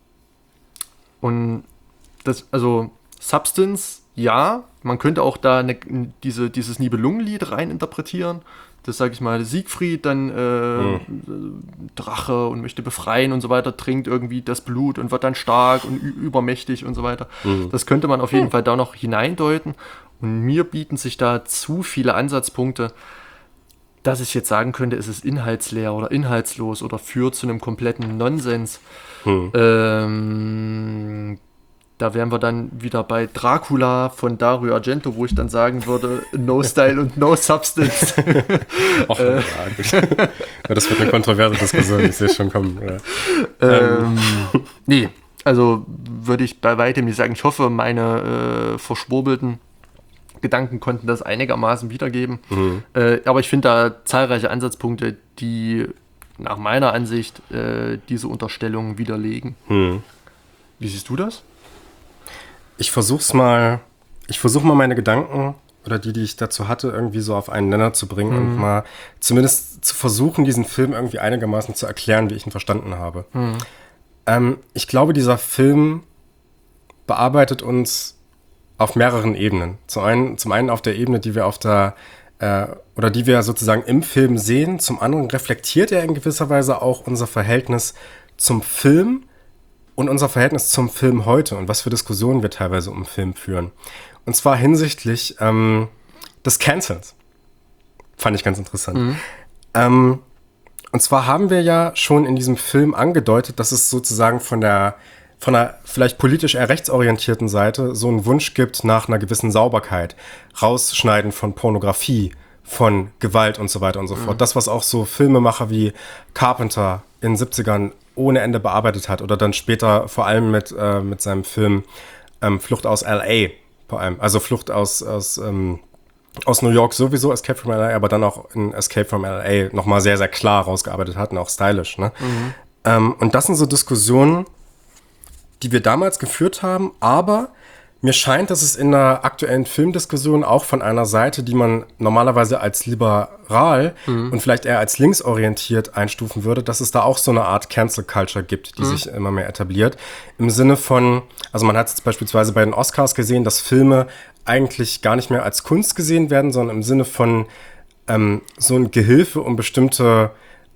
das, also Substance, ja, man könnte auch da dieses Nibelungenlied rein interpretieren. dass, sag ich mal, Siegfried dann Drache und möchte befreien und so weiter, trinkt irgendwie das Blut und wird dann stark und übermächtig und so weiter. Das könnte man auf jeden Fall da noch hineindeuten. Und mir bieten sich da zu viele Ansatzpunkte, dass ich jetzt sagen könnte, es ist inhaltsleer oder inhaltslos oder führt zu einem kompletten Nonsens. Da wären wir dann wieder bei Dracula von Dario Argento, wo ich dann sagen würde, no style und no substance. Och, ja, gut. Ja, das wird eine kontroverse Diskussion, ich sehe es schon kommen. Ja. Nee, also würde ich bei weitem nicht sagen. Ich hoffe, meine verschwurbelten Gedanken konnten das einigermaßen wiedergeben. Aber ich finde da zahlreiche Ansatzpunkte, die nach meiner Ansicht diese Unterstellung widerlegen. Wie siehst du das? Ich versuche mal meine Gedanken oder die ich dazu hatte, irgendwie so auf einen Nenner zu bringen und mal zumindest zu versuchen, diesen Film irgendwie einigermaßen zu erklären, wie ich ihn verstanden habe. Ich glaube, dieser Film bearbeitet uns auf mehreren Ebenen. Zum einen auf der Ebene, die wir die wir sozusagen im Film sehen. Zum anderen reflektiert er in gewisser Weise auch unser Verhältnis zum Film und unser Verhältnis zum Film heute und was für Diskussionen wir teilweise um Film führen. Und zwar hinsichtlich des Cancels. Fand ich ganz interessant. Und zwar haben wir ja schon in diesem Film angedeutet, dass es sozusagen von einer vielleicht politisch eher rechtsorientierten Seite so einen Wunsch gibt nach einer gewissen Sauberkeit. Rausschneiden von Pornografie, von Gewalt und so weiter und so fort. Das, was auch so Filmemacher wie Carpenter in den 70ern ohne Ende bearbeitet hat oder dann später vor allem mit seinem Film Flucht aus L.A. vor allem. Also Flucht aus New York sowieso, Escape from L.A., aber dann auch in Escape from L.A. nochmal sehr, sehr klar rausgearbeitet hat und auch stylisch. Ne? Und das sind so Diskussionen, die wir damals geführt haben, aber mir scheint, dass es in der aktuellen Filmdiskussion auch von einer Seite, die man normalerweise als liberal und vielleicht eher als linksorientiert einstufen würde, dass es da auch so eine Art Cancel Culture gibt, die sich immer mehr etabliert. Im Sinne von, also man hat es jetzt beispielsweise bei den Oscars gesehen, dass Filme eigentlich gar nicht mehr als Kunst gesehen werden, sondern im Sinne von so ein Gehilfe, um bestimmte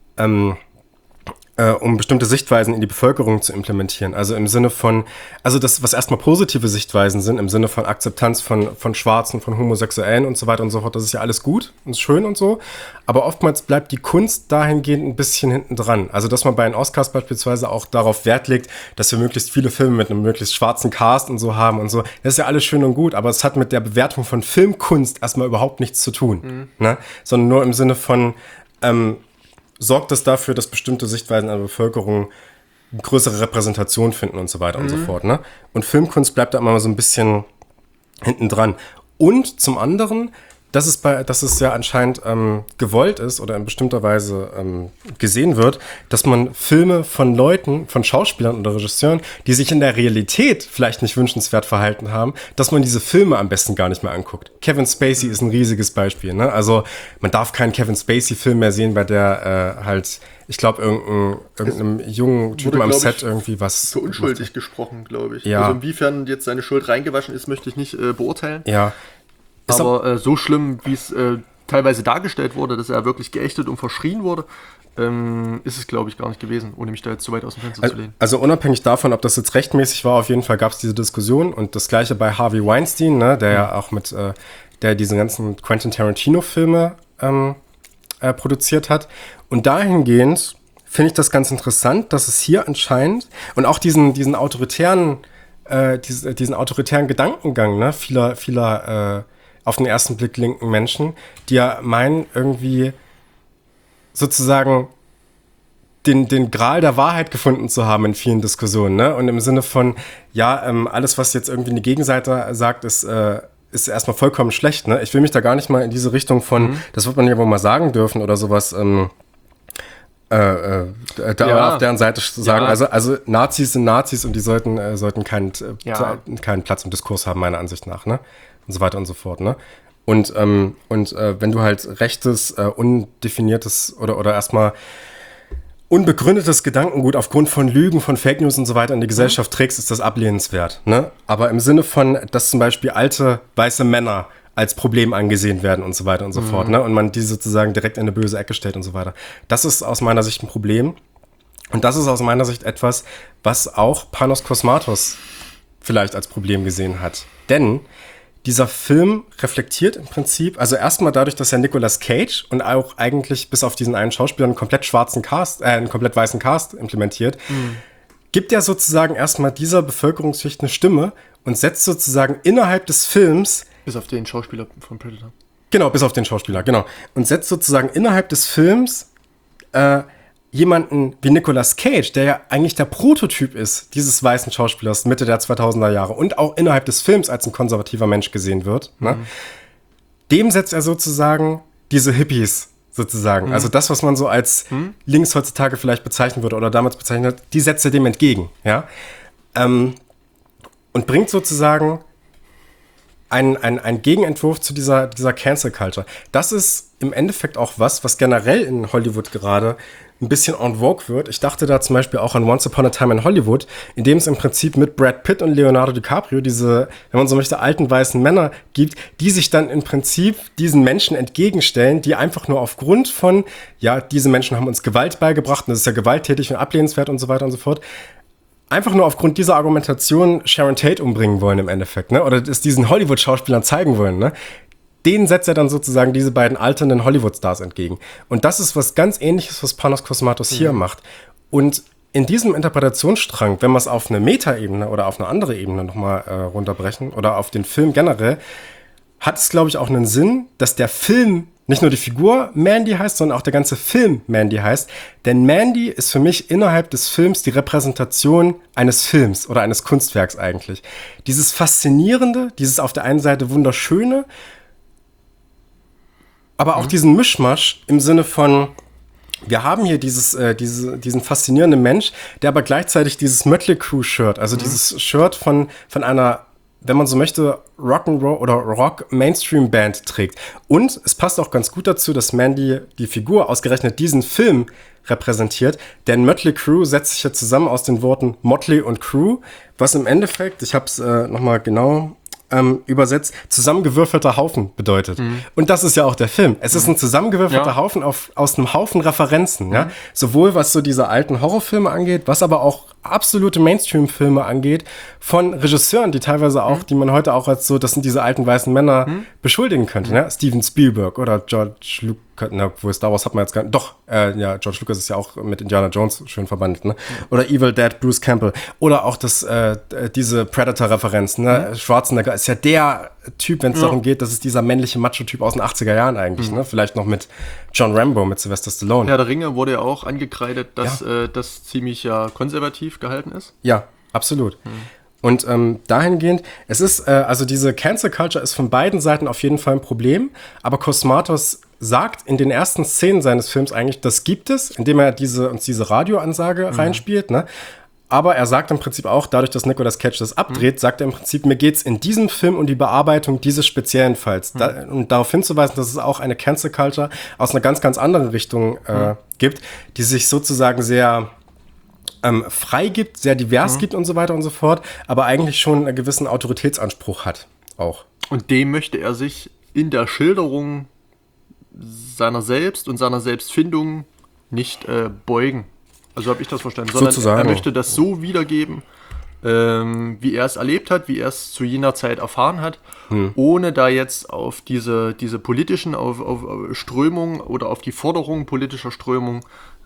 Sichtweisen in die Bevölkerung zu implementieren. Also im Sinne von, also das, was erstmal positive Sichtweisen sind, im Sinne von Akzeptanz von Schwarzen, von Homosexuellen und so weiter und so fort, das ist ja alles gut und schön und so. Aber oftmals bleibt die Kunst dahingehend ein bisschen hinten dran. Also dass man bei den Oscars beispielsweise auch darauf Wert legt, dass wir möglichst viele Filme mit einem möglichst schwarzen Cast und so haben und so. Das ist ja alles schön und gut, aber es hat mit der Bewertung von Filmkunst erstmal überhaupt nichts zu tun. Ne? Sondern nur im Sinne von, sorgt das dafür, dass bestimmte Sichtweisen an der Bevölkerung größere Repräsentation finden und so weiter und so fort. Ne? Und Filmkunst bleibt da immer so ein bisschen hinten dran. Und zum anderen, dass es ja anscheinend gewollt ist oder in bestimmter Weise gesehen wird, dass man Filme von Leuten, von Schauspielern oder Regisseuren, die sich in der Realität vielleicht nicht wünschenswert verhalten haben, dass man diese Filme am besten gar nicht mehr anguckt. Kevin Spacey ist ein riesiges Beispiel. Ne? Also man darf keinen Kevin Spacey-Film mehr sehen, bei der halt, ich glaube, irgendeinem jungen Typen am Set irgendwie was... Für unschuldig gesprochen, glaube ich. Ja. Also inwiefern jetzt seine Schuld reingewaschen ist, möchte ich nicht beurteilen. Ja. Aber so schlimm, wie es teilweise dargestellt wurde, dass er wirklich geächtet und verschrien wurde, ist es, glaube ich, gar nicht gewesen, ohne mich da jetzt zu weit aus dem Fenster zu lehnen. Also unabhängig davon, ob das jetzt rechtmäßig war, auf jeden Fall gab es diese Diskussion und das gleiche bei Harvey Weinstein, ne, der ja auch der diese ganzen Quentin Tarantino-Filme produziert hat. Und dahingehend finde ich das ganz interessant, dass es hier anscheinend und auch diesen autoritären Gedankengang, ne, vieler auf den ersten Blick linken Menschen, die ja meinen, irgendwie sozusagen den Gral der Wahrheit gefunden zu haben in vielen Diskussionen, ne? Und im Sinne von, ja, alles, was jetzt irgendwie eine Gegenseite sagt, ist erstmal vollkommen schlecht, ne? Ich will mich da gar nicht mal in diese Richtung von, das wird man ja wohl mal sagen dürfen oder sowas, auf deren Seite sagen, also Nazis sind Nazis und die sollten keinen Platz im Diskurs haben, meiner Ansicht nach, ne? Und so weiter und so fort, ne? Und wenn du halt rechtes, undefiniertes oder erstmal unbegründetes Gedankengut aufgrund von Lügen, von Fake News und so weiter in die Gesellschaft trägst, ist das ablehnenswert, ne? Aber im Sinne von, dass zum Beispiel alte weiße Männer als Problem angesehen werden und so weiter und so fort, ne? Und man die sozusagen direkt in eine böse Ecke stellt und so weiter. Das ist aus meiner Sicht ein Problem. Und das ist aus meiner Sicht etwas, was auch Panos Cosmatos vielleicht als Problem gesehen hat. Denn dieser Film reflektiert im Prinzip, also erstmal dadurch, dass er Nicolas Cage und auch eigentlich bis auf diesen einen Schauspieler einen komplett einen komplett weißen Cast implementiert, gibt er sozusagen erstmal dieser Bevölkerungsschicht eine Stimme und setzt sozusagen innerhalb des Films. Bis auf den Schauspieler von Predator. Genau, bis auf den Schauspieler, genau. Und setzt sozusagen innerhalb des Films jemanden wie Nicolas Cage, der ja eigentlich der Prototyp ist dieses weißen Schauspielers Mitte der 2000er Jahre und auch innerhalb des Films als ein konservativer Mensch gesehen wird, ne? Dem setzt er sozusagen diese Hippies sozusagen. Also das, was man so als links heutzutage vielleicht bezeichnen würde oder damals bezeichnet hat, die setzt er dem entgegen, ja. Und bringt sozusagen ein Gegenentwurf zu dieser Cancel Culture. Das ist im Endeffekt auch was generell in Hollywood gerade ein bisschen en vogue wird. Ich dachte da zum Beispiel auch an Once Upon a Time in Hollywood, in dem es im Prinzip mit Brad Pitt und Leonardo DiCaprio diese, wenn man so möchte, alten weißen Männer gibt, die sich dann im Prinzip diesen Menschen entgegenstellen, die einfach nur aufgrund von, ja, diese Menschen haben uns Gewalt beigebracht und das ist ja gewalttätig und ablehnenswert und so weiter und so fort, einfach nur aufgrund dieser Argumentation Sharon Tate umbringen wollen im Endeffekt, ne? Oder es diesen Hollywood-Schauspielern zeigen wollen, ne? Denen setzt er dann sozusagen diese beiden alternden Hollywood-Stars entgegen. Und das ist was ganz Ähnliches, was Panos Cosmatos hier macht. Und in diesem Interpretationsstrang, wenn wir es auf eine Meta-Ebene oder auf eine andere Ebene nochmal runterbrechen oder auf den Film generell, hat es, glaube ich, auch einen Sinn, dass der Film nicht nur die Figur Mandy heißt, sondern auch der ganze Film Mandy heißt. Denn Mandy ist für mich innerhalb des Films die Repräsentation eines Films oder eines Kunstwerks eigentlich. Dieses Faszinierende, dieses auf der einen Seite Wunderschöne, aber auch diesen Mischmasch im Sinne von, wir haben hier diesen faszinierenden Mensch, der aber gleichzeitig dieses Mötley Crüe Shirt, also dieses Shirt von einer, wenn man so möchte, Rock'n'Roll oder Rock-Mainstream-Band trägt. Und es passt auch ganz gut dazu, dass Mandy, die Figur, ausgerechnet diesen Film repräsentiert, denn Mötley Crüe setzt sich ja zusammen aus den Worten Motley und Crüe, was im Endeffekt, ich habe es nochmal genau übersetzt, zusammengewürfelter Haufen bedeutet. Und das ist ja auch der Film. Es ist ein zusammengewürfelter Haufen aus einem Haufen Referenzen, ja. Sowohl was so diese alten Horrorfilme angeht, was aber auch absolute Mainstream-Filme angeht, von Regisseuren, die teilweise auch, die man heute auch als so, das sind diese alten weißen Männer, beschuldigen könnte, ne? Steven Spielberg oder George Lucas, wo Star Wars hat man jetzt gar nicht, doch, ja, George Lucas ist ja auch mit Indiana Jones schön verbandelt, ne? Oder Evil Dead, Bruce Campbell. Oder auch diese Predator-Referenz, ne? Schwarzenegger ist ja der Typ, wenn es darum geht, das ist dieser männliche Macho-Typ aus den 80er Jahren eigentlich, ne? Vielleicht noch mit John Rambo, mit Sylvester Stallone. Herr der Ringe wurde ja auch angekreidet, dass das ziemlich konservativ gehalten ist. Ja, absolut. Und dahingehend, es ist, also diese Cancel Culture ist von beiden Seiten auf jeden Fall ein Problem, aber Cosmatos sagt in den ersten Szenen seines Films eigentlich, das gibt es, indem er uns diese Radioansage reinspielt, ne? Aber er sagt im Prinzip auch, dadurch, dass Nicolas Cage das abdreht, sagt er im Prinzip, mir geht's in diesem Film um die Bearbeitung dieses speziellen Falls. Und darauf hinzuweisen, dass es auch eine Cancel Culture aus einer ganz, ganz anderen Richtung gibt, die sich sozusagen sehr frei gibt, sehr divers gibt und so weiter und so fort, aber eigentlich schon einen gewissen Autoritätsanspruch hat auch. Und dem möchte er sich in der Schilderung seiner selbst und seiner Selbstfindung nicht beugen. Also habe ich das verstanden. Sondern sozusagen. Er möchte das so wiedergeben, wie er es erlebt hat, wie er es zu jener Zeit erfahren hat, ohne da jetzt auf diese politischen auf Strömungen oder auf die Forderungen politischer Strömungen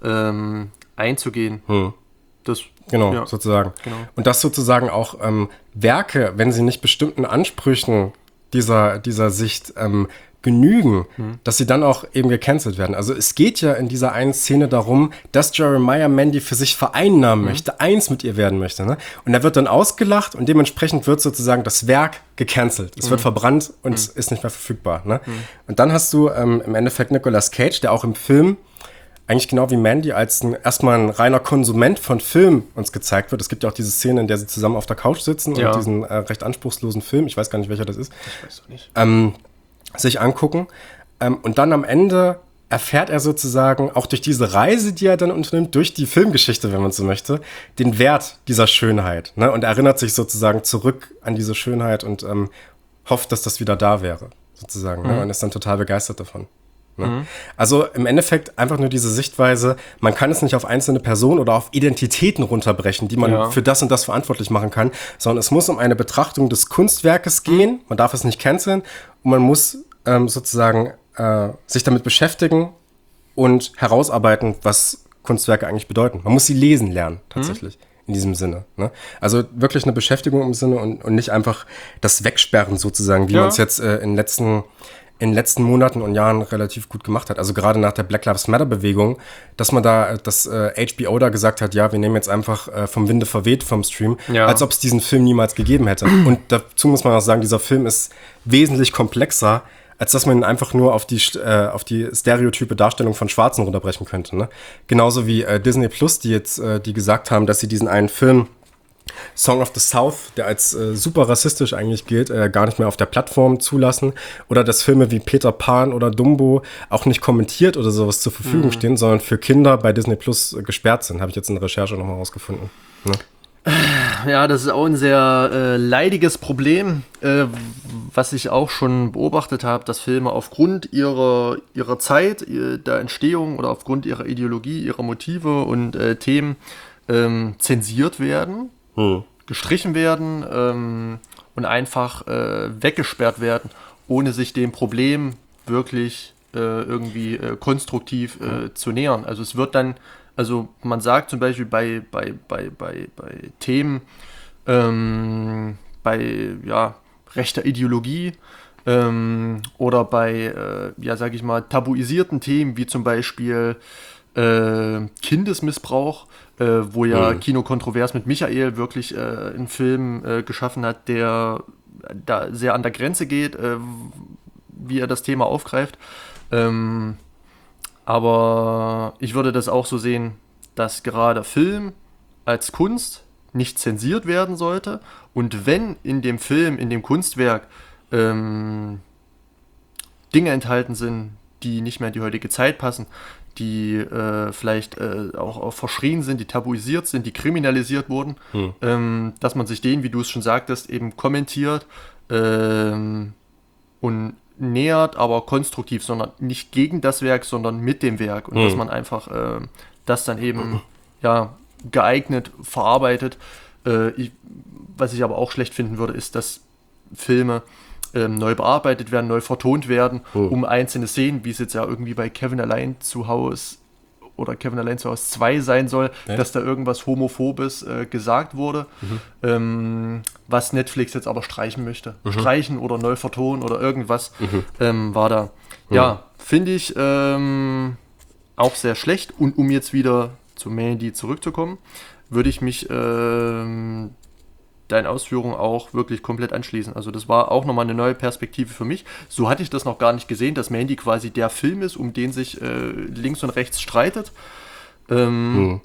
einzugehen. Das, genau, ja, sozusagen. Genau. Und das sozusagen auch Werke, wenn sie nicht bestimmten Ansprüchen dieser Sicht genügen, dass sie dann auch eben gecancelt werden. Also es geht ja in dieser einen Szene darum, dass Jeremiah Mandy für sich vereinnahmen möchte, eins mit ihr werden möchte. Ne? Und er wird dann ausgelacht und dementsprechend wird sozusagen das Werk gecancelt. Es wird verbrannt und ist nicht mehr verfügbar. Ne? Und dann hast du im Endeffekt Nicolas Cage, der auch im Film eigentlich genau wie Mandy als erstmal ein reiner Konsument von Film uns gezeigt wird. Es gibt ja auch diese Szene, in der sie zusammen auf der Couch sitzen und diesen recht anspruchslosen Film, ich weiß gar nicht, welcher das ist, ich weiß auch nicht. Sich angucken. Und dann am Ende erfährt er sozusagen auch durch diese Reise, die er dann unternimmt, durch die Filmgeschichte, wenn man so möchte, den Wert dieser Schönheit. Ne? Und erinnert sich sozusagen zurück an diese Schönheit und hofft, dass das wieder da wäre. sozusagen, ne? Und ist dann total begeistert davon. Ne? Also im Endeffekt einfach nur diese Sichtweise, man kann es nicht auf einzelne Personen oder auf Identitäten runterbrechen, die man für das und das verantwortlich machen kann, sondern es muss um eine Betrachtung des Kunstwerkes gehen, man darf es nicht canceln und man muss sozusagen sich damit beschäftigen und herausarbeiten, was Kunstwerke eigentlich bedeuten. Man muss sie lesen lernen, tatsächlich. In diesem Sinne. Ne? Also wirklich eine Beschäftigung im Sinne und nicht einfach das Wegsperren sozusagen, wie man es jetzt in den letzten Monaten und Jahren relativ gut gemacht hat. Also gerade nach der Black Lives Matter Bewegung, dass man da, dass HBO da gesagt hat, ja, wir nehmen jetzt einfach vom Winde verweht vom Stream, als ob es diesen Film niemals gegeben hätte. Und dazu muss man auch sagen, dieser Film ist wesentlich komplexer, als dass man ihn einfach nur auf die stereotype Darstellung von Schwarzen runterbrechen könnte. Ne? Genauso wie Disney Plus, die gesagt haben, dass sie diesen einen Film Song of the South, der als super rassistisch eigentlich gilt, gar nicht mehr auf der Plattform zulassen. Oder dass Filme wie Peter Pan oder Dumbo auch nicht kommentiert oder sowas zur Verfügung stehen, sondern für Kinder bei Disney Plus gesperrt sind. Habe ich jetzt in der Recherche nochmal rausgefunden. Ne? Ja, das ist auch ein sehr leidiges Problem, was ich auch schon beobachtet habe, dass Filme aufgrund ihrer Zeit, der Entstehung oder aufgrund ihrer Ideologie, ihrer Motive und Themen zensiert werden, gestrichen werden und einfach weggesperrt werden, ohne sich dem Problem wirklich irgendwie konstruktiv zu nähern. Also es wird dann, also man sagt zum Beispiel bei Themen, bei rechter Ideologie oder bei, sag ich mal, tabuisierten Themen wie zum Beispiel Kindesmissbrauch, wo ja Kino Kontrovers mit Michael wirklich einen Film geschaffen hat, der da sehr an der Grenze geht, wie er das Thema aufgreift. Aber ich würde das auch so sehen, dass gerade Film als Kunst nicht zensiert werden sollte. Und wenn in dem Film, in dem Kunstwerk Dinge enthalten sind, die nicht mehr in die heutige Zeit passen, die vielleicht auch verschrien sind, die tabuisiert sind, die kriminalisiert wurden, dass man sich denen, wie du es schon sagtest, eben kommentiert und nähert, aber konstruktiv, sondern nicht gegen das Werk, sondern mit dem Werk. Und dass man einfach das dann eben geeignet verarbeitet. Was ich aber auch schlecht finden würde, ist, dass Filme neu bearbeitet werden, neu vertont werden, um einzelne Szenen, wie es jetzt ja irgendwie bei Kevin Allein zu Hause oder Kevin Allein zu Hause 2 sein soll, dass da irgendwas Homophobes gesagt wurde, was Netflix jetzt aber streichen möchte. Streichen oder neu vertonen oder irgendwas war da. Ja, finde ich auch sehr schlecht. Und um jetzt wieder zu Mandy zurückzukommen, würde ich mich deinen Ausführungen auch wirklich komplett anschließen. Also das war auch nochmal eine neue Perspektive für mich. So hatte ich das noch gar nicht gesehen, dass Mandy quasi der Film ist, um den sich links und rechts streitet. War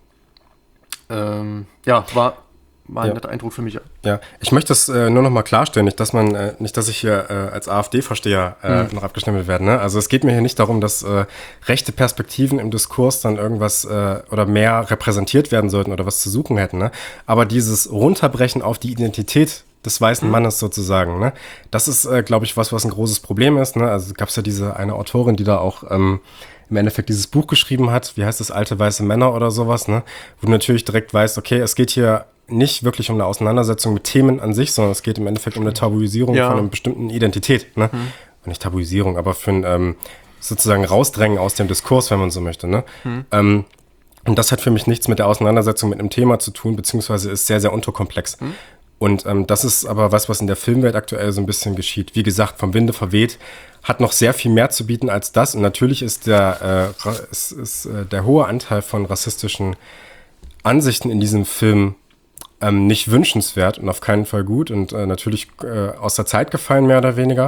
ein netter Eindruck für mich. Ja, ich möchte das nur noch mal klarstellen, nicht, dass ich hier als AfD-Versteher noch abgestempelt werde. Ne? Also es geht mir hier nicht darum, dass rechte Perspektiven im Diskurs dann irgendwas oder mehr repräsentiert werden sollten oder was zu suchen hätten. Ne? Aber dieses Runterbrechen auf die Identität des weißen Mannes sozusagen, ne? Das ist, glaube ich, was ein großes Problem ist. Ne? Also gab es ja diese eine Autorin, die da auch im Endeffekt dieses Buch geschrieben hat, wie heißt das, Alte weiße Männer oder sowas, ne? Wo du natürlich direkt weißt, okay, es geht hier nicht wirklich um eine Auseinandersetzung mit Themen an sich, sondern es geht im Endeffekt um eine Tabuisierung von einer bestimmten Identität. Ne? Nicht Tabuisierung, aber für ein sozusagen Rausdrängen aus dem Diskurs, wenn man so möchte. Ne? Und das hat für mich nichts mit der Auseinandersetzung mit einem Thema zu tun, beziehungsweise ist sehr, sehr unterkomplex. Und das ist aber was in der Filmwelt aktuell so ein bisschen geschieht. Wie gesagt, vom Winde verweht, hat noch sehr viel mehr zu bieten als das. Und natürlich ist der hohe Anteil von rassistischen Ansichten in diesem Film nicht wünschenswert und auf keinen Fall gut und natürlich aus der Zeit gefallen, mehr oder weniger.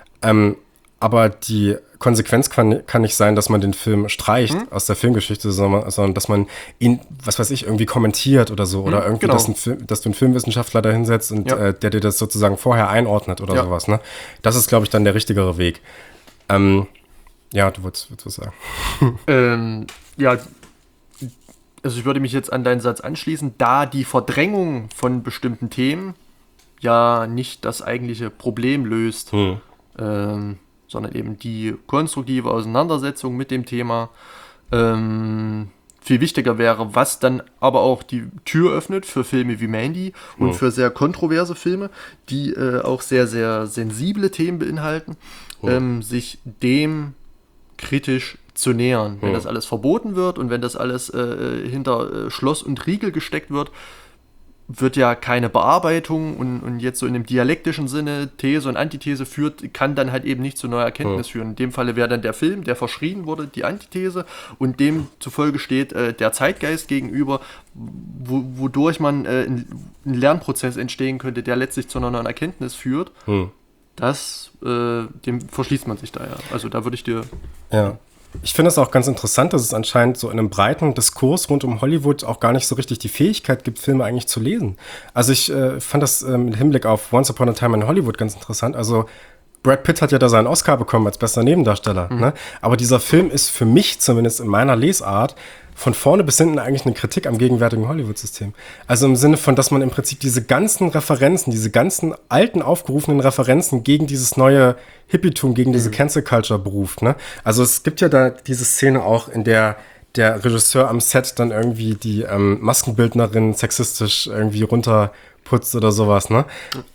Aber die Konsequenz kann nicht sein, dass man den Film streicht aus der Filmgeschichte, sondern dass man ihn, was weiß ich, irgendwie kommentiert oder so. Oder irgendwie, dass du einen Filmwissenschaftler da hinsetzt und der dir das sozusagen vorher einordnet oder sowas. Ne? Das ist, glaube ich, dann der richtigere Weg. Du wolltest was sagen. Also ich würde mich jetzt an deinen Satz anschließen, da die Verdrängung von bestimmten Themen ja nicht das eigentliche Problem löst, sondern eben die konstruktive Auseinandersetzung mit dem Thema. Viel wichtiger wäre, was dann aber auch die Tür öffnet für Filme wie Mandy und für sehr kontroverse Filme, die auch sehr, sehr sensible Themen beinhalten, sich dem kritisch zu nähern. Wenn das alles verboten wird und wenn das alles hinter Schloss und Riegel gesteckt wird, wird ja keine Bearbeitung und jetzt so in dem dialektischen Sinne These und Antithese führt, kann dann halt eben nicht zu neuer Erkenntnis führen. In dem Falle wäre dann der Film, der verschrien wurde, die Antithese und demzufolge steht der Zeitgeist gegenüber, wodurch man ein Lernprozess entstehen könnte, der letztlich zu einer neuen Erkenntnis führt. Dem verschließt man sich da ja. Also da würde ich dir... Ja. Ich finde es auch ganz interessant, dass es anscheinend so in einem breiten Diskurs rund um Hollywood auch gar nicht so richtig die Fähigkeit gibt, Filme eigentlich zu lesen. Also ich fand das im Hinblick auf Once Upon a Time in Hollywood ganz interessant. Also Brad Pitt hat ja da seinen Oscar bekommen als bester Nebendarsteller. Ne? Aber dieser Film ist für mich zumindest in meiner Lesart von vorne bis hinten eigentlich eine Kritik am gegenwärtigen Hollywood-System. Also im Sinne von, dass man im Prinzip diese ganzen Referenzen, diese ganzen alten aufgerufenen Referenzen gegen dieses neue Hippietum, gegen diese Cancel-Culture beruft. Ne? Also es gibt ja da diese Szene auch, in der der Regisseur am Set dann irgendwie die Maskenbildnerin sexistisch irgendwie runterputzt oder sowas. Ne?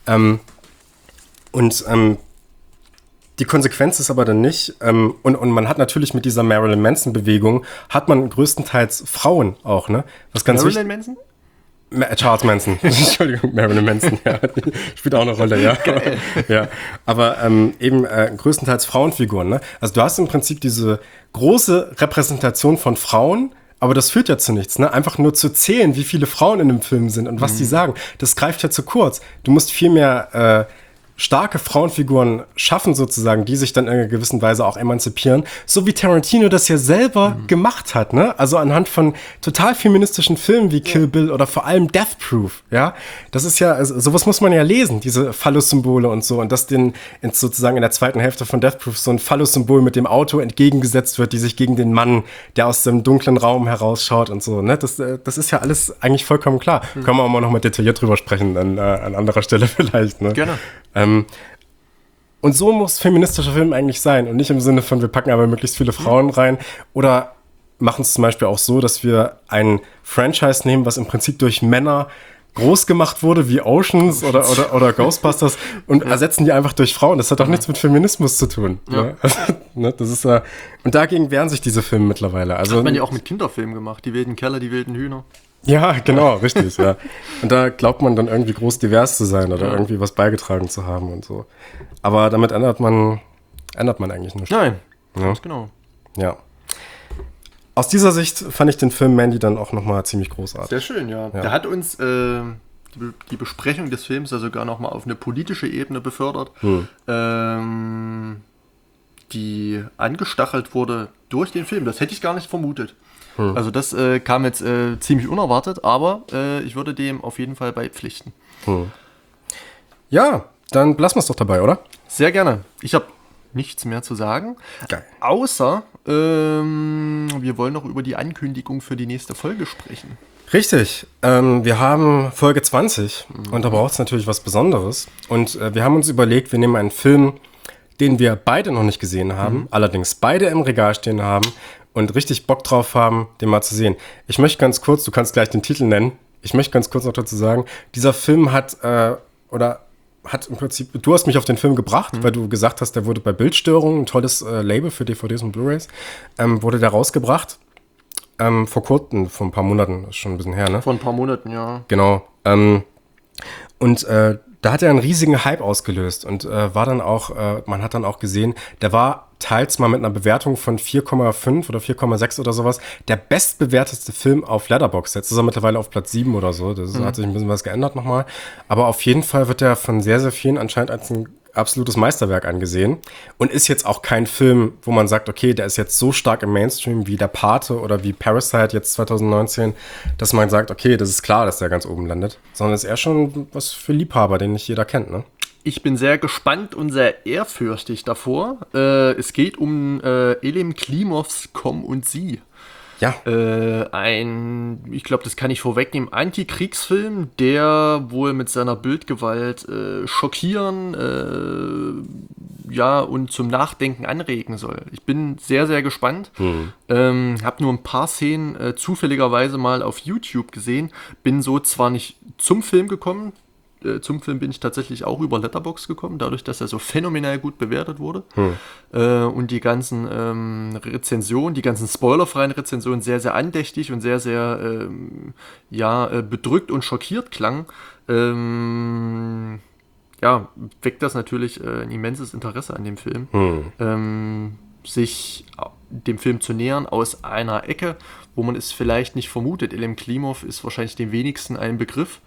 Die Konsequenz ist aber dann nicht, und man hat natürlich mit dieser Marilyn Manson-Bewegung, hat man größtenteils Frauen auch, ne? Was ganz Marilyn Manson? Charles Manson. Entschuldigung, Marilyn Manson, ja. Spielt auch eine Rolle, ja. Geil. Ja. Aber eben größtenteils Frauenfiguren, ne? Also du hast im Prinzip diese große Repräsentation von Frauen, aber das führt ja zu nichts, ne? Einfach nur zu zählen, wie viele Frauen in dem Film sind und was die sagen, das greift ja zu kurz. Du musst viel mehr starke Frauenfiguren schaffen sozusagen, die sich dann in einer gewissen Weise auch emanzipieren, so wie Tarantino das ja selber gemacht hat, ne? Also anhand von total feministischen Filmen wie Kill Bill oder vor allem Death Proof, ja? Das ist ja, also, sowas muss man ja lesen, diese Phallus-Symbole und so, und dass sozusagen in der zweiten Hälfte von Death Proof so ein Phallus-Symbol mit dem Auto entgegengesetzt wird, die sich gegen den Mann, der aus dem dunklen Raum herausschaut und so, ne? Das ist ja alles eigentlich vollkommen klar. Können wir auch mal noch mal detailliert drüber sprechen, an anderer Stelle vielleicht, ne? Gerne. Und so muss feministischer Film eigentlich sein und nicht im Sinne von, wir packen aber möglichst viele Frauen rein oder machen es zum Beispiel auch so, dass wir ein Franchise nehmen, was im Prinzip durch Männer groß gemacht wurde, wie Oceans oder Ghostbusters, und ersetzen die einfach durch Frauen. Das hat auch nichts mit Feminismus zu tun. Ja. Ne? Ne? Das ist, und dagegen wehren sich diese Filme mittlerweile. Also, Hat man ja auch mit Kinderfilmen gemacht. Die wilden Kerle, die wilden Hühner. ja, genau, richtig, ja. Und da glaubt man dann irgendwie groß divers zu sein oder irgendwie was beigetragen zu haben und so. Aber damit ändert man eigentlich nichts. Nein, Ja. ganz genau. Ja. Aus dieser Sicht fand ich den Film Mandy dann auch nochmal ziemlich großartig. Sehr schön, ja. Der hat uns die Besprechung des Films ja sogar nochmal auf eine politische Ebene befördert, die angestachelt wurde durch den Film. Das hätte ich gar nicht vermutet. Also das kam jetzt ziemlich unerwartet, aber ich würde dem auf jeden Fall beipflichten. Ja, dann lassen wir es doch dabei, oder? Sehr gerne. Ich habe nichts mehr zu sagen. Geil. Außer, wir wollen noch über die Ankündigung für die nächste Folge sprechen. Richtig. Wir haben Folge 20 und da braucht es natürlich was Besonderes. Und wir haben uns überlegt, wir nehmen einen Film, den wir beide noch nicht gesehen haben, allerdings beide im Regal stehen haben und richtig Bock drauf haben, den mal zu sehen. Ich möchte ganz kurz, du kannst gleich den Titel nennen, ich möchte ganz kurz noch dazu sagen, dieser Film hat im Prinzip, du hast mich auf den Film gebracht, weil du gesagt hast, der wurde bei Bildstörungen, ein tolles Label für DVDs und Blu-rays, wurde der rausgebracht. Vor kurzem, vor ein paar Monaten, ist schon ein bisschen her, ne? Vor ein paar Monaten, ja. Genau. Da hat er einen riesigen Hype ausgelöst und war dann auch, man hat dann auch gesehen, der war teils mal mit einer Bewertung von 4,5 oder 4,6 oder sowas der bestbewerteste Film auf Letterboxd. Jetzt ist er mittlerweile auf Platz 7 oder so. Das hat sich ein bisschen was geändert nochmal. Aber auf jeden Fall wird er von sehr, sehr vielen anscheinend als ein absolutes Meisterwerk angesehen und ist jetzt auch kein Film, wo man sagt, okay, der ist jetzt so stark im Mainstream wie Der Pate oder wie Parasite jetzt 2019, dass man sagt, okay, das ist klar, dass der ganz oben landet, sondern ist eher schon was für Liebhaber, den nicht jeder kennt, ne? Ich bin sehr gespannt und sehr ehrfürchtig davor. Es geht um Elim Klimovs Komm und Sie. Ja. Ich glaube, das kann ich vorwegnehmen, Antikriegsfilm, der wohl mit seiner Bildgewalt schockieren, und zum Nachdenken anregen soll. Ich bin sehr, sehr gespannt. Habe nur ein paar Szenen zufälligerweise mal auf YouTube gesehen. Bin so zwar nicht zum Film gekommen, zum Film bin ich tatsächlich auch über Letterboxd gekommen, dadurch, dass er so phänomenal gut bewertet wurde. Und die ganzen Rezensionen, die ganzen spoilerfreien Rezensionen sehr, sehr andächtig und sehr, sehr bedrückt und schockiert klangen. Weckt das natürlich ein immenses Interesse an dem Film. Sich dem Film zu nähern aus einer Ecke, wo man es vielleicht nicht vermutet. Elem Klimov ist wahrscheinlich dem wenigsten ein Begriff.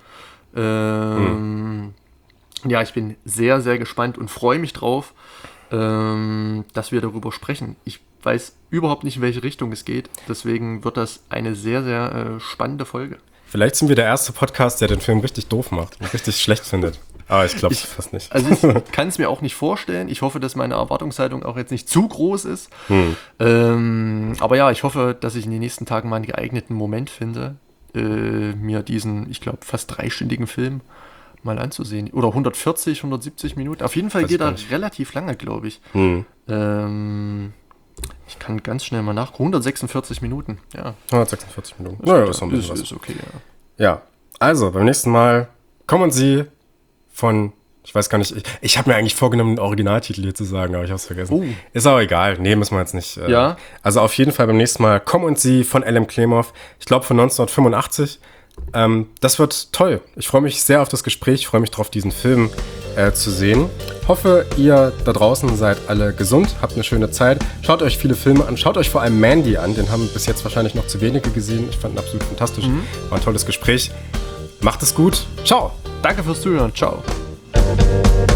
Ja, ich bin sehr, sehr gespannt und freue mich drauf, dass wir darüber sprechen. Ich weiß überhaupt nicht, in welche Richtung es geht. Deswegen wird das eine sehr, sehr spannende Folge. Vielleicht sind wir der erste Podcast, der den Film richtig doof macht und richtig schlecht findet. Aber ich glaube es fast nicht. Also ich kann es mir auch nicht vorstellen. Ich hoffe, dass meine Erwartungshaltung auch jetzt nicht zu groß ist. Aber ja, ich hoffe, dass ich in den nächsten Tagen mal einen geeigneten Moment finde, mir diesen, ich glaube, fast 3-stündigen Film mal anzusehen. Oder 140, 170 Minuten. Auf jeden Fall geht er relativ lange, glaube ich. Ich kann ganz schnell mal nachgucken. 146 Minuten, ja. 146 Minuten. Naja, ist okay, ja. Ja, also beim nächsten Mal kommen Sie von, ich weiß gar nicht, ich habe mir eigentlich vorgenommen, den Originaltitel hier zu sagen, aber ich habe es vergessen. Ist auch egal, nee, müssen wir jetzt nicht. Ja. Also auf jeden Fall beim nächsten Mal Kommen und Sie von Elem Klimov, ich glaube von 1985. Das wird toll. Ich freue mich sehr auf das Gespräch, ich freue mich drauf, diesen Film zu sehen. Hoffe, ihr da draußen seid alle gesund, habt eine schöne Zeit. Schaut euch viele Filme an, schaut euch vor allem Mandy an, den haben bis jetzt wahrscheinlich noch zu wenige gesehen. Ich fand ihn absolut fantastisch, war ein tolles Gespräch. Macht es gut, ciao. Danke fürs Zuhören, ciao.